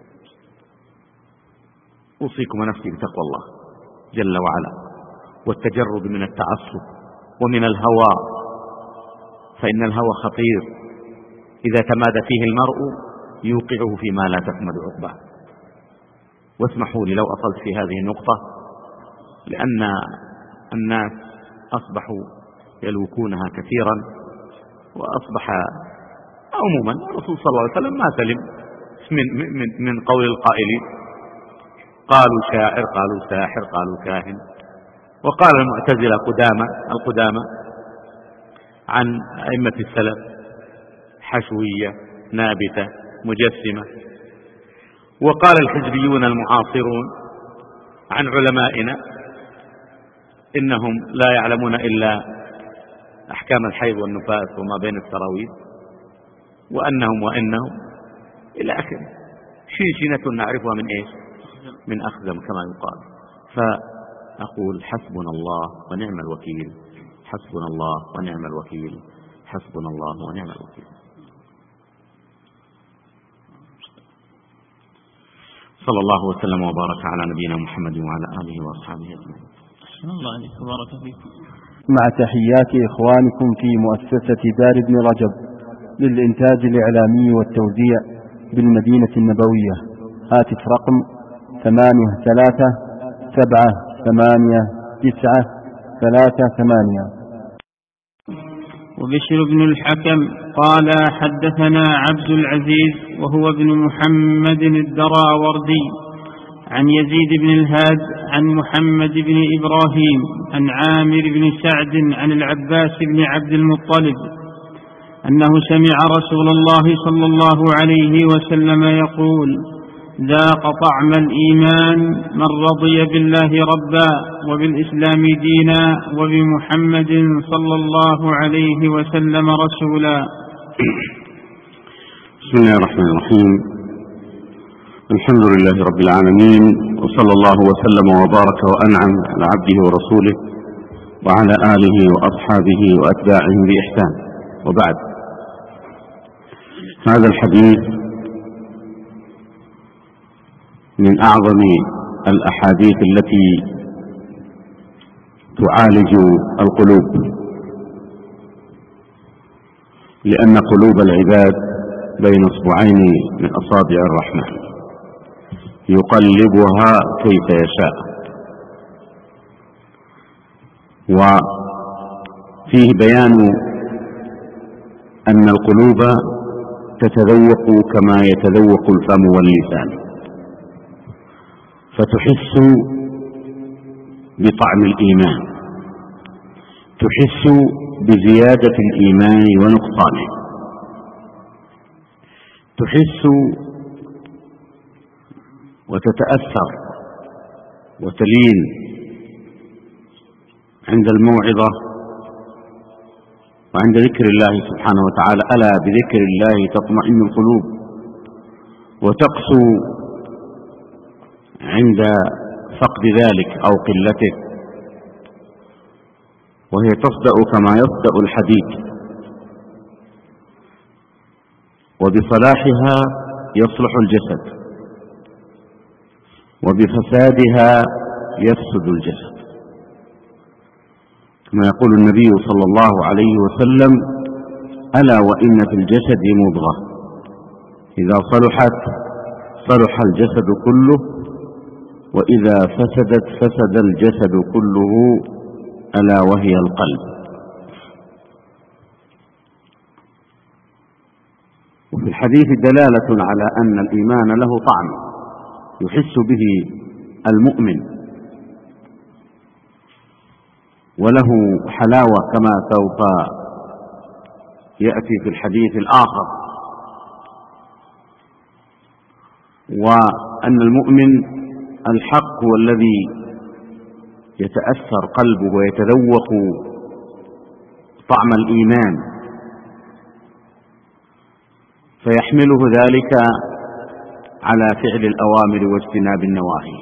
أوصيكم ونفسي بتقوى الله جل وعلا والتجرد من التعصب ومن الهوى، فإن الهوى خطير إذا تمادى فيه المرء يوقعه فيما لا تحمد عقباه. واسمحوا لي لو أصلت في هذه النقطة، لأن الناس أصبحوا يلوكونها كثيرا، وأصبح عموما الرسول صلى الله عليه وسلم ما سلم من قول القائلين، قالوا شاعر، قالوا ساحر، قالوا كاهن. وقال المعتزلة القدامى عن أئمة السلف حشوية نابتة مجسمة. وقال الحزبيون المعاصرون عن علمائنا إنهم لا يعلمون إلا أحكام الحيض والنفاس وما بين السراويل، وإنهم إلى آخره، شنشنة نعرفها من إيش؟ من أخزم كما يقال. فأقول حسبنا الله ونعم الوكيل، حسبنا الله ونعم الوكيل، حسبنا الله ونعم الوكيل. صلى الله وسلم وبارك على نبينا محمد وعلى آله وأصحابه أجمعين. الله عليك وبارك فيكم. مع تحيات إخوانكم في مؤسسة دار ابن رجب للإنتاج الإعلامي والتوزيع بالمدينة النبوية. هاتف رقم 83 789 وبشر بن الحكم قال حدثنا عبد العزيز وهو ابن محمد الدراوردي عن يزيد بن الهاد عن محمد بن إبراهيم عن عامر بن سعد عن العباس بن عبد المطلب أنه سمع رسول الله صلى الله عليه وسلم يقول: ذاق طعم الإيمان من رضي بالله ربا وبالإسلام دينا وبمحمد صلى الله عليه وسلم رسولا. بسم الله الرحمن الرحيم. الحمد لله رب العالمين، وصلى الله وسلم وبارك وأنعم على عبده ورسوله وعلى آله وأصحابه وأتباعه بإحسان، وبعد. هذا الحديث من أعظم الأحاديث التي تعالج القلوب، لأن قلوب العباد بين اصبعين من أصابع الرحمن يقلبها كيف يشاء. وفيه بيان أن القلوب تتذوق كما يتذوق الفم واللسان، فتحس بطعم الإيمان، تحس بزيادة الإيمان ونقصانه، تحس وتتأثر وتلين عند الموعظة وعند ذكر الله سبحانه وتعالى. ألا بذكر الله تطمئن القلوب، وتقسو عند فقد ذلك أو قلته، وهي تصدأ كما يصدأ الحديد، وبصلاحها يصلح الجسد، وبفسادها يفسد الجسد. كما يقول النبي صلى الله عليه وسلم: ألا وإن في الجسد مضغة إذا صلحت صلح الجسد كله وإذا فسدت فسد الجسد كله ألا وهي القلب. وفي الحديث دلالة على أن الإيمان له طعم يحس به المؤمن وله حلاوة كما سوف يأتي في الحديث الآخر، وأن المؤمن الحق هو الذي يتأثر قلبه ويتذوق طعم الإيمان فيحمله ذلك على فعل الأوامر واجتناب النواهي.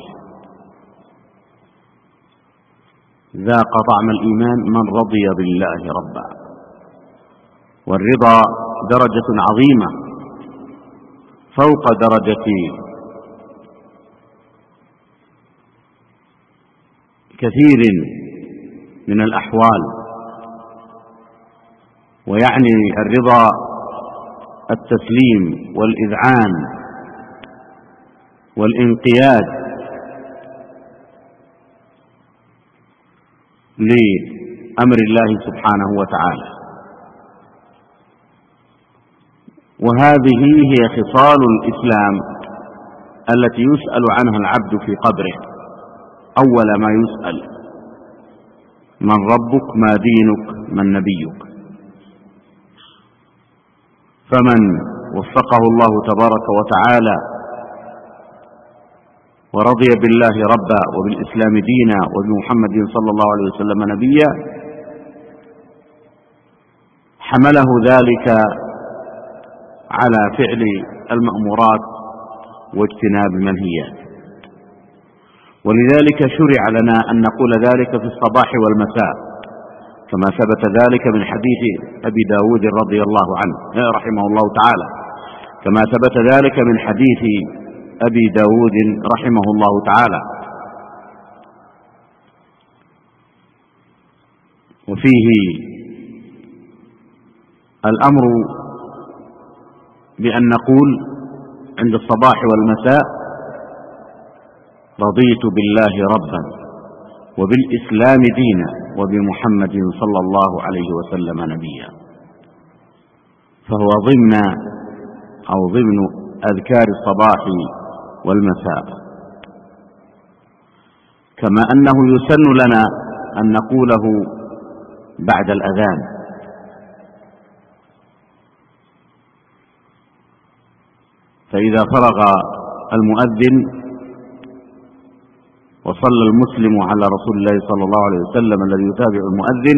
ذاق طعم الإيمان من رضي بالله ربا، والرضا درجة عظيمة فوق درجة كثير من الأحوال، ويعني الرضا التسليم والإذعان والانقياد لأمر الله سبحانه وتعالى. وهذه هي خصال الإسلام التي يسأل عنها العبد في قبره. أول ما يسأل: من ربك؟ ما دينك؟ من نبيك؟ فمن وفقه الله تبارك وتعالى ورضي بالله ربا وبالإسلام دينا وبمحمد صلى الله عليه وسلم نبيا حمله ذلك على فعل المأمورات واجتناب المنهيات. ولذلك شرع لنا أن نقول ذلك في الصباح والمساء، كما ثبت ذلك من حديث أبي داود رضي الله عنه رحمه الله تعالى، كما ثبت ذلك من حديث أبي داود رحمه الله تعالى. وفيه الأمر بأن نقول عند الصباح والمساء: رضيت بالله ربا وبالإسلام دينا وبمحمد صلى الله عليه وسلم نبيا. فهو ضمن أذكار الصباح والمساء، كما أنه يسن لنا أن نقوله بعد الأذان. فإذا فرغ المؤذن وصلى المسلم على رسول الله صلى الله عليه وسلم الذي يتابع المؤذن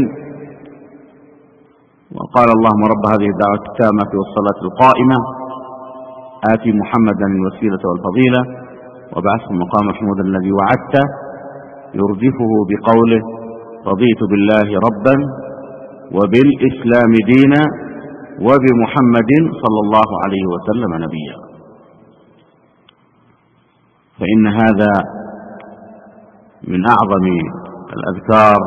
وقال: اللهم رب هذه الدعوة التامة والصلاة القائمة آتي محمدا الوسيلة والفضيلة وابعثه مقام محمود الذي وعدته، يرجفه بقوله: رضيت بالله ربا وبالإسلام دينا وبمحمد صلى الله عليه وسلم نبيا. فإن هذا من أعظم الأذكار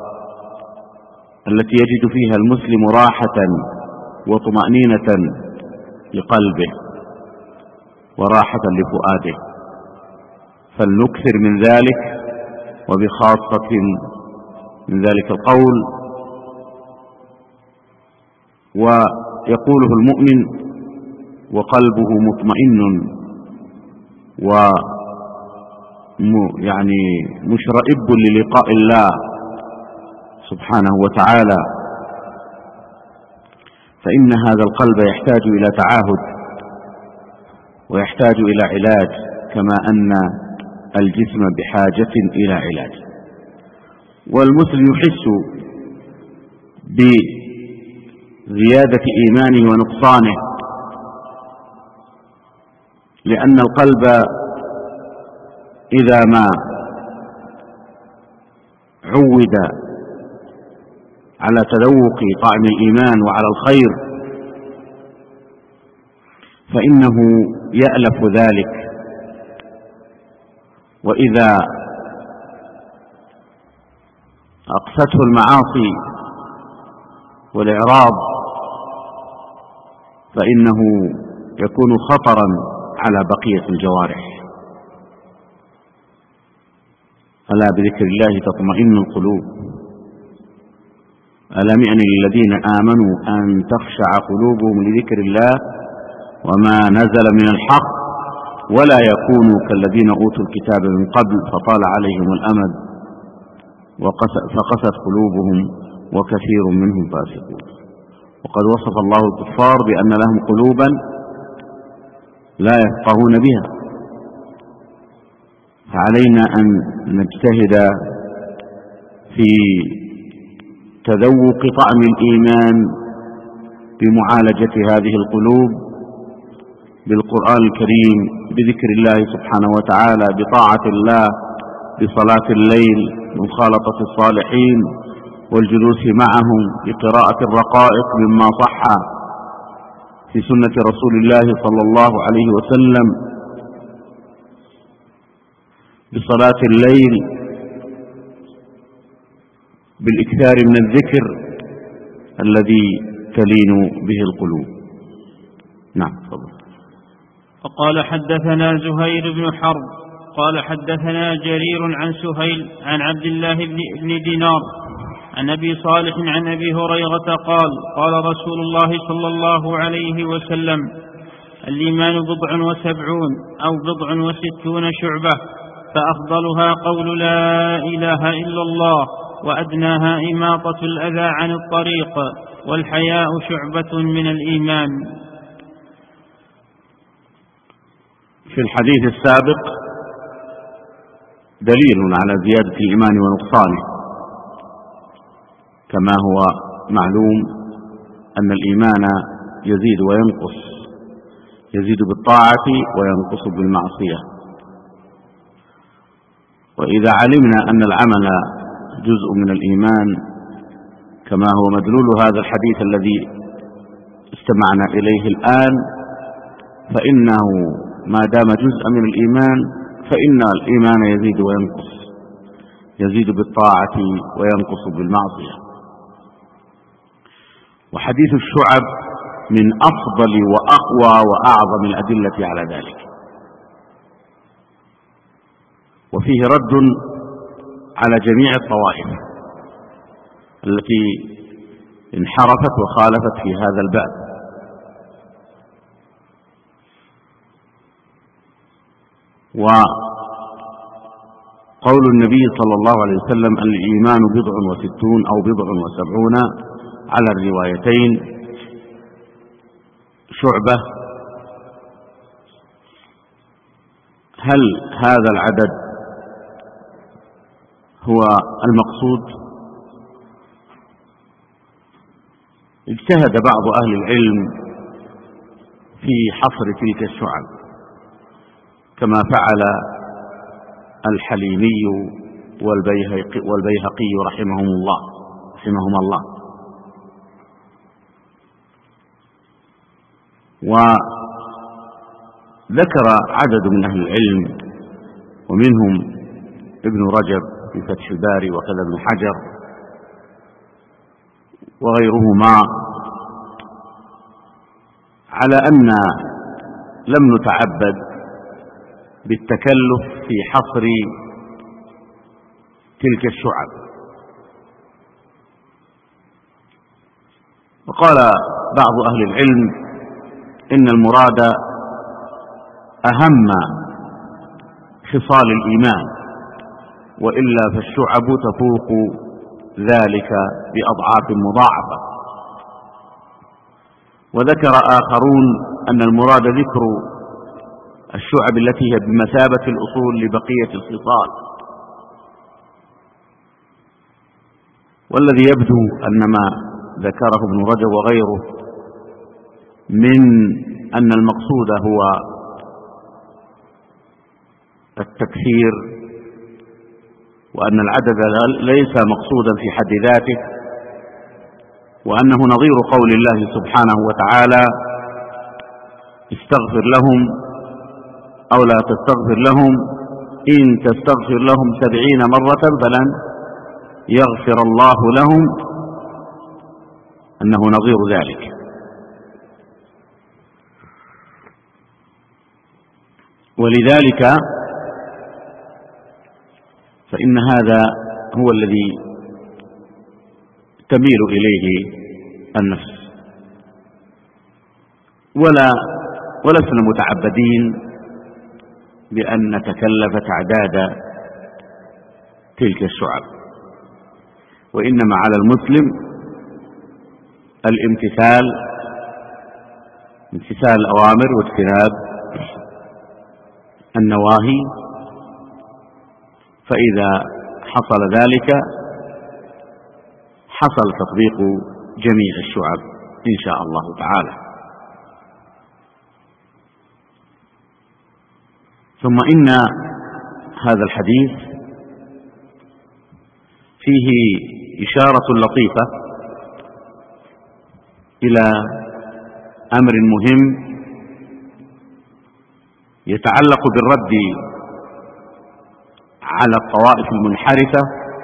التي يجد فيها المسلم راحة وطمأنينة لقلبه وراحة لفؤاده، فلنكثر من ذلك، وبخاصة من ذلك القول. ويقوله المؤمن وقلبه مطمئن يعني مشرئب للقاء الله سبحانه وتعالى، فإن هذا القلب يحتاج إلى تعاهد ويحتاج إلى علاج، كما أن الجسم بحاجة إلى علاج. والمسلم يحس بزيادة إيمانه ونقصانه، لأن القلب إذا ما عود على تذوق طعم الإيمان وعلى الخير فإنه يألف ذلك، وإذا أقسته المعاصي والإعراض فإنه يكون خطرا على بقية الجوارح. ألا بذكر الله تطمئن القلوب، ألم يأن للذين آمنوا أن تخشع قلوبهم لذكر الله وما نزل من الحق ولا يكونوا كالذين أوتوا الكتاب من قبل فطال عليهم الأمد فقست قلوبهم وكثير منهم فاسقون. وقد وصف الله الكفار بأن لهم قلوبا لا يفقهون بها، فعلينا أن نجتهد في تذوق طعم الإيمان بمعالجة هذه القلوب بالقرآن الكريم، بذكر الله سبحانه وتعالى، بطاعة الله، بصلاة الليل، بمخالطة الصالحين والجلوس معهم، بقراءة الرقائق مما صح في سنة رسول الله صلى الله عليه وسلم، بصلاة الليل، بالإكثار من الذكر الذي تلين به القلوب. نعم تفضل. وقال حدثنا زهير بن حرب قال حدثنا جرير عن سهيل عن عبد الله بن دينار عن أبي صالح عن أبي هريرة قال قال رسول الله صلى الله عليه وسلم: الإيمان 79 أو 69 شعبة، فأفضلها قول لا إله إلا الله، وأدناها إماطة الأذى عن الطريق، والحياء شعبة من الإيمان. في الحديث السابق دليل على زيادة الإيمان ونقصانه، كما هو معلوم أن الإيمان يزيد وينقص، يزيد بالطاعة وينقص بالمعصية. وإذا علمنا أن العمل جزء من الإيمان كما هو مدلول هذا الحديث الذي استمعنا إليه الآن، فإنه ما دام جزء من الإيمان فإن الإيمان يزيد وينقص، يزيد بالطاعة وينقص بالمعصية. وحديث الشعب من أفضل وأقوى وأعظم الأدلة على ذلك، وفيه رد على جميع الطوائف التي انحرفت وخالفت في هذا الباب. وقول النبي صلى الله عليه وسلم: الإيمان 69 أو 70 على الروايتين شعبة، هل هذا العدد هو المقصود؟ اجتهد بعض أهل العلم في حصر تلك الشعب، كما فعل الحليمي والبيهقي رحمهم الله. وذكر عدد من أهل العلم ومنهم ابن رجب في فتح الباري وكذا ابن حجر وغيرهما على أن لم نتعبد بالتكلف في حصر تلك الشعب. وقال بعض أهل العلم إن المراد أهم خصال الإيمان، وإلا فالشعب تفوق ذلك بأضعاف مضاعفة. وذكر آخرون أن المراد ذكر الشعب التي هي بمثابة الأصول لبقية الخصال. والذي يبدو أن ما ذكره ابن رجب وغيره من أن المقصود هو التكثير، وأن العدد ليس مقصودا في حد ذاته، وأنه نظير قول الله سبحانه وتعالى: استغفر لهم أو لا تستغفر لهم إن تستغفر لهم 70 مرة فلن يغفر الله لهم أنه نظير ذلك. ولذلك فإن هذا هو الذي تميل إليه النفس، ولسنا متعبدين بأن نتكلف تعداد تلك الشعب، وإنما على المسلم امتثال الأوامر واجتناب النواهي، فإذا حصل ذلك حصل تطبيق جميع الشعب إن شاء الله تعالى. ثم إن هذا الحديث فيه إشارة لطيفة إلى أمر مهم يتعلق بالرد على الطوائف المنحرفة،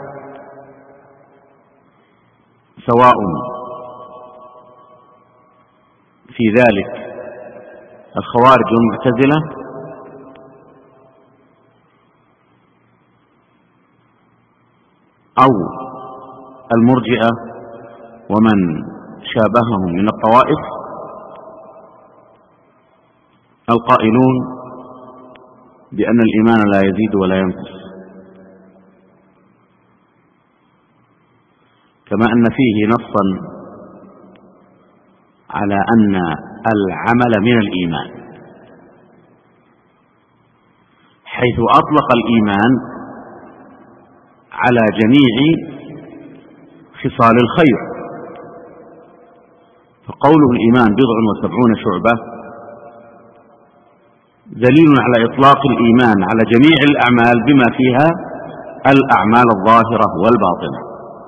سواء في ذلك الخوارج والمعتزلة أو المرجئة ومن شابههم من الطوائف القائلون بأن الإيمان لا يزيد ولا ينقص، كما أن فيه نصا على أن العمل من الإيمان، حيث أطلق الإيمان على جميع خصال الخير، فقوله الإيمان 70 شعبة دليل على إطلاق الإيمان على جميع الأعمال بما فيها الأعمال الظاهرة والباطنة،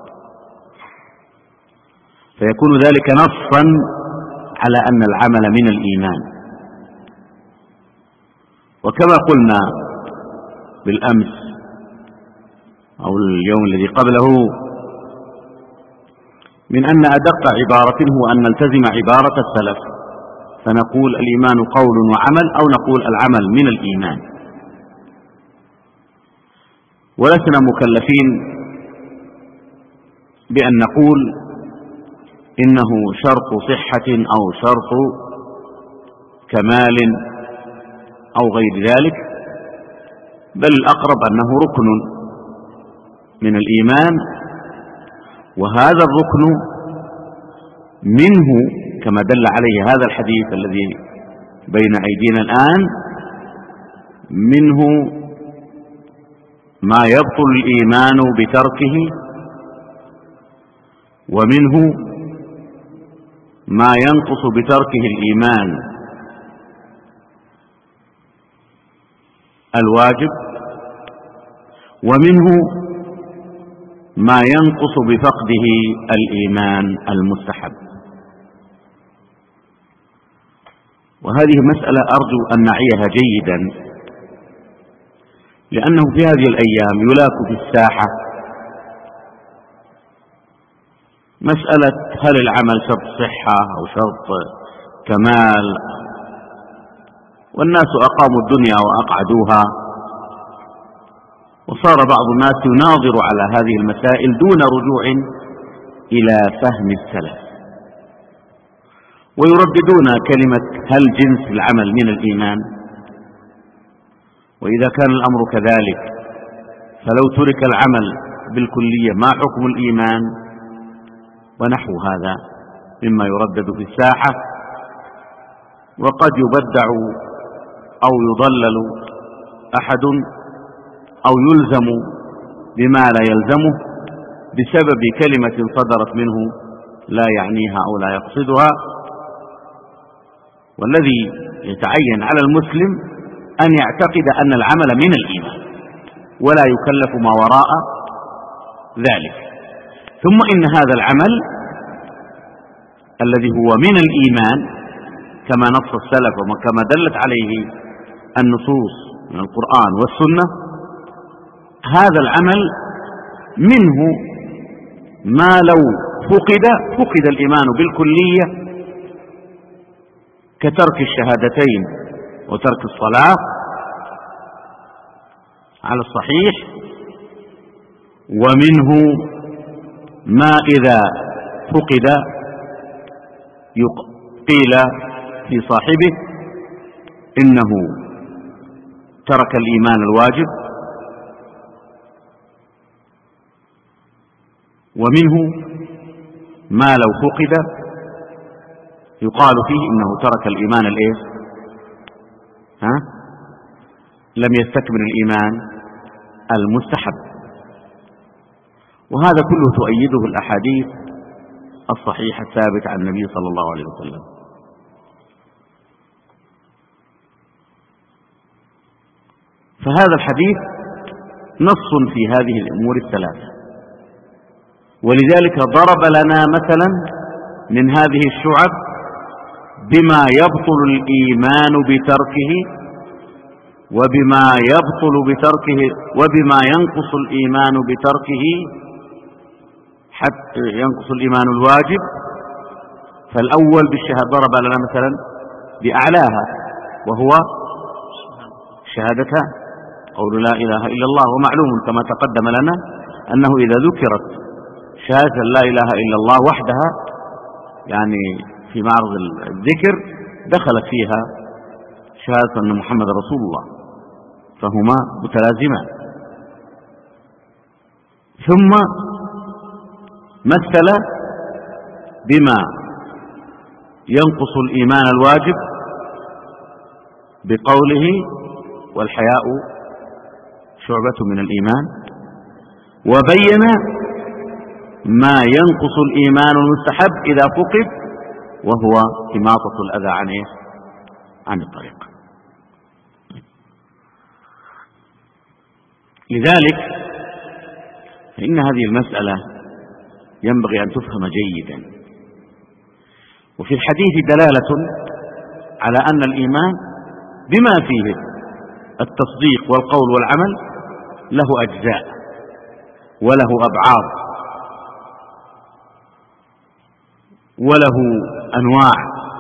فيكون ذلك نصا على أن العمل من الإيمان. وكما قلنا بالأمس أو اليوم الذي قبله من أن أدق عبارة هو أن نلتزم عبارة السلف، فنقول الإيمان قول وعمل، أو نقول العمل من الإيمان، ولسنا مكلفين بأن نقول إنه شرط صحة أو شرط كمال أو غير ذلك، بل الأقرب أنه ركن من الإيمان، وهذا الركن منه كما دل عليه هذا الحديث الذي بين أيدينا الآن، منه ما يبطل الإيمان بتركه، ومنه ما ينقص بتركه الإيمان الواجب، ومنه ما ينقص بفقده الإيمان المستحب. وهذه مسألة أرجو أن نعيها جيدا، لأنه في هذه الأيام يلاك في الساحة مسألة هل العمل شرط صحة أو شرط كمال، والناس أقاموا الدنيا وأقعدوها، وصار بعض الناس يناظر على هذه المسائل دون رجوع إلى فهم السلف، ويرددون كلمة هل جنس العمل من الإيمان؟ وإذا كان الأمر كذلك فلو ترك العمل بالكلية ما حكم الإيمان؟ ونحو هذا مما يردد في الساحة، وقد يبدع أو يضلل أحد أو يلزم بما لا يلزمه بسبب كلمة صدرت منه لا يعنيها أو لا يقصدها. والذي يتعين على المسلم أن يعتقد أن العمل من الإيمان ولا يكلف ما وراء ذلك. ثم إن هذا العمل الذي هو من الإيمان كما نص السلف وكما دلت عليه النصوص من القرآن والسنة، هذا العمل منه ما لو فقد الإيمان بالكلية كترك الشهادتين وترك الصلاة على الصحيح. ومنه ما إذا فقد قيل في صاحبه إنه ترك الإيمان الواجب. ومنه ما لو فقد يقال فيه إنه ترك الإيمان لم يستكمل الإيمان المستحب. وهذا كله تؤيده الأحاديث الصحيحة الثابتة عن النبي صلى الله عليه وسلم. فهذا الحديث نص في هذه الأمور الثلاثة، ولذلك ضرب لنا مثلا من هذه الشعب بما يبطل الإيمان بتركه، وبما يبطل بتركه، وبما ينقص الإيمان بتركه حتى ينقص الإيمان الواجب. فالأول بالشهادة ضرب لنا مثلا بأعلاها وهو شهادتان، قول لا إله إلا الله. ومعلوم كما تقدم لنا أنه إذا ذكرت شهادة لا إله إلا الله وحدها يعني في معرض الذكر دخلت فيها شهادة أن محمد رسول الله، فهما متلازمان. ثم مثل بما ينقص الإيمان الواجب بقوله والحياء شعبة من الإيمان، وبين ما ينقص الإيمان المستحب إذا فقد وهو إماطة الأذى عن الطريق. لذلك فإن هذه المسألة ينبغي أن تفهم جيدا. وفي الحديث دلالة على أن الإيمان بما فيه التصديق والقول والعمل له أجزاء وله أبعاد وله أنواع،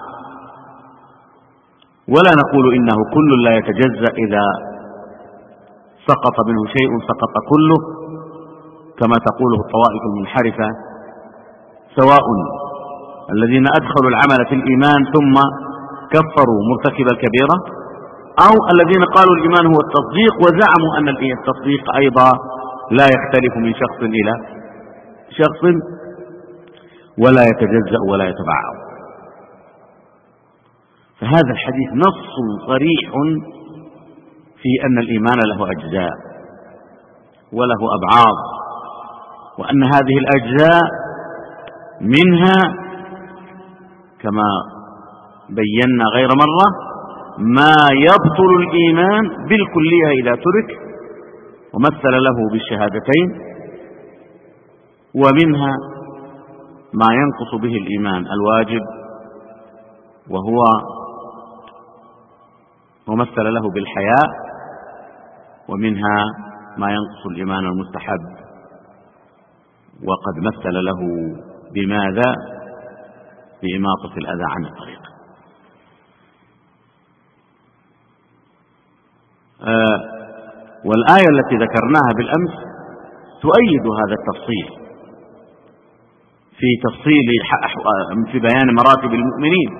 ولا نقول إنه كل لا يتجزأ إذا سقط منه شيء سقط كله كما تقوله الطوائف المنحرفة، سواء الذين أدخلوا العمل في الإيمان ثم كفروا مرتكب الكبيرة، أو الذين قالوا الإيمان هو التصديق وزعموا أن التصديق أيضا لا يختلف من شخص إلى شخص ولا يتجزأ ولا يتبعض. فهذا الحديث نص صريح في أن الإيمان له أجزاء وله أبعاد، وأن هذه الأجزاء منها كما بينا غير مرة ما يبطل الإيمان بالكلية إذا ترك ومثل له بالشهادتين، ومنها ما ينقص به الإيمان الواجب وهو ومثل له بالحياء، ومنها ما ينقص الإيمان المستحب وقد مثل له بماذا؟ بإماطة الأذى عن الطريق. والآية التي ذكرناها بالأمس تؤيد هذا التفصيل في بيان مراتب المؤمنين،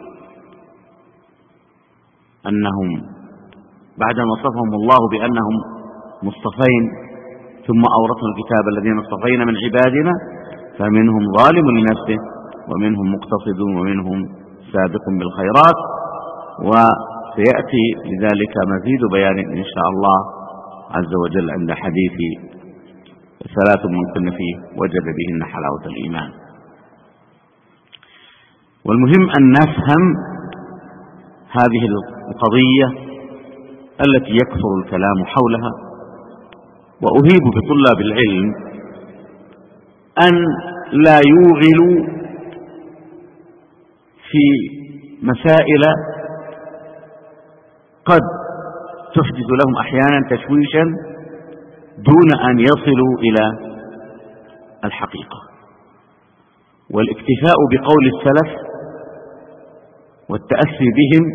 أنهم بعدما وصفهم الله بأنهم مصطفين ثم أورثنا الكتاب الذين اصطفينا من عبادنا فمنهم ظالم لنفسه ومنهم مقتصد ومنهم سابق بالخيرات. وسيأتي لذلك مزيد بيان إن شاء الله عز وجل عند حديث 3 من كن فيه وجد بهن حلاوة الإيمان. والمهم أن نفهم هذه القضية التي يكثر الكلام حولها. وأهيب بطلاب العلم أن لا يوغلوا في مسائل قد تحدث لهم أحيانا تشويشا دون أن يصلوا إلى الحقيقة. والاكتفاء بقول السلف والتأسي بهم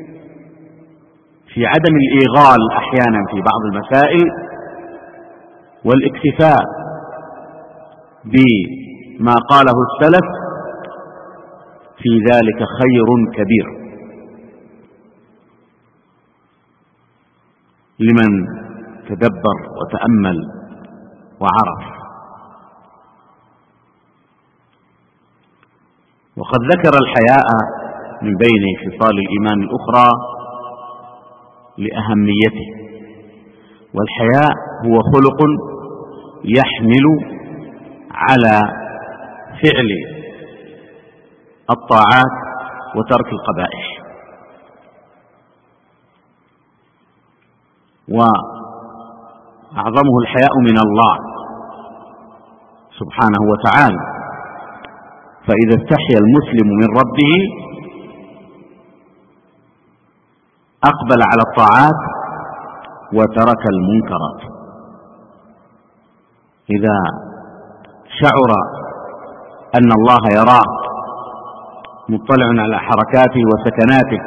في عدم الإيغال أحيانا في بعض المسائل، والاكتفاء بما قاله السلف في ذلك خير كبير لمن تدبر وتأمل وعرف. وقد ذكر الحياء من بين خصال الإيمان الأخرى لأهميته، والحياء هو خلق يحمل على فعل الطاعات وترك القبائح، وأعظمه الحياء من الله سبحانه وتعالى، فإذا استحيا المسلم من ربه أقبل على الطاعات وترك المنكرات. إذا شعر أن الله يراه مطلع على حركاته وسكناته،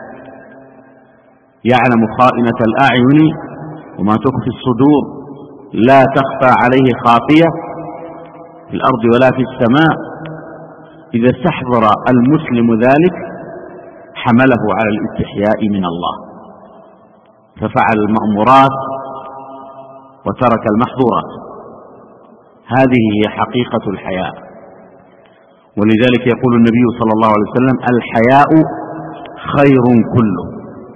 يعلم خائنة الأعين وما تخفي الصدور، لا تخفى عليه خافية في الأرض ولا في السماء، إذا استحضر المسلم ذلك حمله على الاستحياء من الله، ففعل المأمورات وترك المحظورات. هذه هي حقيقة الحياء. ولذلك يقول النبي صلى الله عليه وسلم: الحياء خير كله.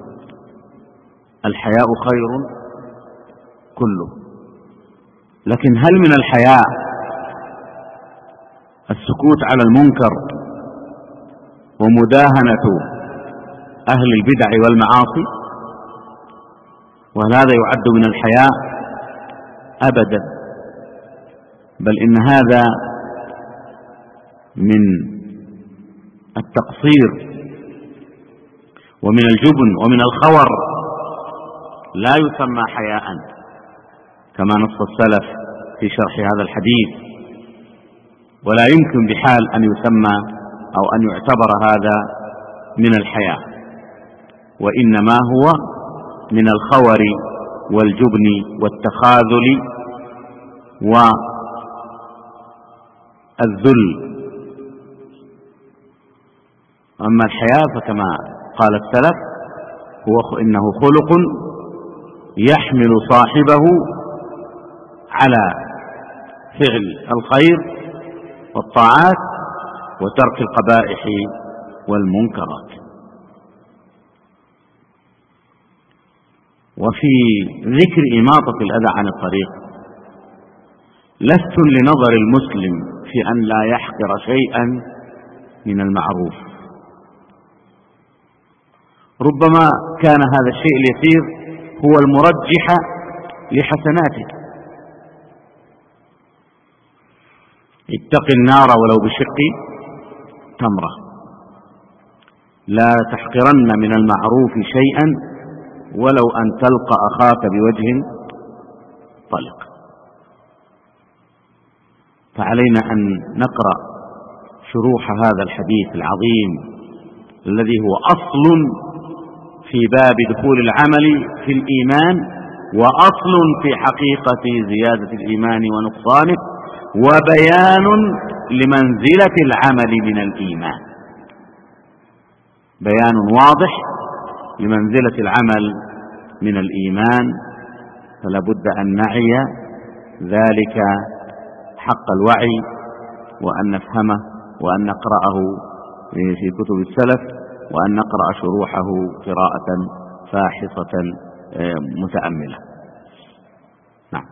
الحياء خير كله. لكن هل من الحياء السكوت على المنكر ومداهنة أهل البدع والمعاصي؟ وهل هذا يعد من الحياء؟ أبدا، بل إن هذا من التقصير ومن الجبن ومن الخور، لا يسمى حياء كما نص السلف في شرح هذا الحديث، ولا يمكن بحال أن يسمى أو أن يعتبر هذا من الحياء، وإنما هو من الخور والجبن والتخاذل والذل. أما الحياء فكما قال السلف إنه خلق يحمل صاحبه على فعل الخير والطاعات وترك القبائح والمنكرات. وفي ذكر إماطة الأذى عن الطريق، لست لنظر المسلم في أن لا يحقر شيئا من المعروف، ربما كان هذا الشيء اليسير هو المرجح لحسناته. اتق النار ولو بشق تمرة، لا تحقرن من المعروف شيئا ولو أن تلقى أخاك بوجه طلق. فعلينا أن نقرأ شروح هذا الحديث العظيم الذي هو أصل في باب دخول العمل في الإيمان، وأصل في حقيقة زيادة الإيمان ونقصانه، وبيان لمنزلة العمل من الإيمان، بيان واضح لمنزلة العمل من الإيمان. فلا بد أن نعي ذلك حق الوعي، وأن نفهمه، وأن نقرأه في كتب السلف، وأن نقرأ شروحه قراءة فاحصة متأملة. نعم.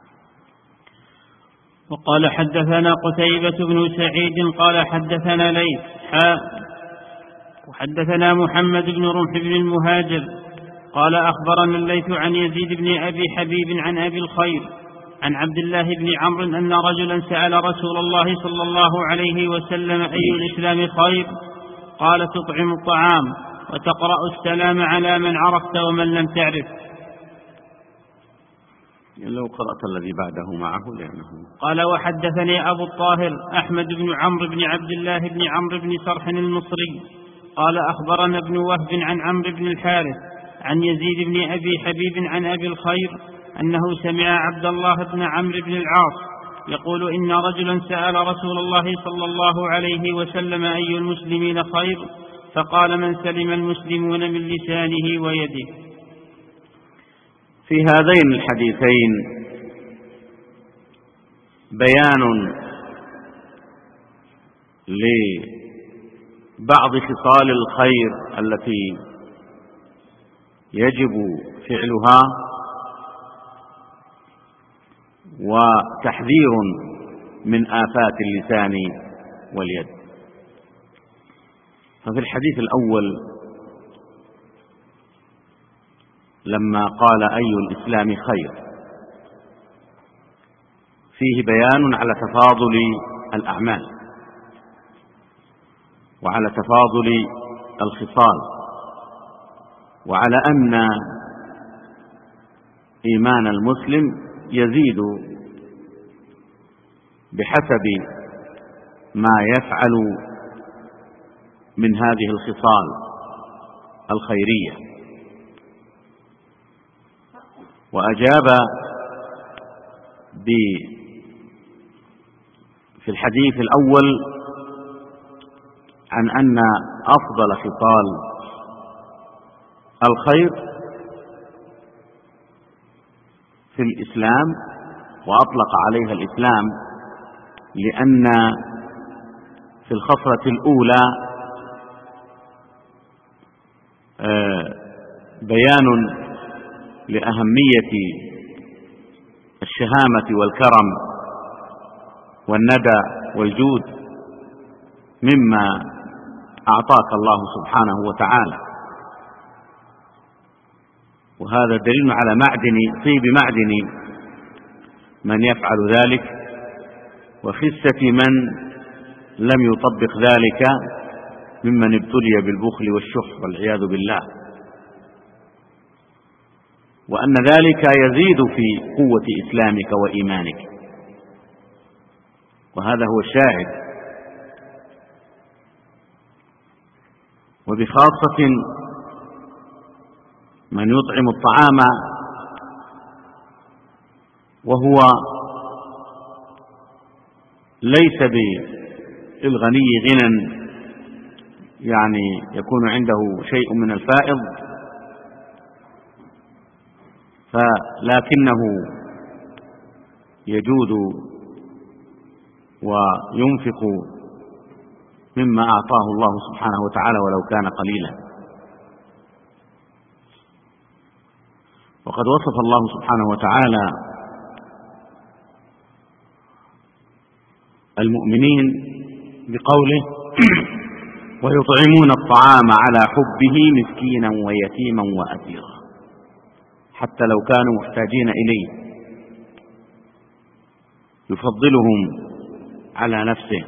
وقال حدثنا قتيبة بن سعيد قال حدثنا ليث وحدثنا محمد بن رمح بن المهاجر قال أخبرنا الليث عن يزيد بن أبي حبيب عن أبي الخير عن عبد الله بن عمرو أن رجلا سأل رسول الله صلى الله عليه وسلم: أي الإسلام خير؟ قال: تطعم الطعام وتقرأ السلام على من عرفت ومن لم تعرف. لو قرأت الذي بعده معه لأنه قال: وحدثني أبو الطاهر أحمد بن عمرو بن عبد الله بن عمرو بن صرح المصري قال: أخبرنا ابن وهب عن عمرو بن الحارث عن يزيد بن أبي حبيب عن أبي الخير أنه سمع عبد الله بن عمرو بن العاص يقول: إن رجلا سأل رسول الله صلى الله عليه وسلم: أي المسلمين خير؟ فقال: من سلم المسلمون من لسانه ويده. في هذين الحديثين بيان لبعض خصال الخير التي يجب فعلها، وتحذير من آفات اللسان واليد. ففي الحديث الأول لما قال: أي الإسلام خير، فيه بيان على تفاضل الأعمال وعلى تفاضل الخصال، وعلى أن إيمان المسلم يزيد بحسب ما يفعل من هذه الخصال الخيرية. وأجاب في الحديث الأول عن أن أفضل خصال الخير في الإسلام، وأطلق عليها الإسلام لأن في الخصلة الأولى بيان لأهمية الشهامة والكرم والندى والجود مما أعطاك الله سبحانه وتعالى، وهذا دليل على طيب معدن من يفعل ذلك، وخسة من لم يطبق ذلك ممن ابتلي بالبخل والشح والعياذ بالله، وأن ذلك يزيد في قوة إسلامك وإيمانك. وهذا هو الشاهد. وبخاصة من يطعم الطعام وهو ليس بالغني غنى، يعني يكون عنده شيء من الفائض، لكنه يجود وينفق مما أعطاه الله سبحانه وتعالى ولو كان قليلا. وقد وصف الله سبحانه وتعالى المؤمنين بقوله: ويطعمون الطعام على حبه مسكينا ويتيما وأسيرا، حتى لو كانوا محتاجين إليه، يفضلهم على نفسه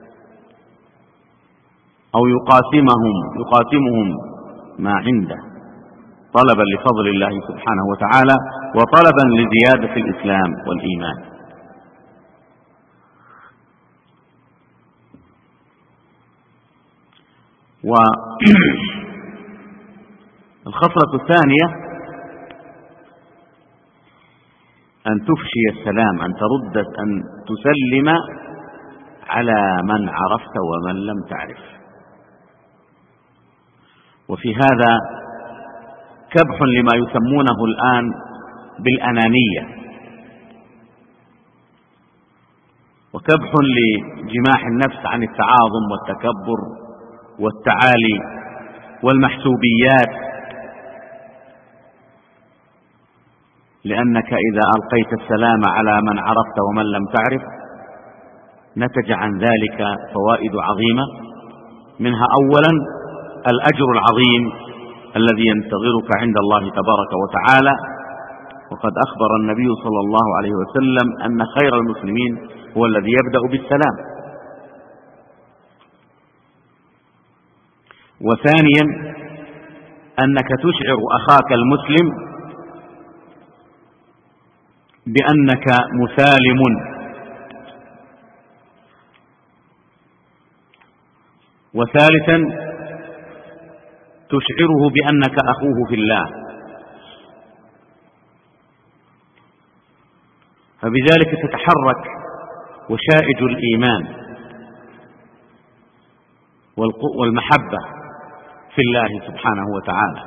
أو يقاسمهم ما عنده طلبا لفضل الله سبحانه وتعالى وطلبا لزيادة الإسلام والإيمان. والخصلة الثانية أن تفشي السلام، أن تسلم على من عرفت ومن لم تعرف. وفي هذا كبح لما يسمونه الآن بالأنانية، وكبح لجماح النفس عن التعاظم والتكبر والتعالي والمحسوبيات، لأنك إذا ألقيت السلام على من عرفت ومن لم تعرف نتج عن ذلك فوائد عظيمة، منها أولا الأجر العظيم الذي ينتظرك عند الله تبارك وتعالى. وقد أخبر النبي صلى الله عليه وسلم أن خير المسلمين هو الذي يبدأ بالسلام. وثانيا أنك تشعر أخاك المسلم بأنك مسالم، وثالثا تشعره بأنك أخوه في الله، فبذلك تتحرك وشائج الإيمان والمحبة في الله سبحانه وتعالى.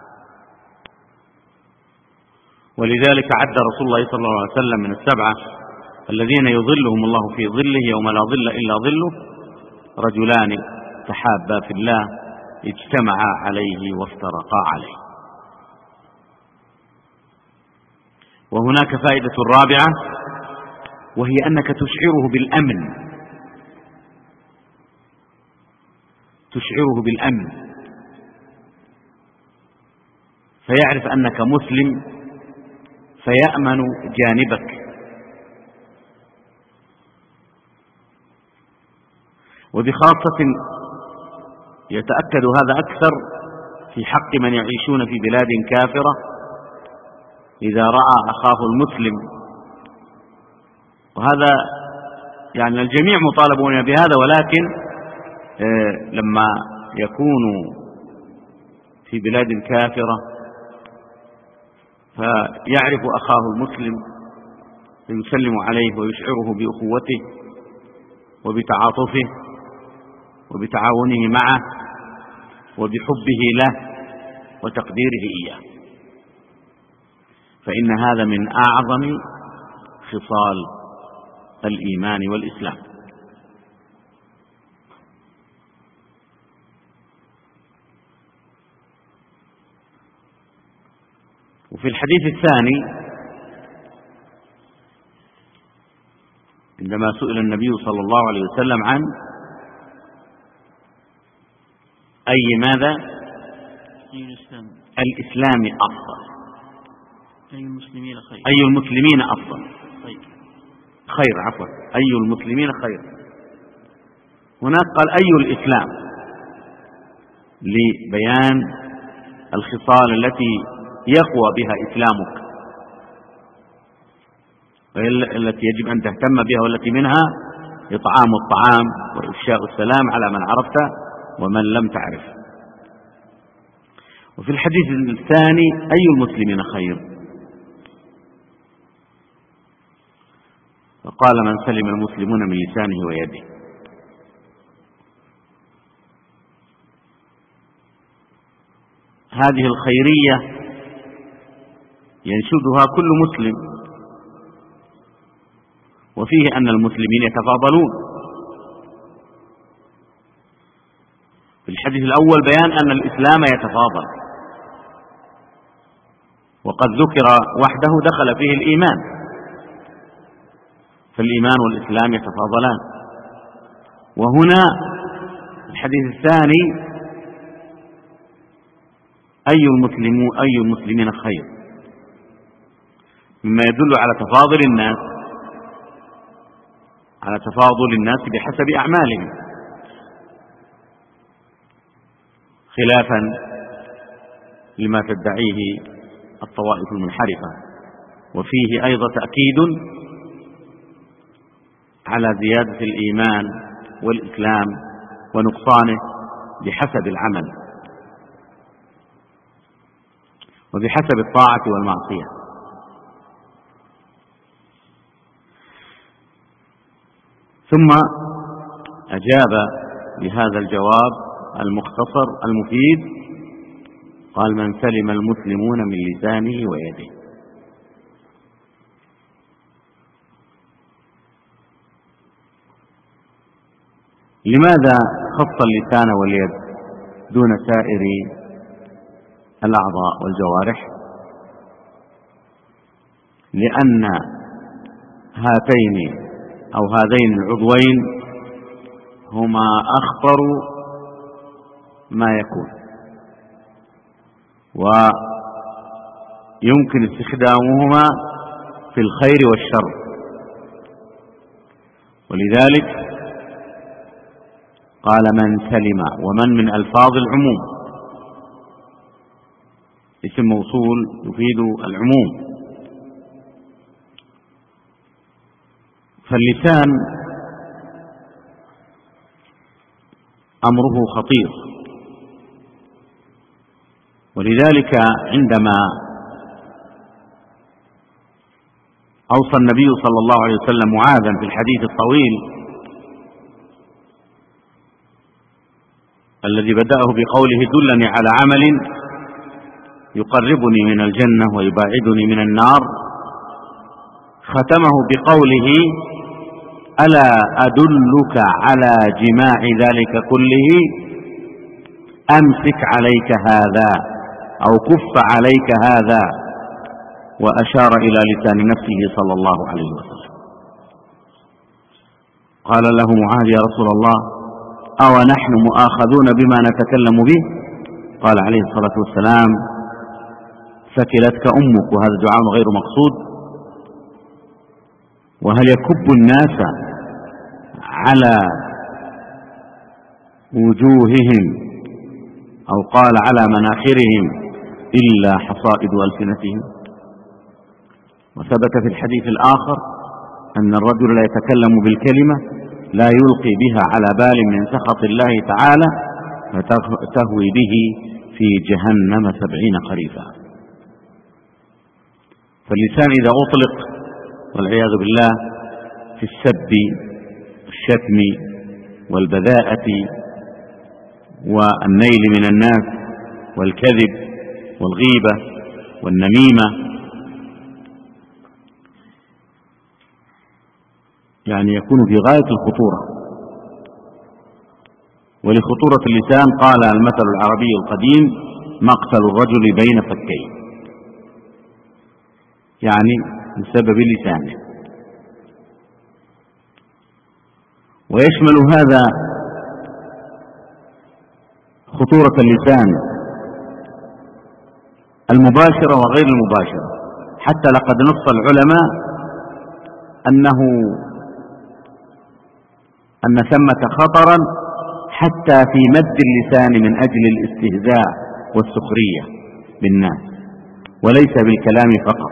ولذلك عد رسول الله صلى الله عليه وسلم من السبعة الذين يظلهم الله في ظله يوم لا ظل إلا ظله رجلان تحابا في الله اجتمعا عليه وافترقا عليه. وهناك فائدة رابعة، وهي أنك تشعره بالأمن، تشعره بالأمن، فيعرف أنك مسلم فيأمن جانبك. وبخاصة يتأكد هذا أكثر في حق من يعيشون في بلاد كافرة، إذا رأى أخاه المسلم، وهذا يعني الجميع مطالبون بهذا، ولكن لما يكونوا في بلاد كافرة فيعرف أخاه المسلم فيسلم عليه ويشعره بأخوته وبتعاطفه وبتعاونه معه وبحبه له وتقديره إياه، فإن هذا من أعظم خصال الإيمان والإسلام. وفي الحديث الثاني عندما سئل النبي صلى الله عليه وسلم عن أي ماذا الإسلام أفضل، أي المسلمين خير، أي المسلمين أفضل، خير عفوا، أي المسلمين خير. هناك قال أي الإسلام لبيان الخصال التي يقوى بها إسلامك، التي يجب أن تهتم بها، والتي منها إطعام الطعام وإفشاء السلام على من عرفت ومن لم تعرف. وفي الحديث الثاني أي المسلمين خير، فقال من سلم المسلمون من لسانه ويده. هذه الخيرية ينشدها كل مسلم، وفيه أن المسلمين يتفاضلون. في الحديث الأول بيان أن الإسلام يتفاضل، وقد ذكر وحده دخل فيه الإيمان، فالإيمان والإسلام يتفاضلان. وهنا الحديث الثاني أي المسلمين خير، مما يدل على تفاضل الناس، على تفاضل الناس بحسب أعمالهم، خلافا لما تدعيه الطوائف المنحرفة. وفيه أيضا تأكيد على زيادة الإيمان والإسلام ونقصانه بحسب العمل وبحسب الطاعة والمعصية. ثم أجاب لهذا الجواب المختصر المفيد، قال من سلم المسلمون من لسانه ويده. لماذا خص اللسان واليد دون سائر الأعضاء والجوارح؟ لأن هاتين أو هذين العضوين هما أخطر ما يكون، ويمكن استخدامهما في الخير والشر، ولذلك قال من سلم، ومن من ألفاظ العموم، اسم موصول يفيد العموم، فاللسان أمره خطير، ولذلك عندما أوصى النبي صلى الله عليه وسلم معاذا في الحديث الطويل الذي بدأه بقوله دلني على عمل يقربني من الجنة ويباعدني من النار، ختمه بقوله ألا أدلك على جماع ذلك كله أمسك عليك هذا أو كف عليك هذا، وأشار إلى لسان نفسه صلى الله عليه وسلم. قال له معاذ يا رسول الله أو نحن مؤاخذون بما نتكلم به؟ قال عليه الصلاة والسلام ثكلتك أمك، وهذا دعاء غير مقصود. وهل يكب الناس على وجوههم أو قال على مناخرهم إلا حصائد ألسنتهم؟ وثبت في الحديث الآخر أن الرجل لا يتكلم بالكلمة لا يلقي بها على بال من سخط الله تعالى فتهوي به في جهنم 70 خريفا. فاللسان إذا أطلق والعياذ بالله في السب والشتم والبذاءة والنيل من الناس والكذب والغيبة والنميمة، يعني يكون في غاية الخطورة. ولخطورة اللسان قال المثل العربي القديم مقتل الرجل بين فكيه، يعني بسبب لسانه. ويشمل هذا خطورة اللسان المباشرة وغير المباشرة، حتى لقد نص العلماء أن ثمة خطرا حتى في مد اللسان من أجل الاستهزاء والسخرية بالناس وليس بالكلام فقط.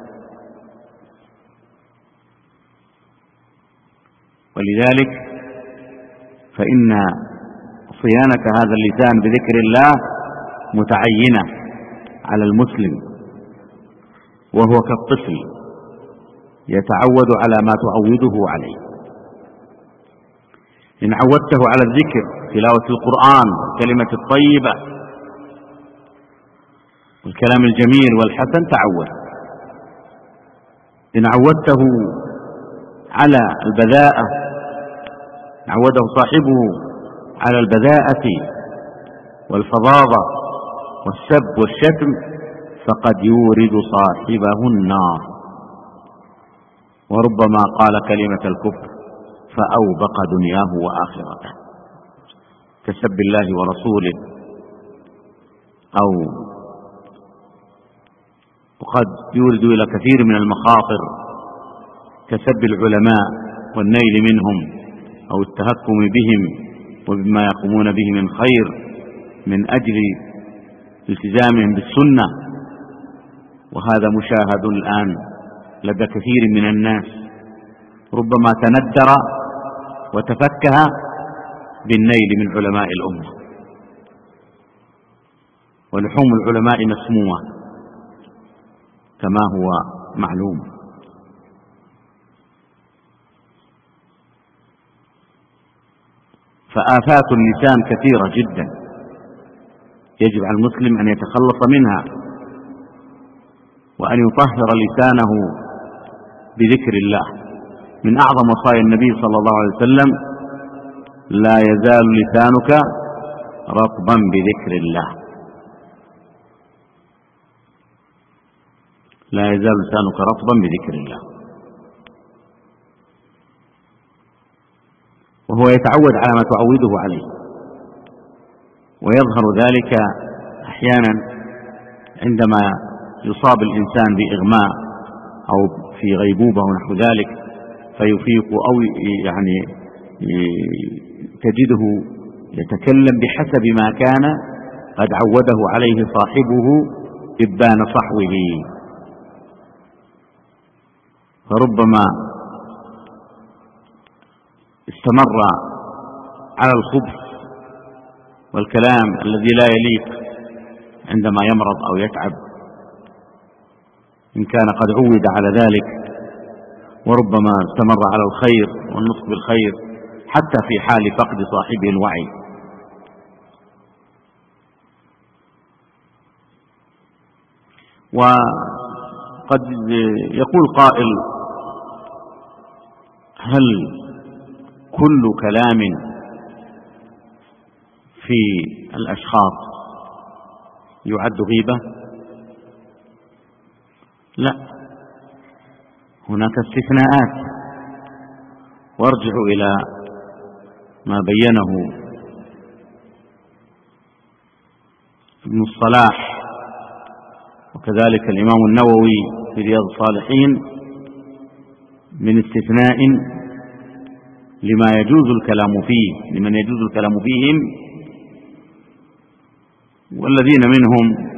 ولذلك فإن صيانة هذا اللسان بذكر الله متعينة على المسلم، وهو كالطفل يتعود على ما تعوده عليه. إن عودته على الذكر تلاوة القرآن والكلمة الطيبة والكلام الجميل والحسن تعود. إن عودته على البذاءة عوده صاحبه على البذاءة والفظاظة والسب والشتم فقد يورد صاحبه النار، وربما قال كلمة الكفر فأوبق دنياه وآخرته كسب الله ورسوله، أو وقد يورد إلى كثير من المخاطر كسب العلماء والنيل منهم أو التهكم بهم وبما يقومون به من خير من أجل التزامهم بالسنة. وهذا مشاهد الآن لدى كثير من الناس، ربما تندر وتفكه بالنيل من علماء الأمة. ولحوم العلماء مسمومة كما هو معلوم. فآفات اللسان كثيرة جدا يجب على المسلم أن يتخلص منها، وأن يطهر لسانه بذكر الله. من أعظم وصايا النبي صلى الله عليه وسلم لا يزال لسانك رطبا بذكر الله، لا يزال لسانك رطبا بذكر الله. وهو يتعود على ما تعوده عليه، ويظهر ذلك أحيانا عندما يصاب الإنسان بإغماء أو في غيبوبة ونحو ذلك فيفيق، أو يعني تجده يتكلم بحسب ما كان قد عوده عليه صاحبه إبان صحوه. فربما استمر على الخبث والكلام الذي لا يليق عندما يمرض أو يتعب، إن كان قد عود على ذلك، وربما استمر على الخير والنطق بالخير حتى في حال فقد صاحبه الوعي. وقد يقول قائل: هل كل كلام في الأشخاص يعد غيبة؟ لا، هناك استثناءات، وارجع إلى ما بينه ابن الصلاح وكذلك الإمام النووي في رياض الصالحين من استثناء لما يجوز الكلام فيه، لمن يجوز الكلام فيهم، والذين منهم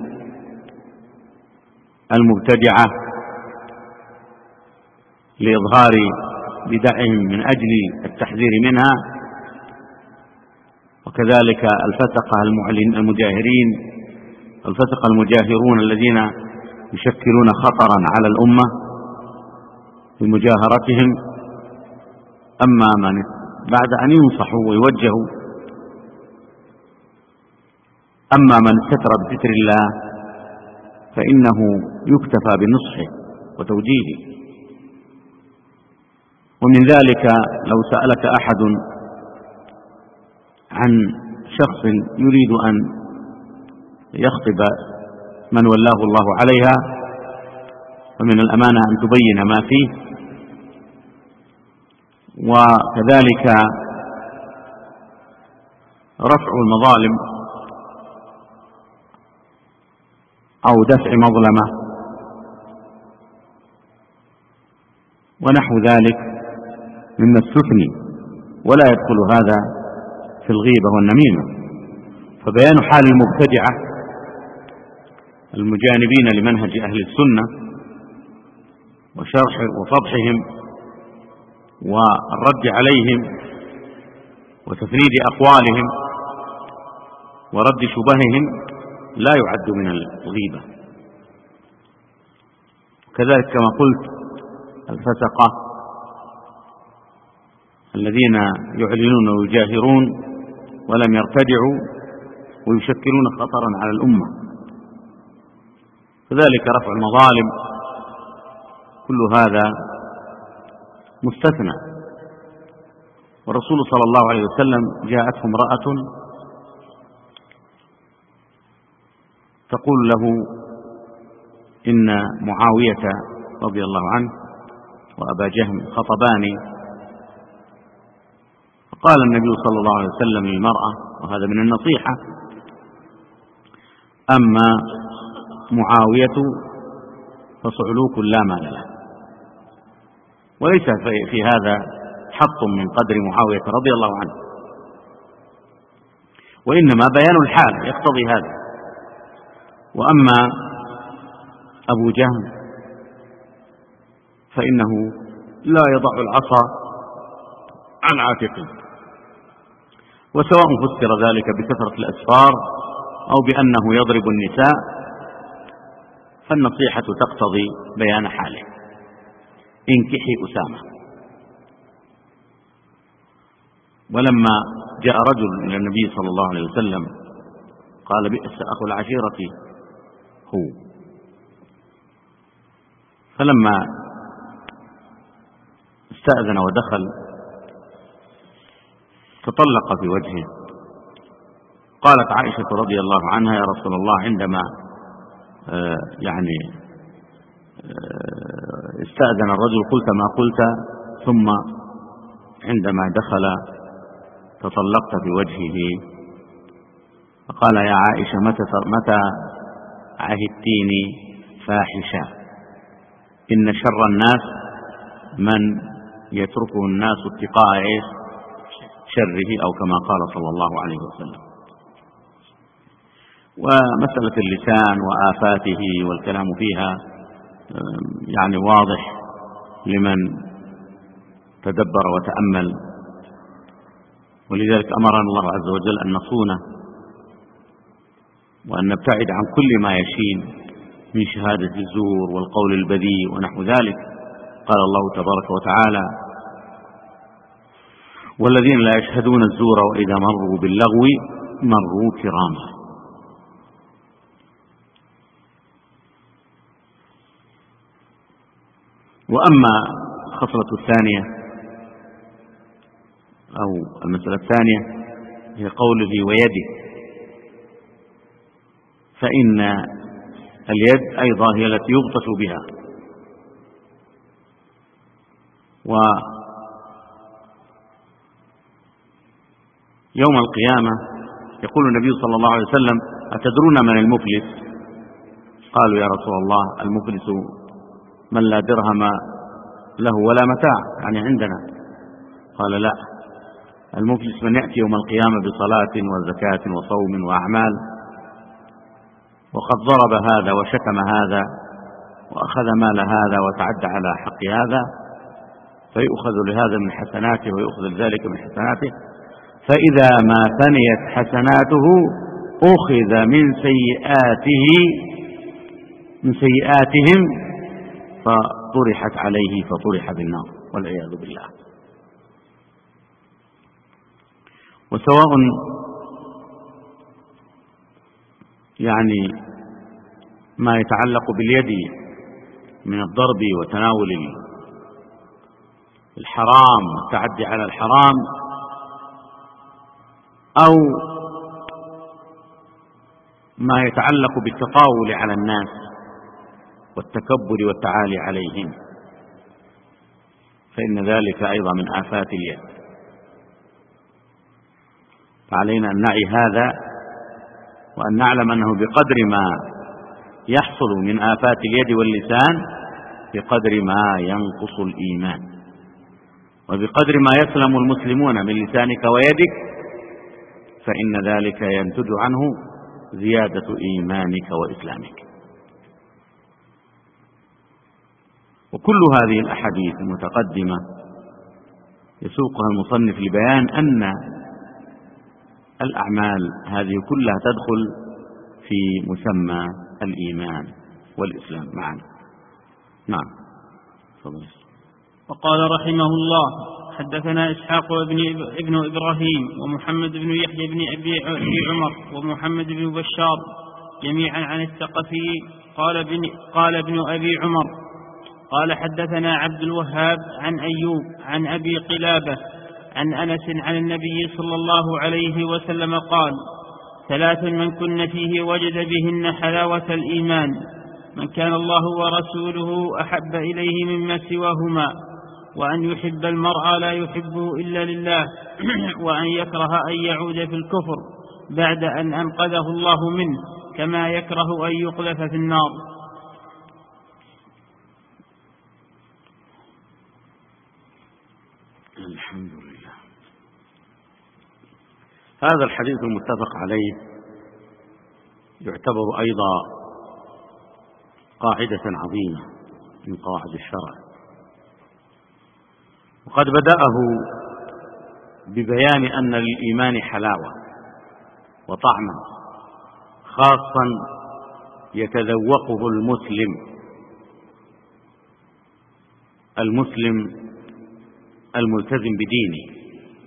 المبتدعة لإظهار بدعهم من أجل التحذير منها، وكذلك الفسقة المجاهرين، الفسقة المجاهرون الذين يشكلون خطرا على الأمة بمجاهرتهم. أما من بعد أن ينصحوا ويوجهوا، أما من استتر بستر الله فإنه يكتفى بنصحه وتوجيهه. ومن ذلك لو سألك أحد عن شخص يريد أن يخطب من ولاه الله عليها، فمن الأمانة أن تبين ما فيه، وكذلك رفع المظالم أو دفع مظلمة ونحو ذلك مما استثني، ولا يدخل هذا في الغيبة والنميمة. فبيان حال المبتدعة المجانبين لمنهج أهل السنة وشرح وفضحهم والرد عليهم وتفريد أقوالهم ورد شبههم لا يعد من الغيبة. كذلك كما قلت الفسقة الذين يعلنون ويجاهرون ولم يرتدعوا ويشكلون خطرا على الأمة، كذلك رفع المظالم، كل هذا مستثنى. والرسول صلى الله عليه وسلم جاءته امرأة تقول له إن معاوية رضي الله عنه وأبا جهم خطباني، فقال النبي صلى الله عليه وسلم للمرأة، وهذا من النصيحة: أما معاوية فصعلوك لا مال له. وليس في هذا حط من قدر معاوية رضي الله عنه، وإنما بيان الحال يقتضي هذا. وأما أبو جهم فإنه لا يضع العصا عن عاتقه، وسواء فسر ذلك بكثرة الأسفار أو بأنه يضرب النساء، فالنصيحة تقتضي بيان حاله. انكحي أسامة. ولما جاء رجل إلى النبي صلى الله عليه وسلم قال: بئس أخو العشيرة هو. فلما استأذن ودخل تطلق في وجهه. قالت عائشة رضي الله عنها: يا رسول الله، عندما استأذن الرجل قلت ما قلت، ثم عندما دخل تطلقت في وجهه. فقال: يا عائشة، متى عهدتيني فاحشة؟ إن شر الناس من يتركه الناس اتقاء شره، أو كما قال صلى الله عليه وسلم. ومسألة اللسان وآفاته والكلام فيها واضح لمن تدبر وتأمل ولذلك أمرنا الله عز وجل أن نصونه وأن نبتعد عن كل ما يشين من شهادة الزور والقول البذيء ونحو ذلك. قال الله تبارك وتعالى: والذين لا يشهدون الزور وإذا مروا باللغو مروا كراما. وأما الخصلة الثانية أو المسألة الثانية هي قوله ويده، فإن اليد أيضا هي التي يبطش بها، ويوم القيامة يقول النبي صلى الله عليه وسلم: أتدرون من المفلس؟ قالوا: يا رسول الله، المفلس من لا درهم له ولا متاع، يعني عندنا. قال: لا، المفلس من يأتي يوم القيامة بصلاة وزكاة وصوم وأعمال، وقد ضرب هذا وشتم هذا وأخذ مال هذا وتعدى على حق هذا، فيؤخذ لهذا من حسناته ويؤخذ ذلك من حسناته، فإذا ما فنيت حسناته أخذ من سيئاتهم فطرحت عليه فطرح بالنار والعياذ بالله. وسواء يعني ما يتعلق باليد من الضرب وتناول الحرام والتعدي على الحرام، أو ما يتعلق بالتطاول على الناس والتكبر والتعالي عليهم، فإن ذلك أيضا من آفات اليد. فعلينا أن نعي هذا وأن نعلم أنه بقدر ما يحصل من آفات اليد واللسان بقدر ما ينقص الإيمان، وبقدر ما يسلم المسلمون من لسانك ويدك فإن ذلك ينتج عنه زيادة إيمانك وإسلامك. وكل هذه الأحاديث المتقدمة يسوقها المصنف لبيان أن الأعمال هذه كلها تدخل في مسمى الإيمان والإسلام معا. نعم. وقال رحمه الله: حدثنا إسحاق ابن إبراهيم ومحمد بن يحيى بن أبي عمر ومحمد بن بشار جميعا عن الثقفي قال ابن أبي عمر قال: حدثنا عبد الوهاب عن أيوب عن أبي قلابة عن أنس عن النبي صلى الله عليه وسلم قال: 3 من كن فيه وجد بهن حلاوة الإيمان: من كان الله ورسوله أحب إليه مما سواهما، وأن يحب المرء لا يحبه إلا لله، وأن يكره أن يعود في الكفر بعد أن أنقذه الله منه، كما يكره أن يقذف في النار. الحمد لله. هذا الحديث المتفق عليه يعتبر أيضا قاعدة عظيمة من قواعد الشرع، وقد بدأه ببيان أن للإيمان حلاوة وطعما خاصا يتذوقه المسلم الملتزم بدينه،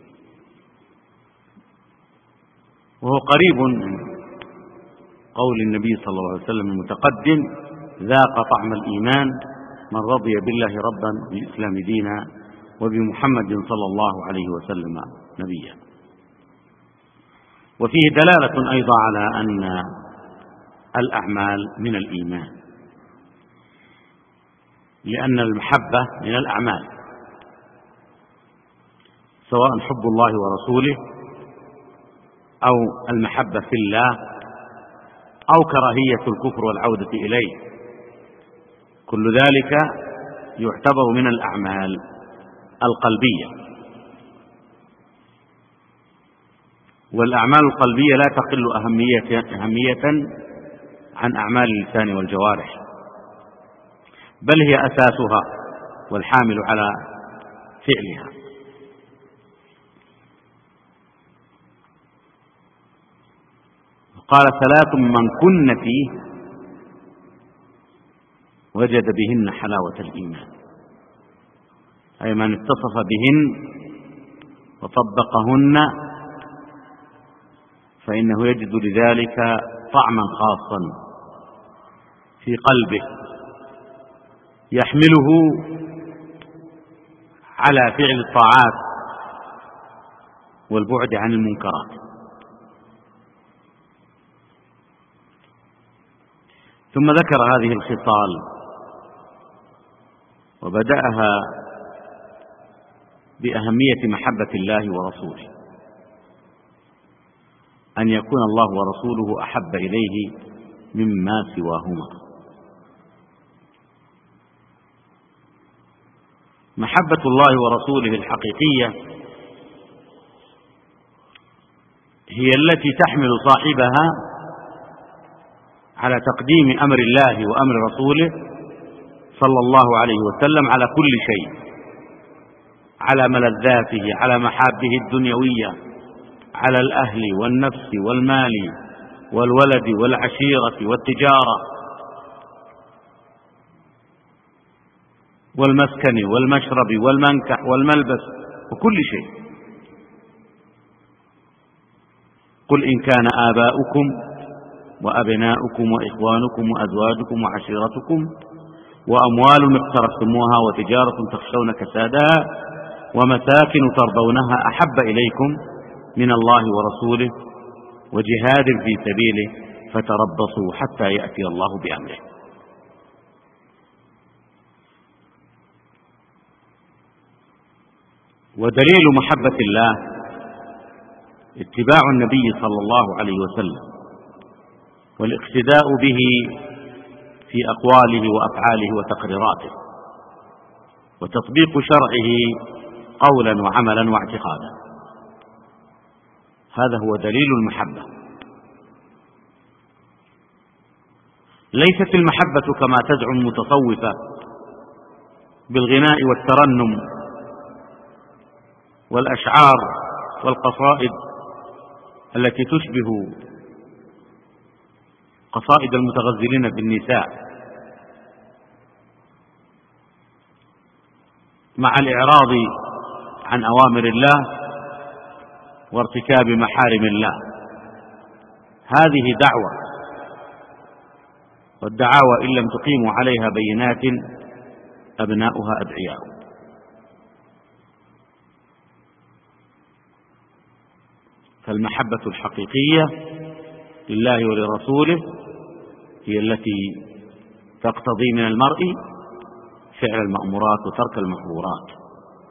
وهو قريب من قول النبي صلى الله عليه وسلم المتقدم: ذاق طعم الإيمان من رضي بالله ربا بالإسلام دينا وبمحمد صلى الله عليه وسلم نبيا. وفيه دلالة أيضا على أن الأعمال من الإيمان، لأن المحبة من الأعمال، سواء حب الله ورسوله أو المحبة في الله أو كراهية الكفر والعودة إليه، كل ذلك يعتبر من الأعمال القلبية. والأعمال القلبية لا تقل أهمية عن أعمال اللسان والجوارح، بل هي أساسها والحامل على فعلها. قال: 3 من كن فيه وجد بهن حلاوة الإيمان، أي من اتصف بهن وطبقهن فإنه يجد لذلك طعما خاصا في قلبه يحمله على فعل الطاعات والبعد عن المنكرات. ثم ذكر هذه الخصال وبدأها بأهمية محبة الله ورسوله، أن يكون الله ورسوله أحب إليه مما سواهما. محبة الله ورسوله الحقيقية هي التي تحمل صاحبها على تقديم أمر الله وأمر رسوله صلى الله عليه وسلم على كل شيء، على ملذاته، على محابه الدنيوية، على الأهل والنفس والمال والولد والعشيرة والتجارة والمسكن والمشرب والمنكح والملبس وكل شيء. قل إن كان آباؤكم وأبناؤكم وإخوانكم وأزواجكم وعشيرتكم وأموال اقترفتموها وتجارة تخشون كسادها ومساكن ترضونها أحب إليكم من الله ورسوله وجهاد في سبيله فتربصوا حتى يأتي الله بأمره. ودليل محبة الله اتباع النبي صلى الله عليه وسلم والاقتداء به في أقواله وأفعاله وتقريراته وتطبيق شرعه قولا وعملا واعتقادا. هذا هو دليل المحبة. ليست المحبة كما تزعم المتصوفة بالغناء والترنم والأشعار والقصائد التي تشبه قصائد المتغزلين بالنساء مع الإعراض عن أوامر الله وارتكاب محارم الله. هذه دعوة، والدعاوى إن لم تقيموا عليها بينات أبناؤها أدعياء. فالمحبة الحقيقية لله ولرسوله هي التي تقتضي من المرء فعل المأمورات وترك المحظورات.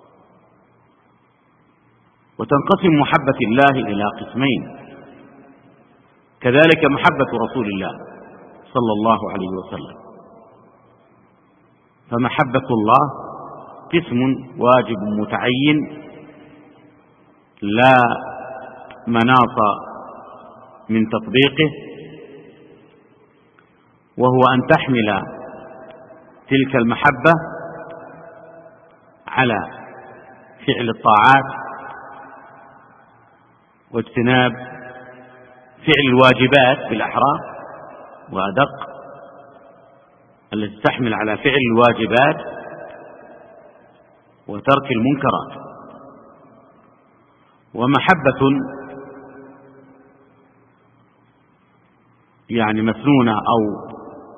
وتنقسم محبة الله إلى قسمين، كذلك محبة رسول الله صلى الله عليه وسلم. فمحبة الله قسم واجب متعين لا مناص من تطبيقه، وهو أن تحمل تلك المحبة على فعل الطاعات واجتناب فعل الواجبات بالأحرى وأدق، التي تحمل على فعل الواجبات وترك المنكرات. ومحبة يعني مسنونة أو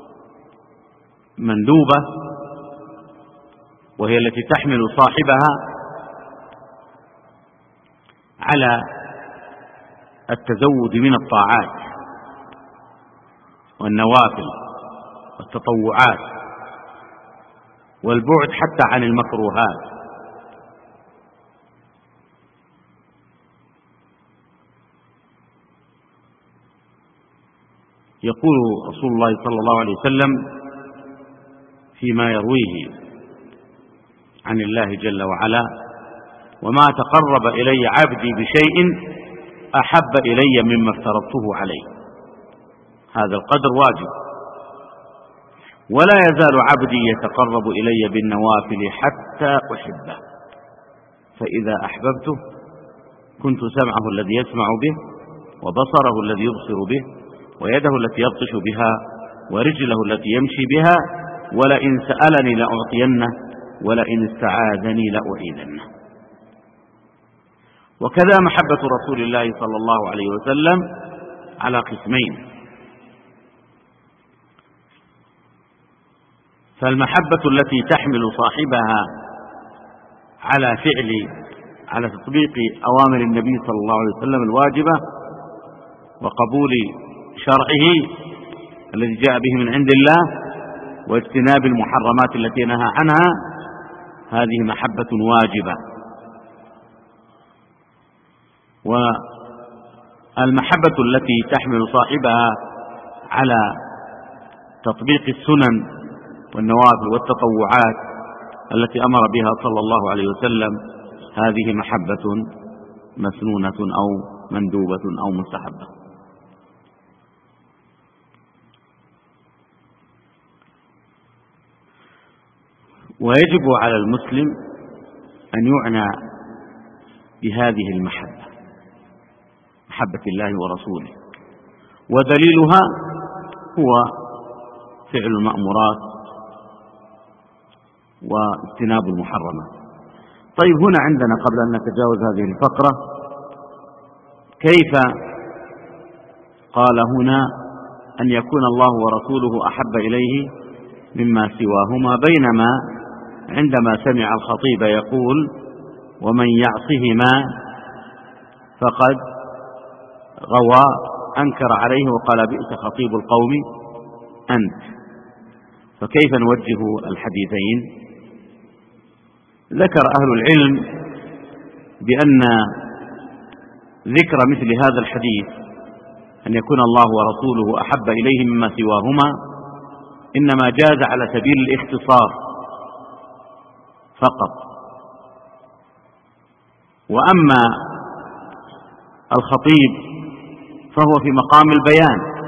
مندوبة، وهي التي تحمل صاحبها على التزود من الطاعات والنوافل والتطوعات والبعد حتى عن المكروهات. يقول رسول الله صلى الله عليه وسلم فيما يرويه عن الله جل وعلا: وما تقرب إلي عبدي بشيء أحب إلي مما افترضته عليه. هذا القدر واجب. ولا يزال عبدي يتقرب إلي بالنوافل حتى أحبه، فإذا أحببته كنت سمعه الذي يسمع به وبصره الذي يبصر به ويده التي يبطش بها ورجله التي يمشي بها، ولئن سألني لأعطينه ولئن استعاذني لأعيذنه. وكذا محبة رسول الله صلى الله عليه وسلم على قسمين: فالمحبة التي تحمل صاحبها على تطبيق أوامر النبي صلى الله عليه وسلم الواجبة وقبول شرعه الذي جاء به من عند الله واجتناب المحرمات التي نهى عنها، هذه محبة واجبة. والمحبة التي تحمل صاحبها على تطبيق السنن والنوافل والتطوعات التي أمر بها صلى الله عليه وسلم، هذه محبة مسنونة أو مندوبة أو مستحبة. ويجب على المسلم أن يعنى بهذه المحبة، محبة الله ورسوله، ودليلها هو فعل المأمورات واجتناب المحرمات. طيب، هنا عندنا قبل أن نتجاوز هذه الفقرة، كيف قال هنا أن يكون الله ورسوله أحب إليه مما سواهما، بينما عندما سمع الخطيب يقول ومن يعصهما فقد غوى أنكر عليه وقال بئس خطيب القوم أنت. فكيف نوجه الحديثين؟ ذكر أهل العلم بأن ذكر مثل هذا الحديث أن يكون الله ورسوله أحب إليه مما سواهما إنما جاز على سبيل الاختصار فقط، وأما الخطيب فهو في مقام البيان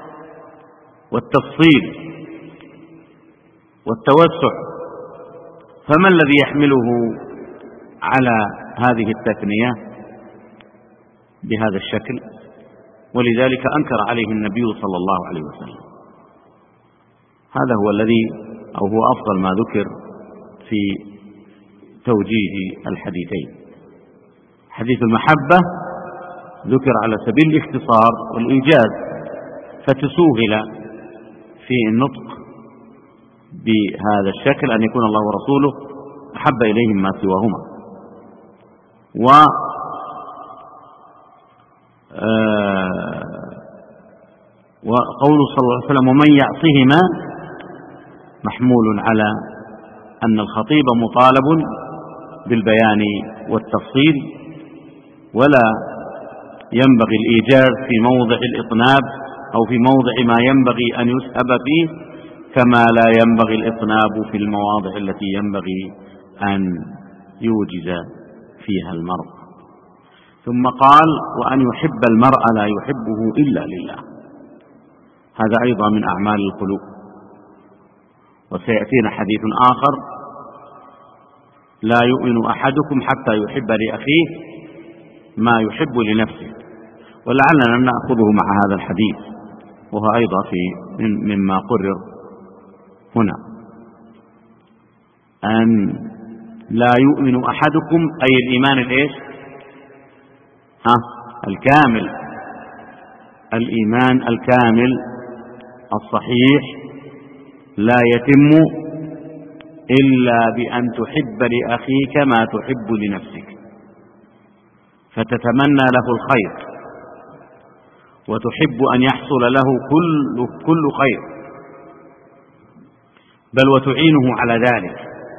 والتفصيل والتوسع، فما الذي يحمله على هذه التثنية بهذا الشكل؟ ولذلك أنكر عليه النبي صلى الله عليه وسلم. هذا هو الذي أو هو أفضل ما ذكر في توجيه الحديثين. حديث المحبة ذكر على سبيل الاختصار والإيجاز، فتسوهل في النطق بهذا الشكل أن يكون الله ورسوله أحب إليهم ما سواهما. وقوله صلى الله عليه وسلم ومن يعصهما محمول على أن الخطيب مطالب بالبيان والتفصيل، ولا ينبغي الإيجاز في موضع الإطناب أو في موضع ما ينبغي أن يسهب فيه، كما لا ينبغي الإطناب في المواضع التي ينبغي أن يوجز فيها المرء. ثم قال وأن يحب المرء لا يحبه إلا لله، هذا أيضا من أعمال القلوب. وسيأتينا حديث آخر لا يؤمن أحدكم حتى يحب لأخيه ما يحب لنفسه، ولعلنا نأخذه مع هذا الحديث، وهو أيضا مما قرر هنا أن لا يؤمن أحدكم أي الإيمان الإيش؟ الكامل، الإيمان الكامل الصحيح لا يتم إلا بأن تحب لأخيك ما تحب لنفسك، فتتمنى له الخير وتحب أن يحصل له كل خير، بل وتعينه على ذلك.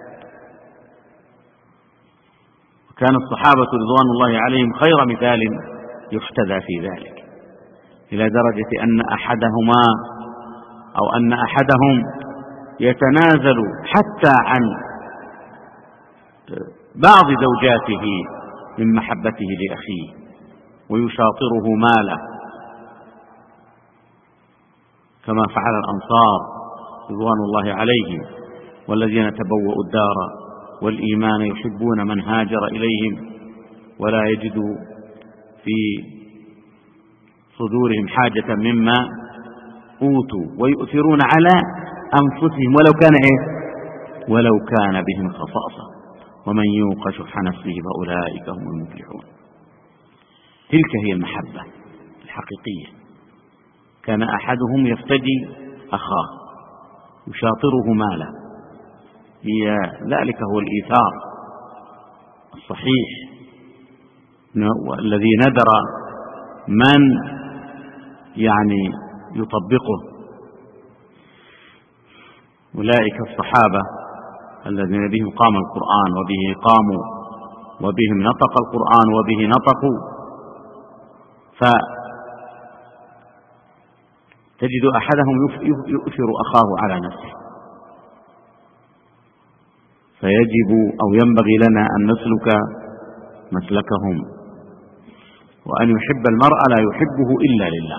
كان الصحابة رضوان الله عليهم خير مثال يحتذى في ذلك، إلى درجة أن أحدهم يتنازل حتى عن بعض زوجاته من محبته لأخيه ويشاطره ماله، كما فعل الأنصار رضوان الله عليهم، والذين تبوأوا الدار والإيمان يحبون من هاجر إليهم ولا يجدوا في صدورهم حاجة مما أوتوا ويؤثرون على أنفسهم ولو كان بهم خصاصة ومن يوق شح نفسه فأولئك هم المفلحون. تلك هي المحبة الحقيقية. كان أحدهم يفتدي أخاه يشاطره ماله، ذلك هو الإيثار الصحيح الذي ندر من يطبقه. أولئك الصحابة الذين بهم قام القرآن وبه قاموا وبهم نطق القرآن وبه نطقوا، فتجد أحدهم يؤثر أخاه على نفسه. فيجب أو ينبغي لنا أن نسلك مسلكهم، وأن يحب المرء لا يحبه إلا لله.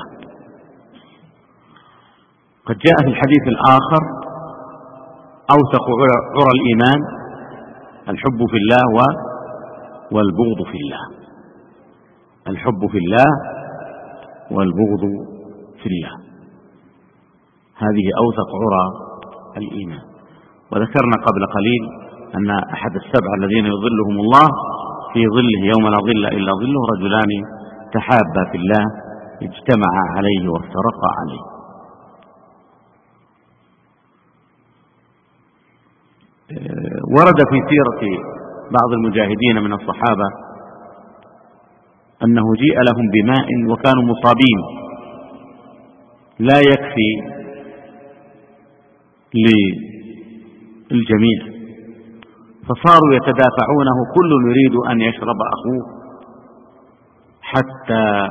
قد جاء في الحديث الآخر أوثق عرى الإيمان الحب في الله والبغض في الله. الحب في الله والبغض في الله، هذه أوثق عرى الإيمان. وذكرنا قبل قليل أن أحد السبع الذين يظلهم الله في ظله يوم لا ظل إلا ظله رجلان تحابا في الله اجتمعا عليه وافترقا عليه. ورد في سيرة بعض المجاهدين من الصحابة أنه جيء لهم بماء وكانوا مصابين لا يكفي للجميع، فصاروا يتدافعونه، كل يريد أن يشرب أخوه، حتى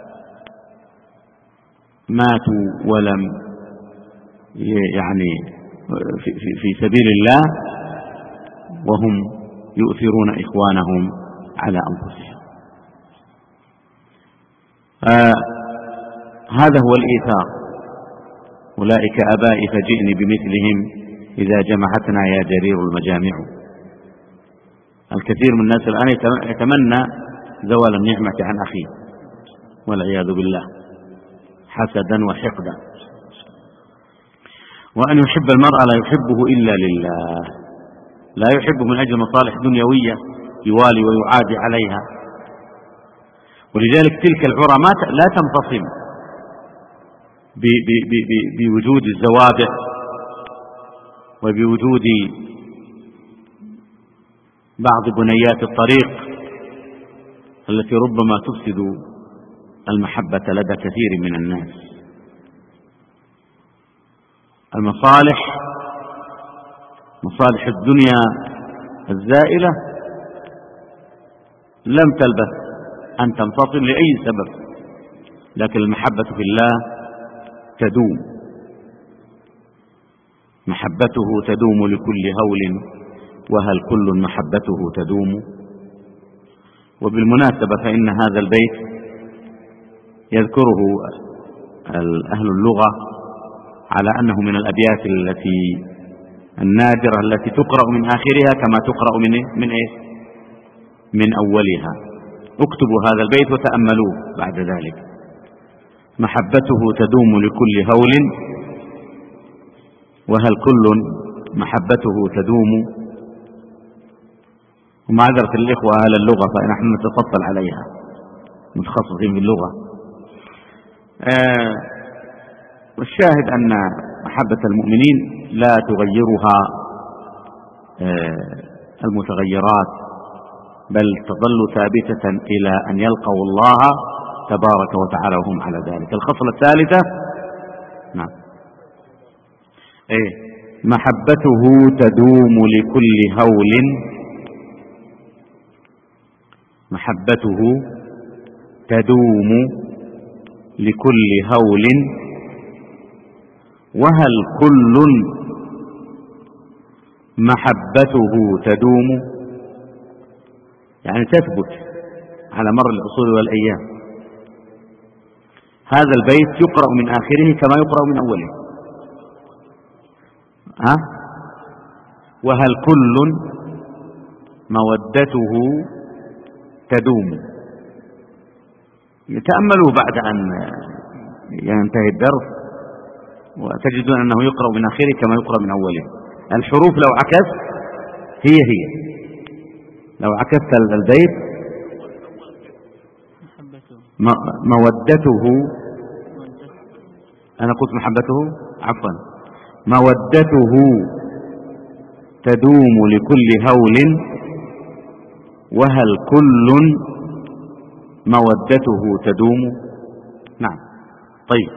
ماتوا ولم في سبيل الله وهم يؤثرون إخوانهم على أنفسهم. هذا هو الإيثار. أولئك آبائي فجئني بمثلهم إذا جمعتنا يا جرير المجامع. الكثير من الناس الآن يتمنى زوال النعمة عن أخيه والعياذ بالله حسدا وحقدا. وأن يحب المرء لا يحبه إلا لله، لا يحبه من أجل مصالح دنيوية يوالي ويعادي عليها. ولذلك تلك العرى لا تنفصل بوجود الزوابع وبوجود بعض بنيات الطريق التي ربما تفسد المحبة لدى كثير من الناس. مصالح الدنيا الزائلة لم تلبث أن تنفصل لأي سبب، لكن المحبة في الله تدوم، محبته تدوم لكل هول، وهل كل محبته تدوم. وبالمناسبة فإن هذا البيت يذكره أهل اللغة على أنه من الأبيات النادرة التي تقرأ من آخرها كما تقرأ من أولها. اكتبوا هذا البيت وتأملوه بعد ذلك. محبته تدوم لكل هول، وهل كل محبته تدوم. ومعذرة الإخوة أهل اللغة فنحن نتفضل عليها متخصصين باللغة. والشاهد أن محبة المؤمنين لا تغيرها المتغيرات، بل تظل ثابتة إلى أن يلقوا الله تبارك وتعالى وهم على ذلك. الخصلة الثالثة نعم محبته تدوم لكل هول، محبته تدوم لكل هول، وهل كل محبته تدوم، يعني تثبت على مر العصور والأيام. هذا البيت يقرأ من آخره كما يقرأ من أوله. وهل كل مودته تدوم. تأملوا بعد أن ينتهي الدرس وتجدون أنه يقرأ من آخره كما يقرأ من أوله. الحروف لو عكست هي لو عكست البيت مودته، أنا قلت محبته، عفوا، مودته تدوم لكل هول، وهل كل مودته تدوم؟ نعم. طيب،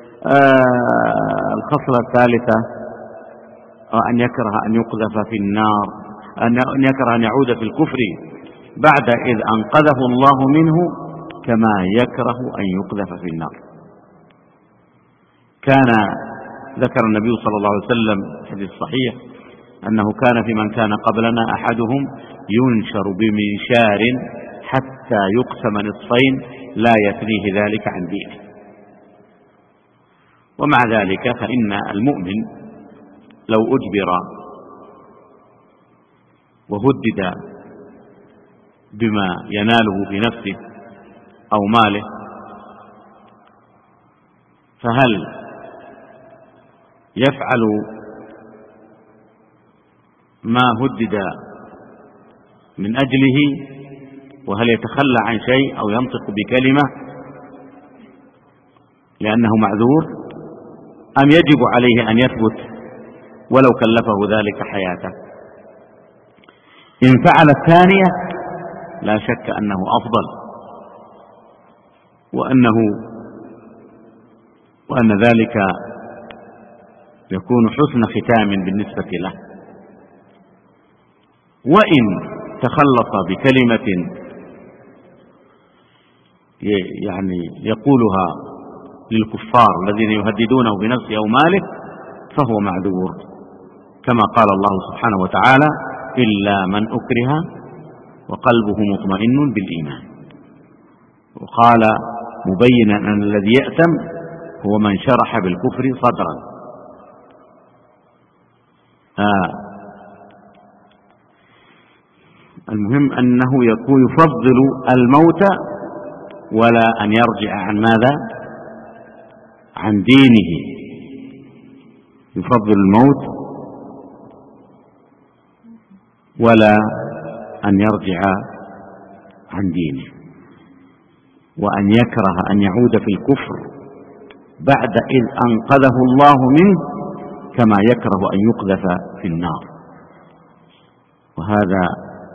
الخصلة الثالثة أن يكره أن يقذف في النار، أن يكره أن يعود في الكفر بعد إذ أنقذه الله منه كما يكره أن يقذف في النار. كان ذكر النبي صلى الله عليه وسلم في الحديث الصحيح أنه كان في من كان قبلنا أحدهم ينشر بمنشار حتى يقسم نصفين لا يثنيه ذلك عن دينه. ومع ذلك فإن المؤمن لو أجبر وهدد بما يناله في نفسه أو ماله، فهل يفعل ما هدد من أجله، وهل يتخلى عن شيء أو ينطق بكلمة لأنه معذور، أم يجب عليه أن يثبت ولو كلفه ذلك حياته؟ إن فعل الثانية لا شك أنه أفضل، وأن ذلك يكون حسن ختام بالنسبة له. وإن تخلص بكلمة يعني يقولها للكفار الذين يهددونه بنفسه أو ماله فهو معذور، كما قال الله سبحانه وتعالى: إلا من أكره وقلبه مطمئن بالإيمان. وقال مبينا أن الذي يأثم هو من شرح بالكفر صدرا. المهم أنه يفضل الموت ولا أن يرجع عن ماذا؟ عن دينه. يفضل الموت ولا أن يرجع عن دينه، وأن يكره أن يعود في الكفر بعد إذ أنقذه الله منه كما يكره أن يقذف في النار. وهذا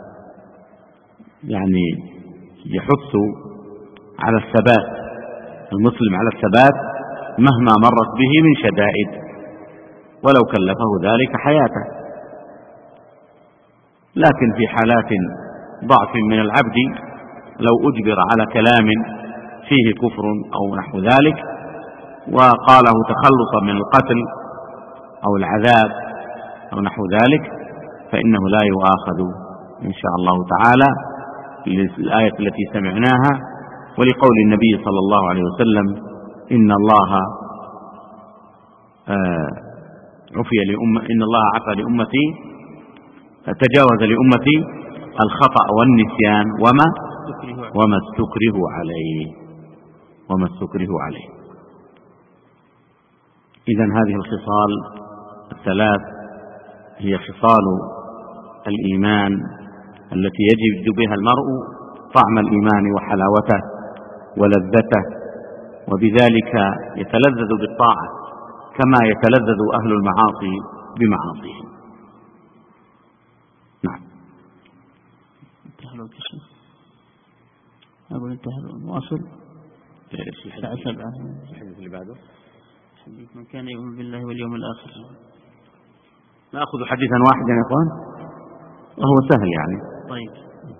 يعني يحث على الثبات، المسلم على الثبات مهما مرت به من شدائد ولو كلفه ذلك حياته. لكن في حالات ضعف من العبد لو أجبر على كلام فيه كفر أو نحو ذلك وقاله تخلصا من القتل أو العذاب أو نحو ذلك فإنه لا يؤاخذ إن شاء الله تعالى للآية التي سمعناها، ولقول النبي صلى الله عليه وسلم: إن الله عفى لأمتي، تجاوز لأمتي الخطأ والنسيان وما استكرهوا عليه. إذن هذه الخصال الثلاث هي خصال الإيمان التي يجد بها المرء طعم الإيمان وحلاوته ولذته، وبذلك يتلذذ بالطاعة كما يتلذذ أهل المعاصي بمعاصيهم. نعم. أقول انتهى واصل. الحديث اللي بعده حديث من كان يؤمن بالله واليوم الآخر. نأخذ حديثا واحدا يا إخوان وهو سهل يعني. طيب.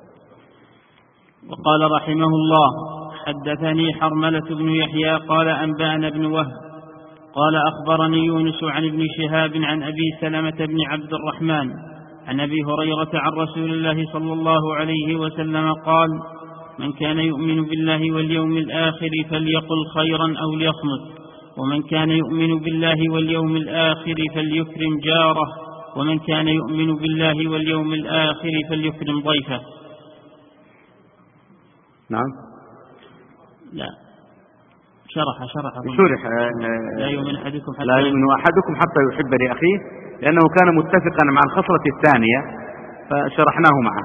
وقال رحمه الله: حدثني حرملة بن يحيى قال أنبأنا بن وهب قال أخبرني يونس عن ابن شهاب عن أبي سلمة بن عبد الرحمن عن أبي هريرة عن رسول الله صلى الله عليه وسلم قال: من كان يؤمن بالله واليوم الآخر فليقل خيرا أو ليصمت، ومن كان يؤمن بالله واليوم الآخر فليكرم جاره، ومن كان يؤمن بالله واليوم الآخر فليكرم ضيفه. نعم. لا، شرح لا يؤمن أحدكم حتى يحب لأخيه، لأنه كان متفقا مع الخصلة الثانية فشرحناه معه.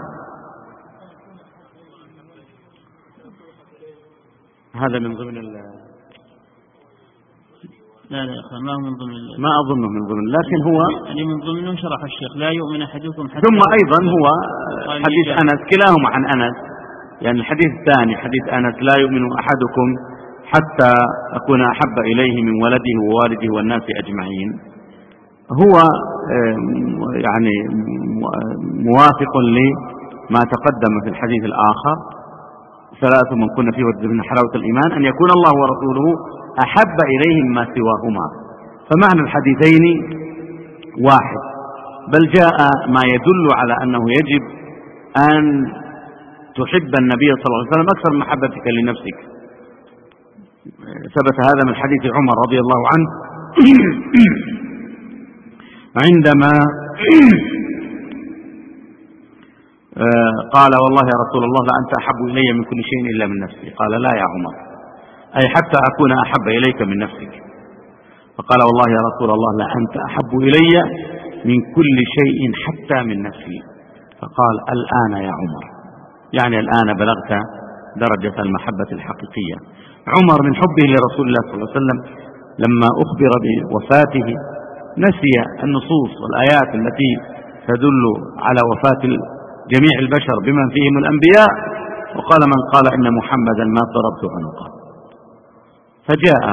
هذا من ضمن لا يا أخي، ما هو من ضمن ما أظنه من ضمن، لكن هو اللي من ضمنه شرح الشيخ لا يؤمن أحدكم حتى. ثم أيضا هو حديث أنس، كلاهما عن أنس، يعني الحديث الثاني حديث أنس لا يؤمن أحدكم حتى أكون أحب إليه من ولده ووالده والناس أجمعين، هو يعني موافق لما تقدم في الحديث الآخر: ثلاث من كن فيه وجد من حلاوة الإيمان أن يكون الله ورسوله أحب إليه مما سواهما. فمعنى الحديثين واحد، بل جاء ما يدل على أنه يجب أن تحب النبي صلى الله عليه وسلم أكثر من محبتك لنفسك. ثبت هذا من حديث عمر رضي الله عنه عندما قال: والله يا رسول الله لأنت أحب إلي من كل شيء إلا من نفسي. قال: لا يا عمر، أي حتى أكون أحب إليك من نفسك. فقال: والله يا رسول الله لأنت أحب إلي من كل شيء حتى من نفسي. فقال: الآن يا عمر، يعني الآن بلغت درجة المحبة الحقيقية. عمر من حبه لرسول الله صلى الله عليه وسلم لما أخبر بوفاته نسي النصوص والآيات التي تدل على وفاة جميع البشر بمن فيهم الأنبياء، وقال: من قال إن محمدا ما ضربت عنقه. فجاء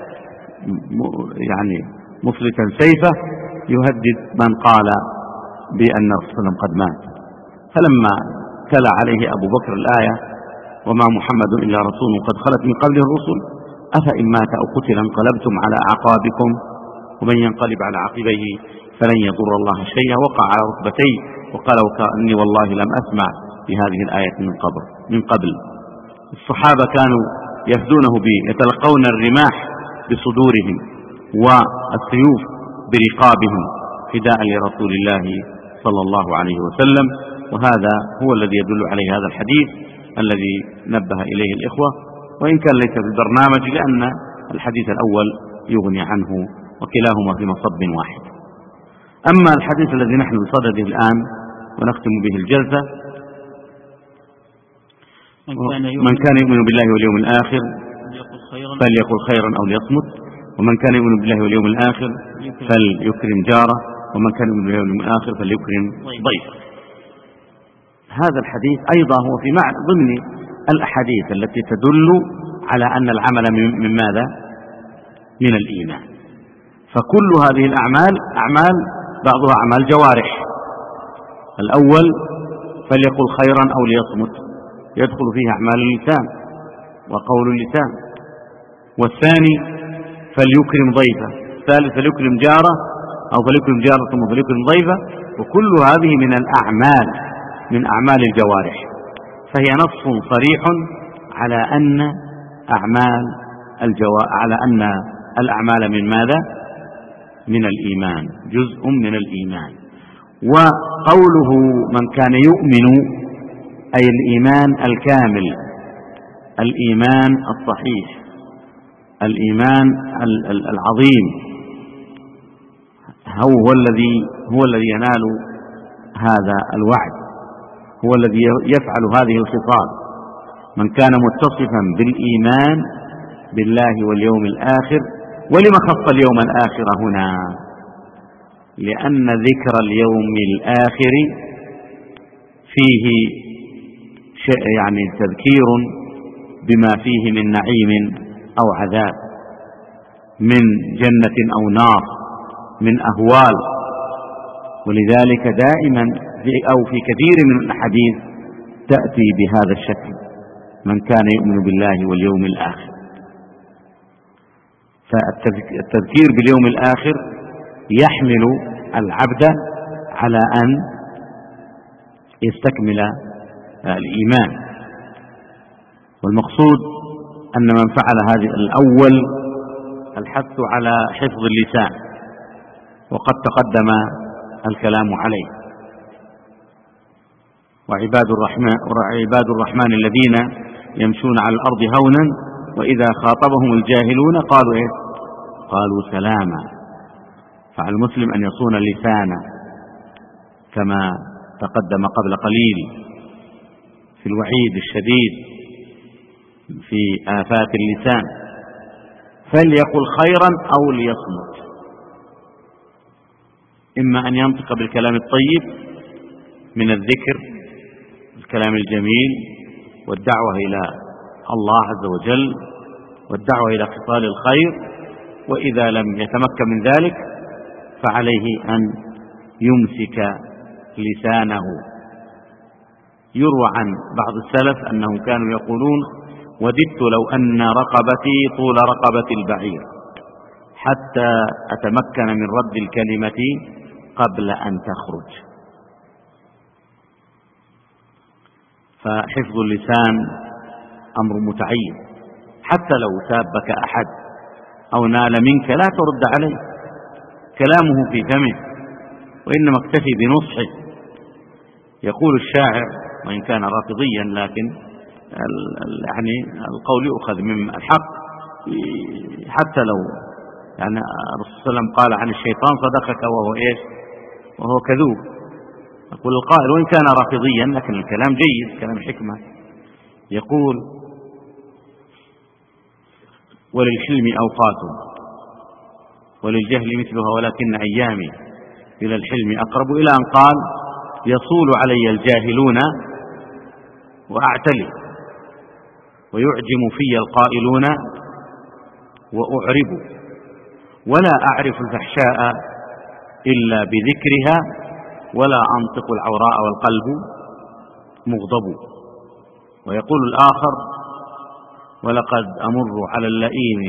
يعني مفلتا سيفه يهدد من قال بأن الرسول صلى الله عليه وسلم قد مات. فلما تلا عليه أبو بكر الآية: وما محمد إلا رسول قد خلت من قبله الرسل أفإن مات أو قتل انقلبتم على أعقابكم ومن ينقلب على عقبيه فلن يضر الله شيئا، وقع على ركبتيه وقال: وكأني والله لم أسمع بهذه الآية من قبل. الصحابة كانوا يفدونه يتلقون الرماح بصدورهم والسيوف برقابهم فداء لرسول الله صلى الله عليه وسلم. وهذا هو الذي يدل عليه هذا الحديث الذي نبه إليه الإخوة، وإن كان ليس في البرنامج لأن الحديث الأول يغني عنه وكلاهما في مصب واحد. أما الحديث الذي نحن بصدده الآن ونختم به الجلسة: من كان يؤمن بالله واليوم الآخر فليقل خيرا أو ليصمت، ومن كان يؤمن بالله واليوم الآخر فليكرم جاره، ومن كان يؤمن بالله واليوم الآخر فليكرم ضيفه. هذا الحديث أيضا هو في معنى ضمن الأحاديث التي تدل على أن العمل من ماذا؟ من الإيمان. فكل هذه الأعمال أعمال بعضها أعمال جوارح. الأول فليقل خيرا أو ليصمت، يدخل فيه أعمال اللسان وقول اللسان. والثاني فليكرم ضيفه. الثالث فليكرم جاره أو فليكرم جاره ثم فليكرم ضيفه. وكل هذه من الأعمال من أعمال الجوارح، فهي نص صريح على أن الأعمال من ماذا؟ من الإيمان، جزء من الإيمان. وقوله من كان يؤمن أي الإيمان الكامل، الإيمان الصحيح، الإيمان العظيم، هو الذي ينال هذا الوعد، هو الذي يفعل هذه الخصال. من كان متصفا بالإيمان بالله واليوم الآخر. ولما خص اليوم الآخر هنا؟ لأن ذكر اليوم الآخر فيه يعني تذكير بما فيه من نعيم أو عذاب، من جنة أو نار، من أهوال. ولذلك دائما في كثير من الأحاديث تأتي بهذا الشكل: من كان يؤمن بالله واليوم الآخر. فالتذكير باليوم الآخر يحمل العبد على أن يستكمل الإيمان. والمقصود أن من فعل هذه الأول الحث على حفظ اللسان، وقد تقدم الكلام عليه. وعباد الرحمن الذين يمشون على الأرض هونا وإذا خاطبهم الجاهلون قالوا إيه؟ قالوا سلاما. فعلى المسلم أن يصون لسانه كما تقدم قبل قليل في الوعيد الشديد في آفات اللسان، فليقل خيرا أو ليصمت، إما أن ينطق بالكلام الطيب من الذكر، الكلام الجميل، والدعوة إلى الله عز وجل، والدعوة إلى خصال الخير، وإذا لم يتمكن من ذلك فعليه أن يمسك لسانه. يروى عن بعض السلف أنهم كانوا يقولون: وددت لو أن رقبتي طول رقبة البعير حتى أتمكن من رد الكلمة قبل أن تخرج. فحفظ اللسان أمر متعين، حتى لو سابك أحد أو نال منك لا ترد عليه، كلامه في فمه، وإنما اكتفي بنصحه. يقول الشاعر وإن كان رافضيا لكن يعني القول يؤخذ من الحق، حتى لو يعني الرسول صلى الله عليه وسلم قال عن الشيطان: صدقك وهو إيش؟ وهو كذوب. يقول القائل وإن كان رافضيا لكن الكلام جيد، كلام حكمة. يقول: وللحلم أوقات وللجهل مثلها ولكن أيامي إلى الحلم أقرب، إلى أن قال: يصول علي الجاهلون وأعتلي ويعجم في القائلون وأعرب، ولا أعرف الفحشاء إلا بذكرها، ولا أنطق العوراء والقلب مغضب. ويقول الآخر: ولقد أمر على اللئيم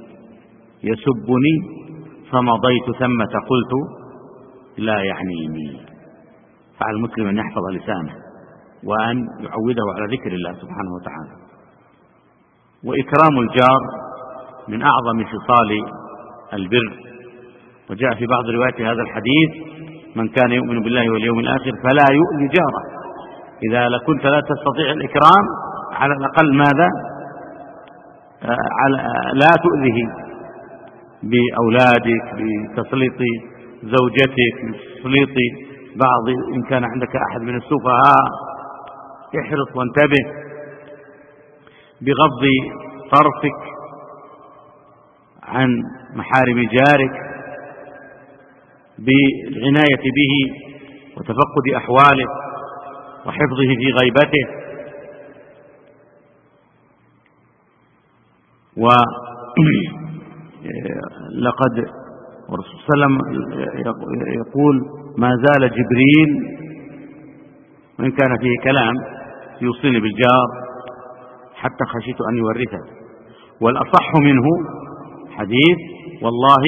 يسبني فمضيت ثمة قلت لا يعنيني. فعلى المسلم أن يحفظ لسانه وأن يعوده على ذكر الله سبحانه وتعالى. وإكرام الجار من أعظم خصال البر، وجاء في بعض روايات هذا الحديث: من كان يؤمن بالله واليوم الآخر فلا يؤذي جاره. إذا كنت لا تستطيع الإكرام على الأقل ماذا؟ لا تؤذيه بأولادك، بتسليط زوجتك، بتسليط بعض، إن كان عندك أحد من السفهاء احرص وانتبه، بغض طرفك عن محارم جارك، بالعناية به وتفقد أحواله وحفظه في غيبته. ولقد الرسول صلى الله عليه وسلم يقول: ما زال جبريل وإن كان فيه كلام يوصيني بالجار حتى خشيت أن يورثه. والأصح منه حديث: والله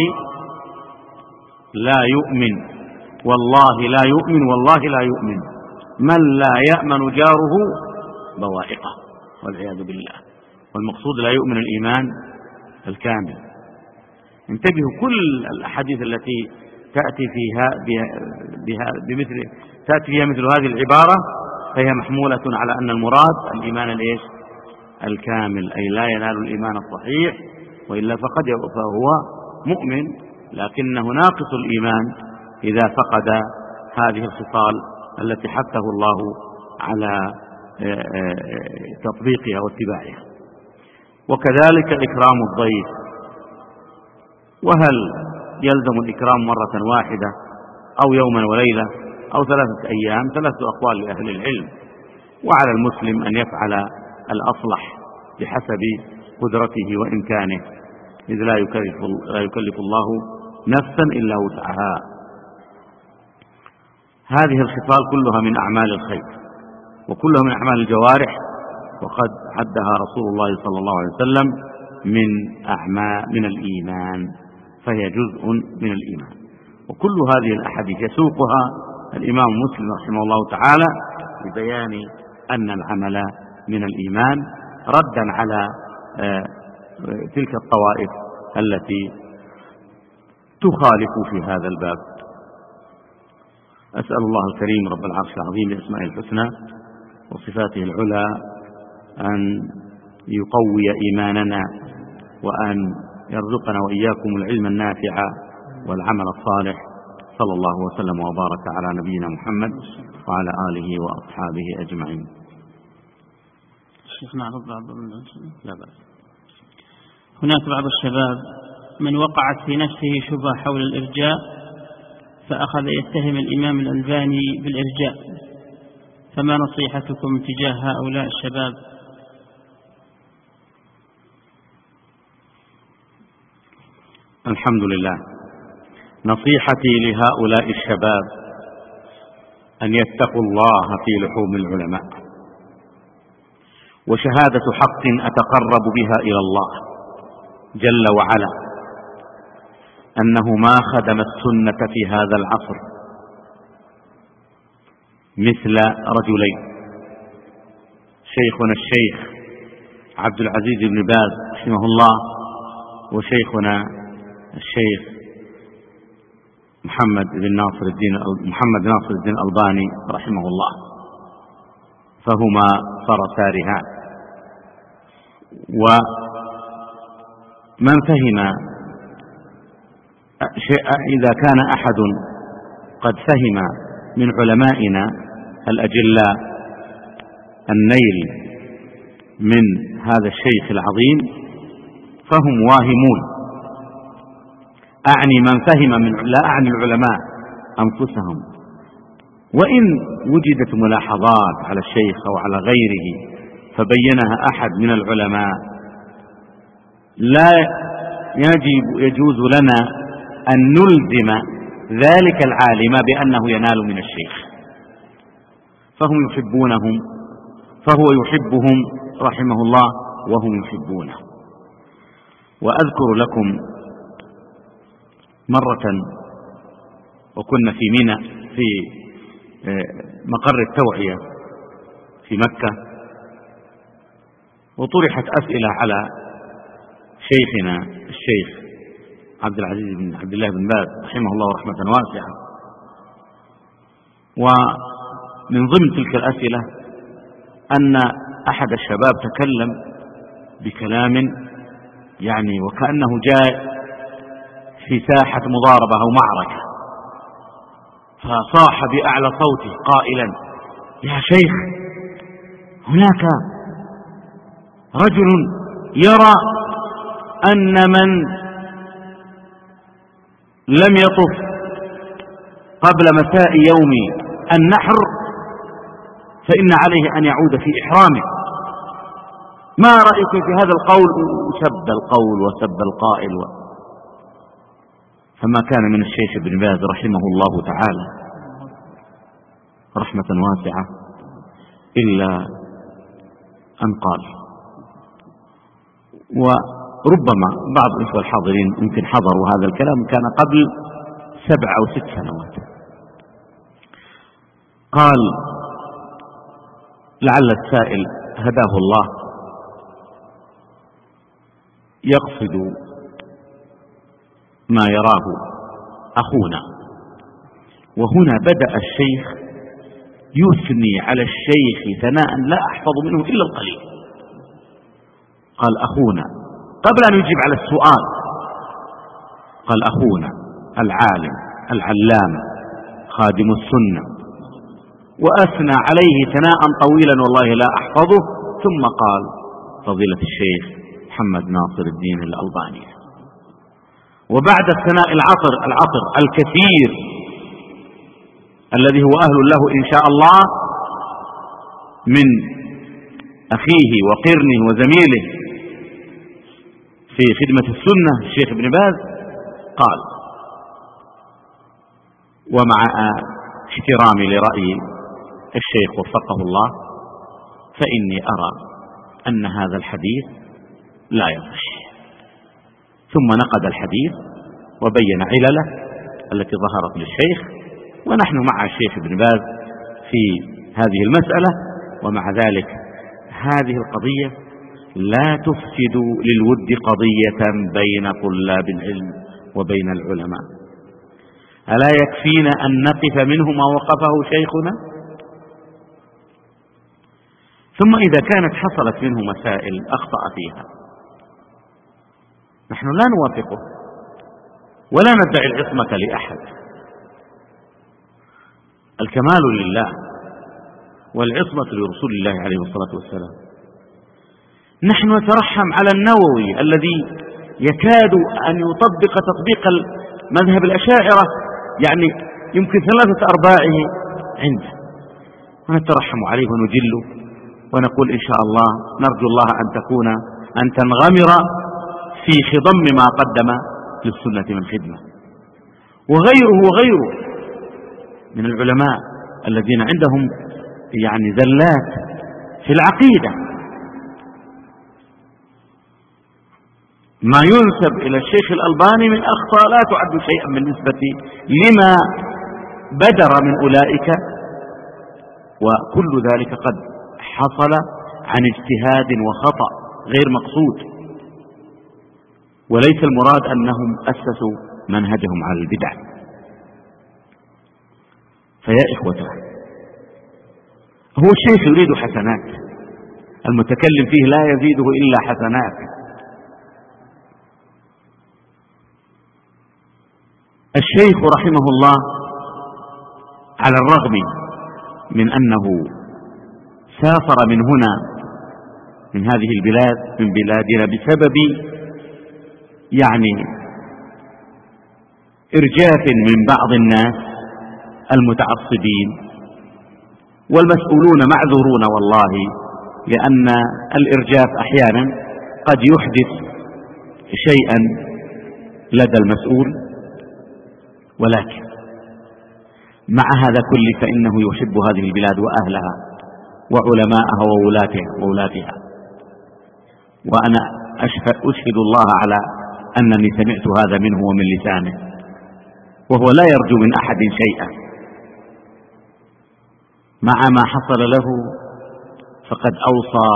لا يؤمن، والله لا يؤمن، والله لا يؤمن من لا يأمن جاره بوائقه، والعياذ بالله. والمقصود لا يؤمن الإيمان الكامل. انتبهوا، كل الأحاديث التي تأتي فيها مثل هذه العبارة فهي محمولة على أن المراد الإيمان الكامل، أي لا ينال الإيمان الصحيح، وإلا فهو مؤمن لكنه ناقص الإيمان إذا فقد هذه الخصال التي حثه الله على تطبيقها واتباعها. وكذلك إكرام الضيف. وهل يلزم الإكرام مرة واحدة أو يوما وليلة أو 3 أيام؟ 3 أقوال لأهل العلم. وعلى المسلم أن يفعل الأصلح بحسب قدرته وإمكانه، إذ لا يكلف الله نفسا إلا وسعها. هذه الخصال كلها من أعمال الخير وكلها من أعمال الجوارح، وقد عدها رسول الله صلى الله عليه وسلم من الإيمان، فهي جزء من الإيمان. وكل هذه الأحاديث يسوقها الإمام مسلم رحمه الله تعالى لبيان أن العمل من الإيمان، ردا على تلك الطوائف التي تخالف في هذا الباب. أسأل الله الكريم رب العرش العظيم بأسمائه الحسنى وصفاته العلى أن يقوي إيماننا، وأن يرزقنا وإياكم العلم النافع والعمل الصالح. صلى الله وسلم وبارك على نبينا محمد وعلى آله وأصحابه أجمعين. شيخ نعرض بعض لا بأس. هناك بعض الشباب من وقعت في نفسه شبهة حول الإرجاء، فأخذ يتهم الإمام الألباني بالإرجاء، فما نصيحتكم تجاه هؤلاء الشباب؟ الحمد لله. نصيحتي لهؤلاء الشباب أن يتقوا الله في لحوم العلماء، وشهادة حق أتقرب بها إلى الله جل وعلا أنه ما خدم السنة في هذا العصر مثل رجلين: شيخنا الشيخ عبد العزيز بن باز رحمه الله، وشيخنا الشيخ محمد ناصر الدين الألباني رحمه الله، فهما فرسا رهان. ومن فهم إذا كان أحد قد فهم من علمائنا الأجلاء النيل من هذا الشيخ العظيم فهم واهمون. أعني من فهم لا أعني العلماء أنفسهم. وإن وجدت ملاحظات على الشيخ أو على غيره فبينها أحد من العلماء، لا يجوز لنا أن نلزم ذلك العالم بأنه ينال من الشيخ، فهم يحبونهم، فهو يحبهم رحمه الله وهم يحبونه. وأذكر لكم مرة وكنا في منى في مقر التوعية في مكة، وطرحت أسئلة على شيخنا الشيخ عبد العزيز بن عبد الله بن باز رحمه الله رحمة واسعة. ومن ضمن تلك الأسئلة أن أحد الشباب تكلم بكلام يعني وكأنه جاء في ساحة مضاربة أو معركة، فصاح بأعلى صوته قائلا: يا شيخ، هناك رجل يرى أن من لم يطف قبل مساء يوم النحر فإن عليه أن يعود في إحرامه، ما رأيك في هذا القول؟ سب القول وسب القائل فما كان من الشيخ ابن باز رحمه الله تعالى رحمة واسعة إلا أن قال. وربما بعض الإخوة الحاضرين يمكن حضروا هذا الكلام، كان قبل 7 أو 6 سنوات. قال: لعل السائل هداه الله يقصد ما يراه أخونا. وهنا بدأ الشيخ يثني على الشيخ ثناء لا أحفظ منه إلا القليل. قال: أخونا، قبل أن يجيب على السؤال قال: أخونا العالم العلامة خادم السنة، وأثنى عليه ثناء طويلا والله لا أحفظه. ثم قال: فضيلة الشيخ محمد ناصر الدين الألباني. وبعد الثناء العطر الكثير الذي هو أهل له إن شاء الله من أخيه وقرنه وزميله في خدمة السنة الشيخ ابن باز، قال: ومع احترامي لرأي الشيخ وفقه الله، فإني أرى أن هذا الحديث لا يصح. ثم نقد الحديث وبين علله التي ظهرت للشيخ، ونحن مع الشيخ ابن باز في هذه المسألة. ومع ذلك هذه القضية لا تفسد للود قضية بين طلاب العلم وبين العلماء. ألا يكفينا أن نقف منه ما وقفه شيخنا؟ ثم إذا كانت حصلت منه مسائل أخطأ فيها نحن لا نوافقه ولا ندعي العصمة لأحد، الكمال لله والعصمة لرسول الله عليه الصلاة والسلام. نحن نترحم على النووي الذي يكاد أن يطبق تطبيق مذهب الأشاعرة، يعني يمكن 3/4 عنده، ونترحم عليه ونجله ونقول إن شاء الله نرجو الله أن تنغمر في خضم ما قدم للسنة من خدمة. وغيره من العلماء الذين عندهم يعني زلات في العقيدة، ما ينسب إلى الشيخ الألباني من أخطاء لا تعد شيئا بالنسبة لما بدر من أولئك، وكل ذلك قد حصل عن اجتهاد وخطأ غير مقصود، وليس المراد أنهم أسسوا منهجهم على البدع. فيا إخوته، هو الشيخ يريد حسنات، المتكلم فيه لا يزيده إلا حسنات. الشيخ رحمه الله على الرغم من أنه سافر من هنا من هذه البلاد من بلادنا بسبب يعني إرجاف من بعض الناس المتعصبين، والمسؤولون معذورون والله، لأن الإرجاف أحيانا قد يحدث شيئا لدى المسؤول، ولكن مع هذا كله فإنه يحب هذه البلاد وأهلها وعلماءها وولاتها. وأنا أشهد الله على أنني سمعت هذا منه ومن لسانه، وهو لا يرجو من أحد شيئا. مع ما حصل له فقد أوصى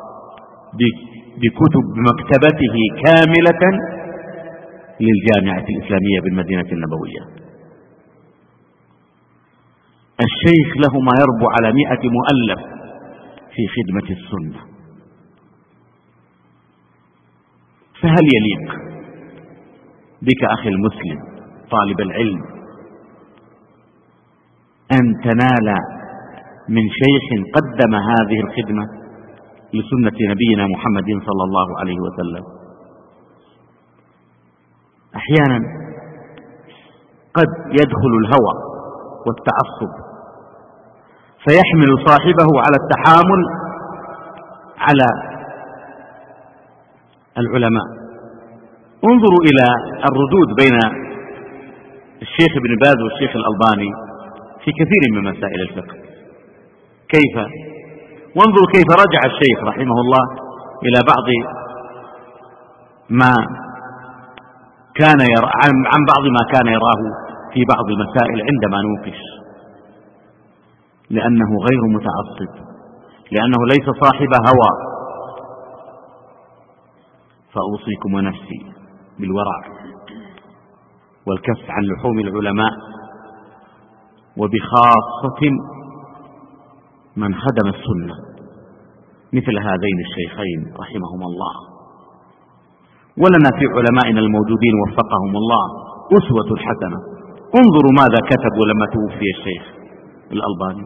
بكتب مكتبته كاملة للجامعة الإسلامية بالمدينة النبوية. الشيخ له ما يربو على 100 مؤلف في خدمة السنة. فهل يليق بك أخي المسلم طالب العلم أن تنال من شيخ قدم هذه الخدمة لسنة نبينا محمد صلى الله عليه وسلم؟ أحيانا قد يدخل الهوى والتعصب فيحمل صاحبه على التحامل على العلماء. انظروا إلى الردود بين الشيخ ابن باز والشيخ الألباني في كثير من مسائل الفقه، كيف، وانظروا كيف رجع الشيخ رحمه الله إلى بعض ما كان يرى عن بعض ما كان يراه في بعض المسائل عندما نوقش، لأنه غير متعصب، لأنه ليس صاحب هوى. فأوصيكم ونفسي بالورع والكف عن لحوم العلماء، وبخاصة من خدم السنة مثل هذين الشيخين رحمهما الله. ولنا في علمائنا الموجودين وفقهم الله أسوة حسنة. انظروا ماذا كتبوا لما توفي الشيخ الألباني،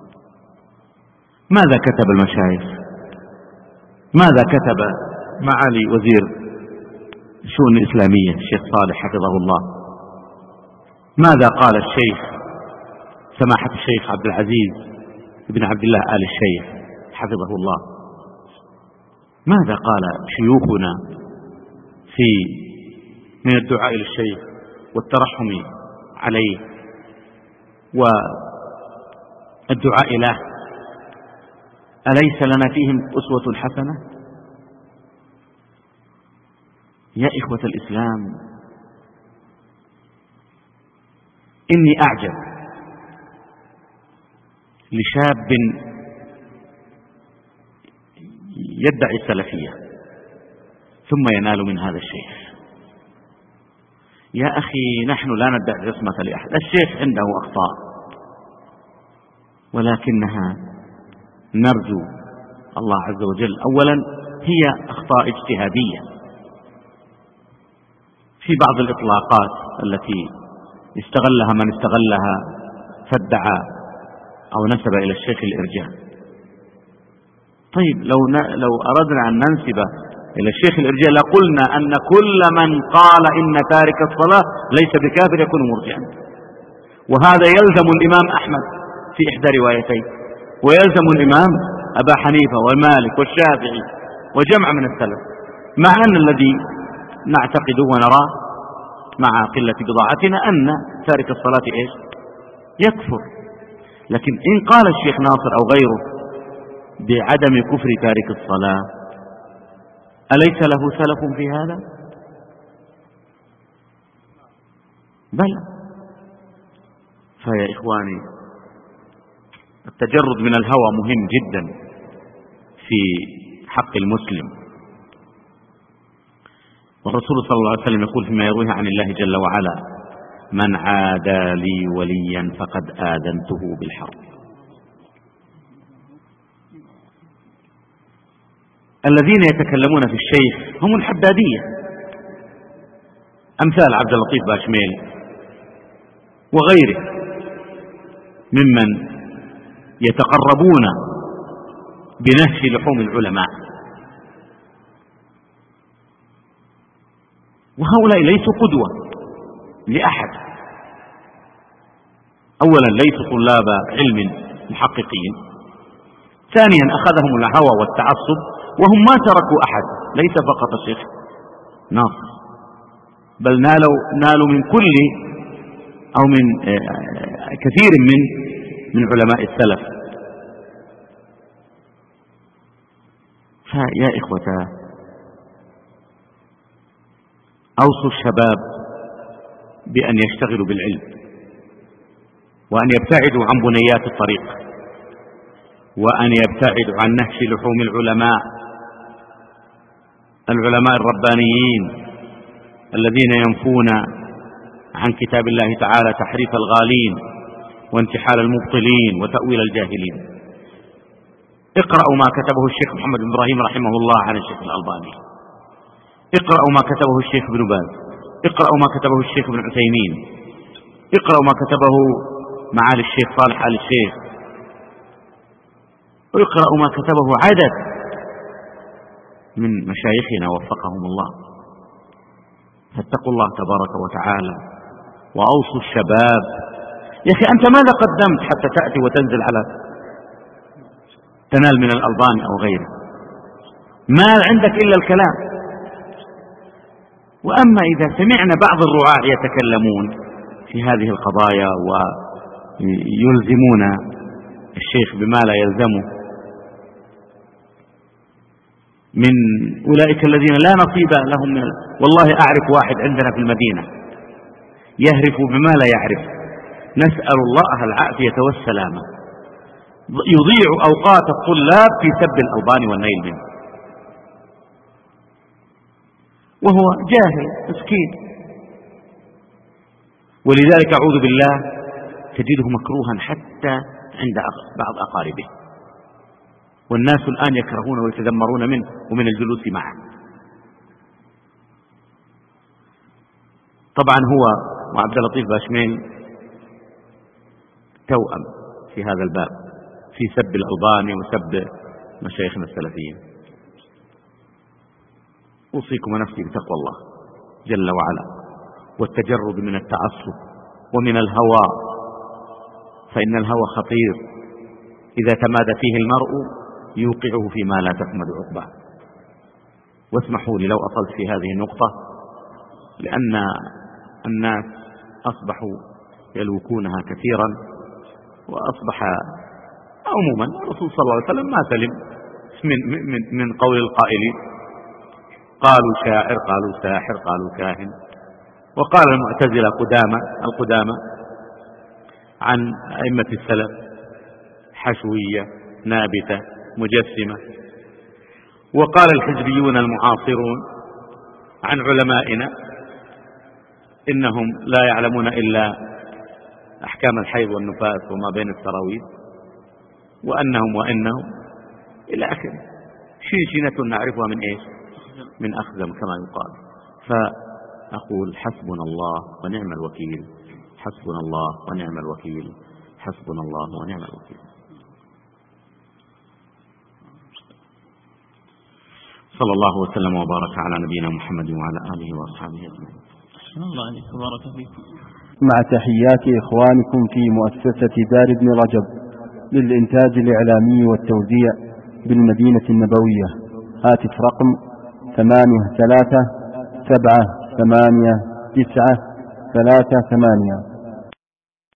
ماذا كتب المشايخ، ماذا كتب معالي وزير الشؤون الإسلامية الشيخ صالح حفظه الله، ماذا قال الشيخ سماحة الشيخ عبد العزيز بن عبد الله آل الشيخ حفظه الله، ماذا قال شيوخنا من الدعاء للشيخ والترحم عليه والدعاء له. أليس لنا فيهم أسوة حسنة؟ يا إخوة الإسلام، إني أعجب لشاب يدعي السلفية ثم ينال من هذا الشيخ. يا أخي، نحن لا ندعي العصمة لأحد، الشيخ عنده أخطاء، ولكنها نرجو الله عز وجل. أولا هي أخطاء اجتهادية في بعض الإطلاقات التي استغلها من استغلها فادعى أو نسب إلى الشيخ الإرجاء. طيب لو أردنا أن ننسب إلى الشيخ الإرجاء لقلنا أن كل من قال إن تارك الصلاة ليس بكافر يكون مرجئا، وهذا يلزم الإمام أحمد في إحدى روايتين، ويلزم الإمام أبا حنيفة والمالك والشافعي وجمع من السلف، مع أن الذي نعتقده ونراه مع قلة بضاعتنا أن تارك الصلاة إيش؟ يكفر. لكن إن قال الشيخ ناصر أو غيره بعدم كفر تارك الصلاة أليس له سلف في هذا؟ بلى. فيا إخواني التجرد من الهوى مهم جدا في حق المسلم، والرسول صلى الله عليه وسلم يقول فيما يرويه عن الله جل وعلا: من عادى لي وليا فقد آذنته بالحرب. الذين يتكلمون في الشيخ هم الحدادية، أمثال عبد اللطيف باشميل وغيره ممن يتقربون بنهش لحوم العلماء، وهؤلاء ليسوا قدوة لأحد. أولا ليسوا طلاب علم محققين، ثانيا أخذهم الهوى والتعصب، وهم ما تركوا أحد، ليس فقط الشيخ ناصر، بل نالوا من كل أو من كثير من علماء السلف. فيا إخوة أوصوا الشباب بأن يشتغلوا بالعلم، وأن يبتعدوا عن بنيات الطريق، وأن يبتعدوا عن نهش لحوم العلماء الربانيين الذين ينفون عن كتاب الله تعالى تحريف الغالين وانتحال المبطلين وتأويل الجاهلين. اقرأوا ما كتبه الشيخ محمد بن إبراهيم رحمه الله عن الشيخ الألباني، اقرأوا ما كتبه الشيخ ابن باز، اقرأوا ما كتبه الشيخ ابن عثيمين، اقرأوا ما كتبه معالي الشيخ صالح آل الشيخ، ويقرأوا ما كتبه عدد من مشايخنا وفقهم الله. فاتقوا الله تبارك وتعالى وأوصوا الشباب. يا أخي أنت ماذا قدمت حتى تأتي وتنزل على تنال من الألباني أو غيره؟ ما عندك إلا الكلام. وأما إذا سمعنا بعض الرعاة يتكلمون في هذه القضايا ويلزمون الشيخ بما لا يلزمه من أولئك الذين لا نصيب لهم والله أعرف واحد عندنا في المدينة يهرف بما لا يعرف، نسأل الله العافية والسلامة، يضيع أوقات الطلاب في سب الألباني والنيل منه، وهو جاهل مسكين. ولذلك أعوذ بالله تجده مكروها حتى عند بعض أقاربه، والناس الآن يكرهون ويتذمرون منه ومن الجلوس معه. طبعا هو وعبد اللطيف باشميل توأم في هذا الباب في سب الألباني وسب مشايخنا السلفيين. أوصيكم ونفسي بتقوى الله جل وعلا والتجرد من التعصب ومن الهوى، فإن الهوى خطير، إذا تمادى فيه المرء يوقعه فيما لا تحمد عقباه. واسمحوا لي لو أطلت في هذه النقطة، لأن الناس أصبحوا يلوكونها كثيرا، وأصبح عموما الرسول صلى الله عليه وسلم ما سلم من قول القائلين، قالوا شاعر، قالوا ساحر، قالوا كاهن. وقال المعتزلة القدامى عن أئمة السلف حشوية نابتة مجسمة. وقال الحزبيون المعاصرون عن علمائنا إنهم لا يعلمون إلا أحكام الحيض والنفاس وما بين التراويح، وأنهم إلى آخره، شنشنة نعرفها من إيش؟ من أخزم كما يقال. فأقول حسبنا الله ونعم الوكيل، حسبنا الله ونعم الوكيل، حسبنا الله ونعم الوكيل. صلى الله وسلم وبارك على نبينا محمد وعلى آله وأصحابه أجمعين. الله عليك وبارك فيكم. مع تحيات إخوانكم في مؤسسة دار ابن رجب للإنتاج الإعلامي والتوزيع بالمدينة النبوية. هاتف رقم 83 7 8 9 3 8.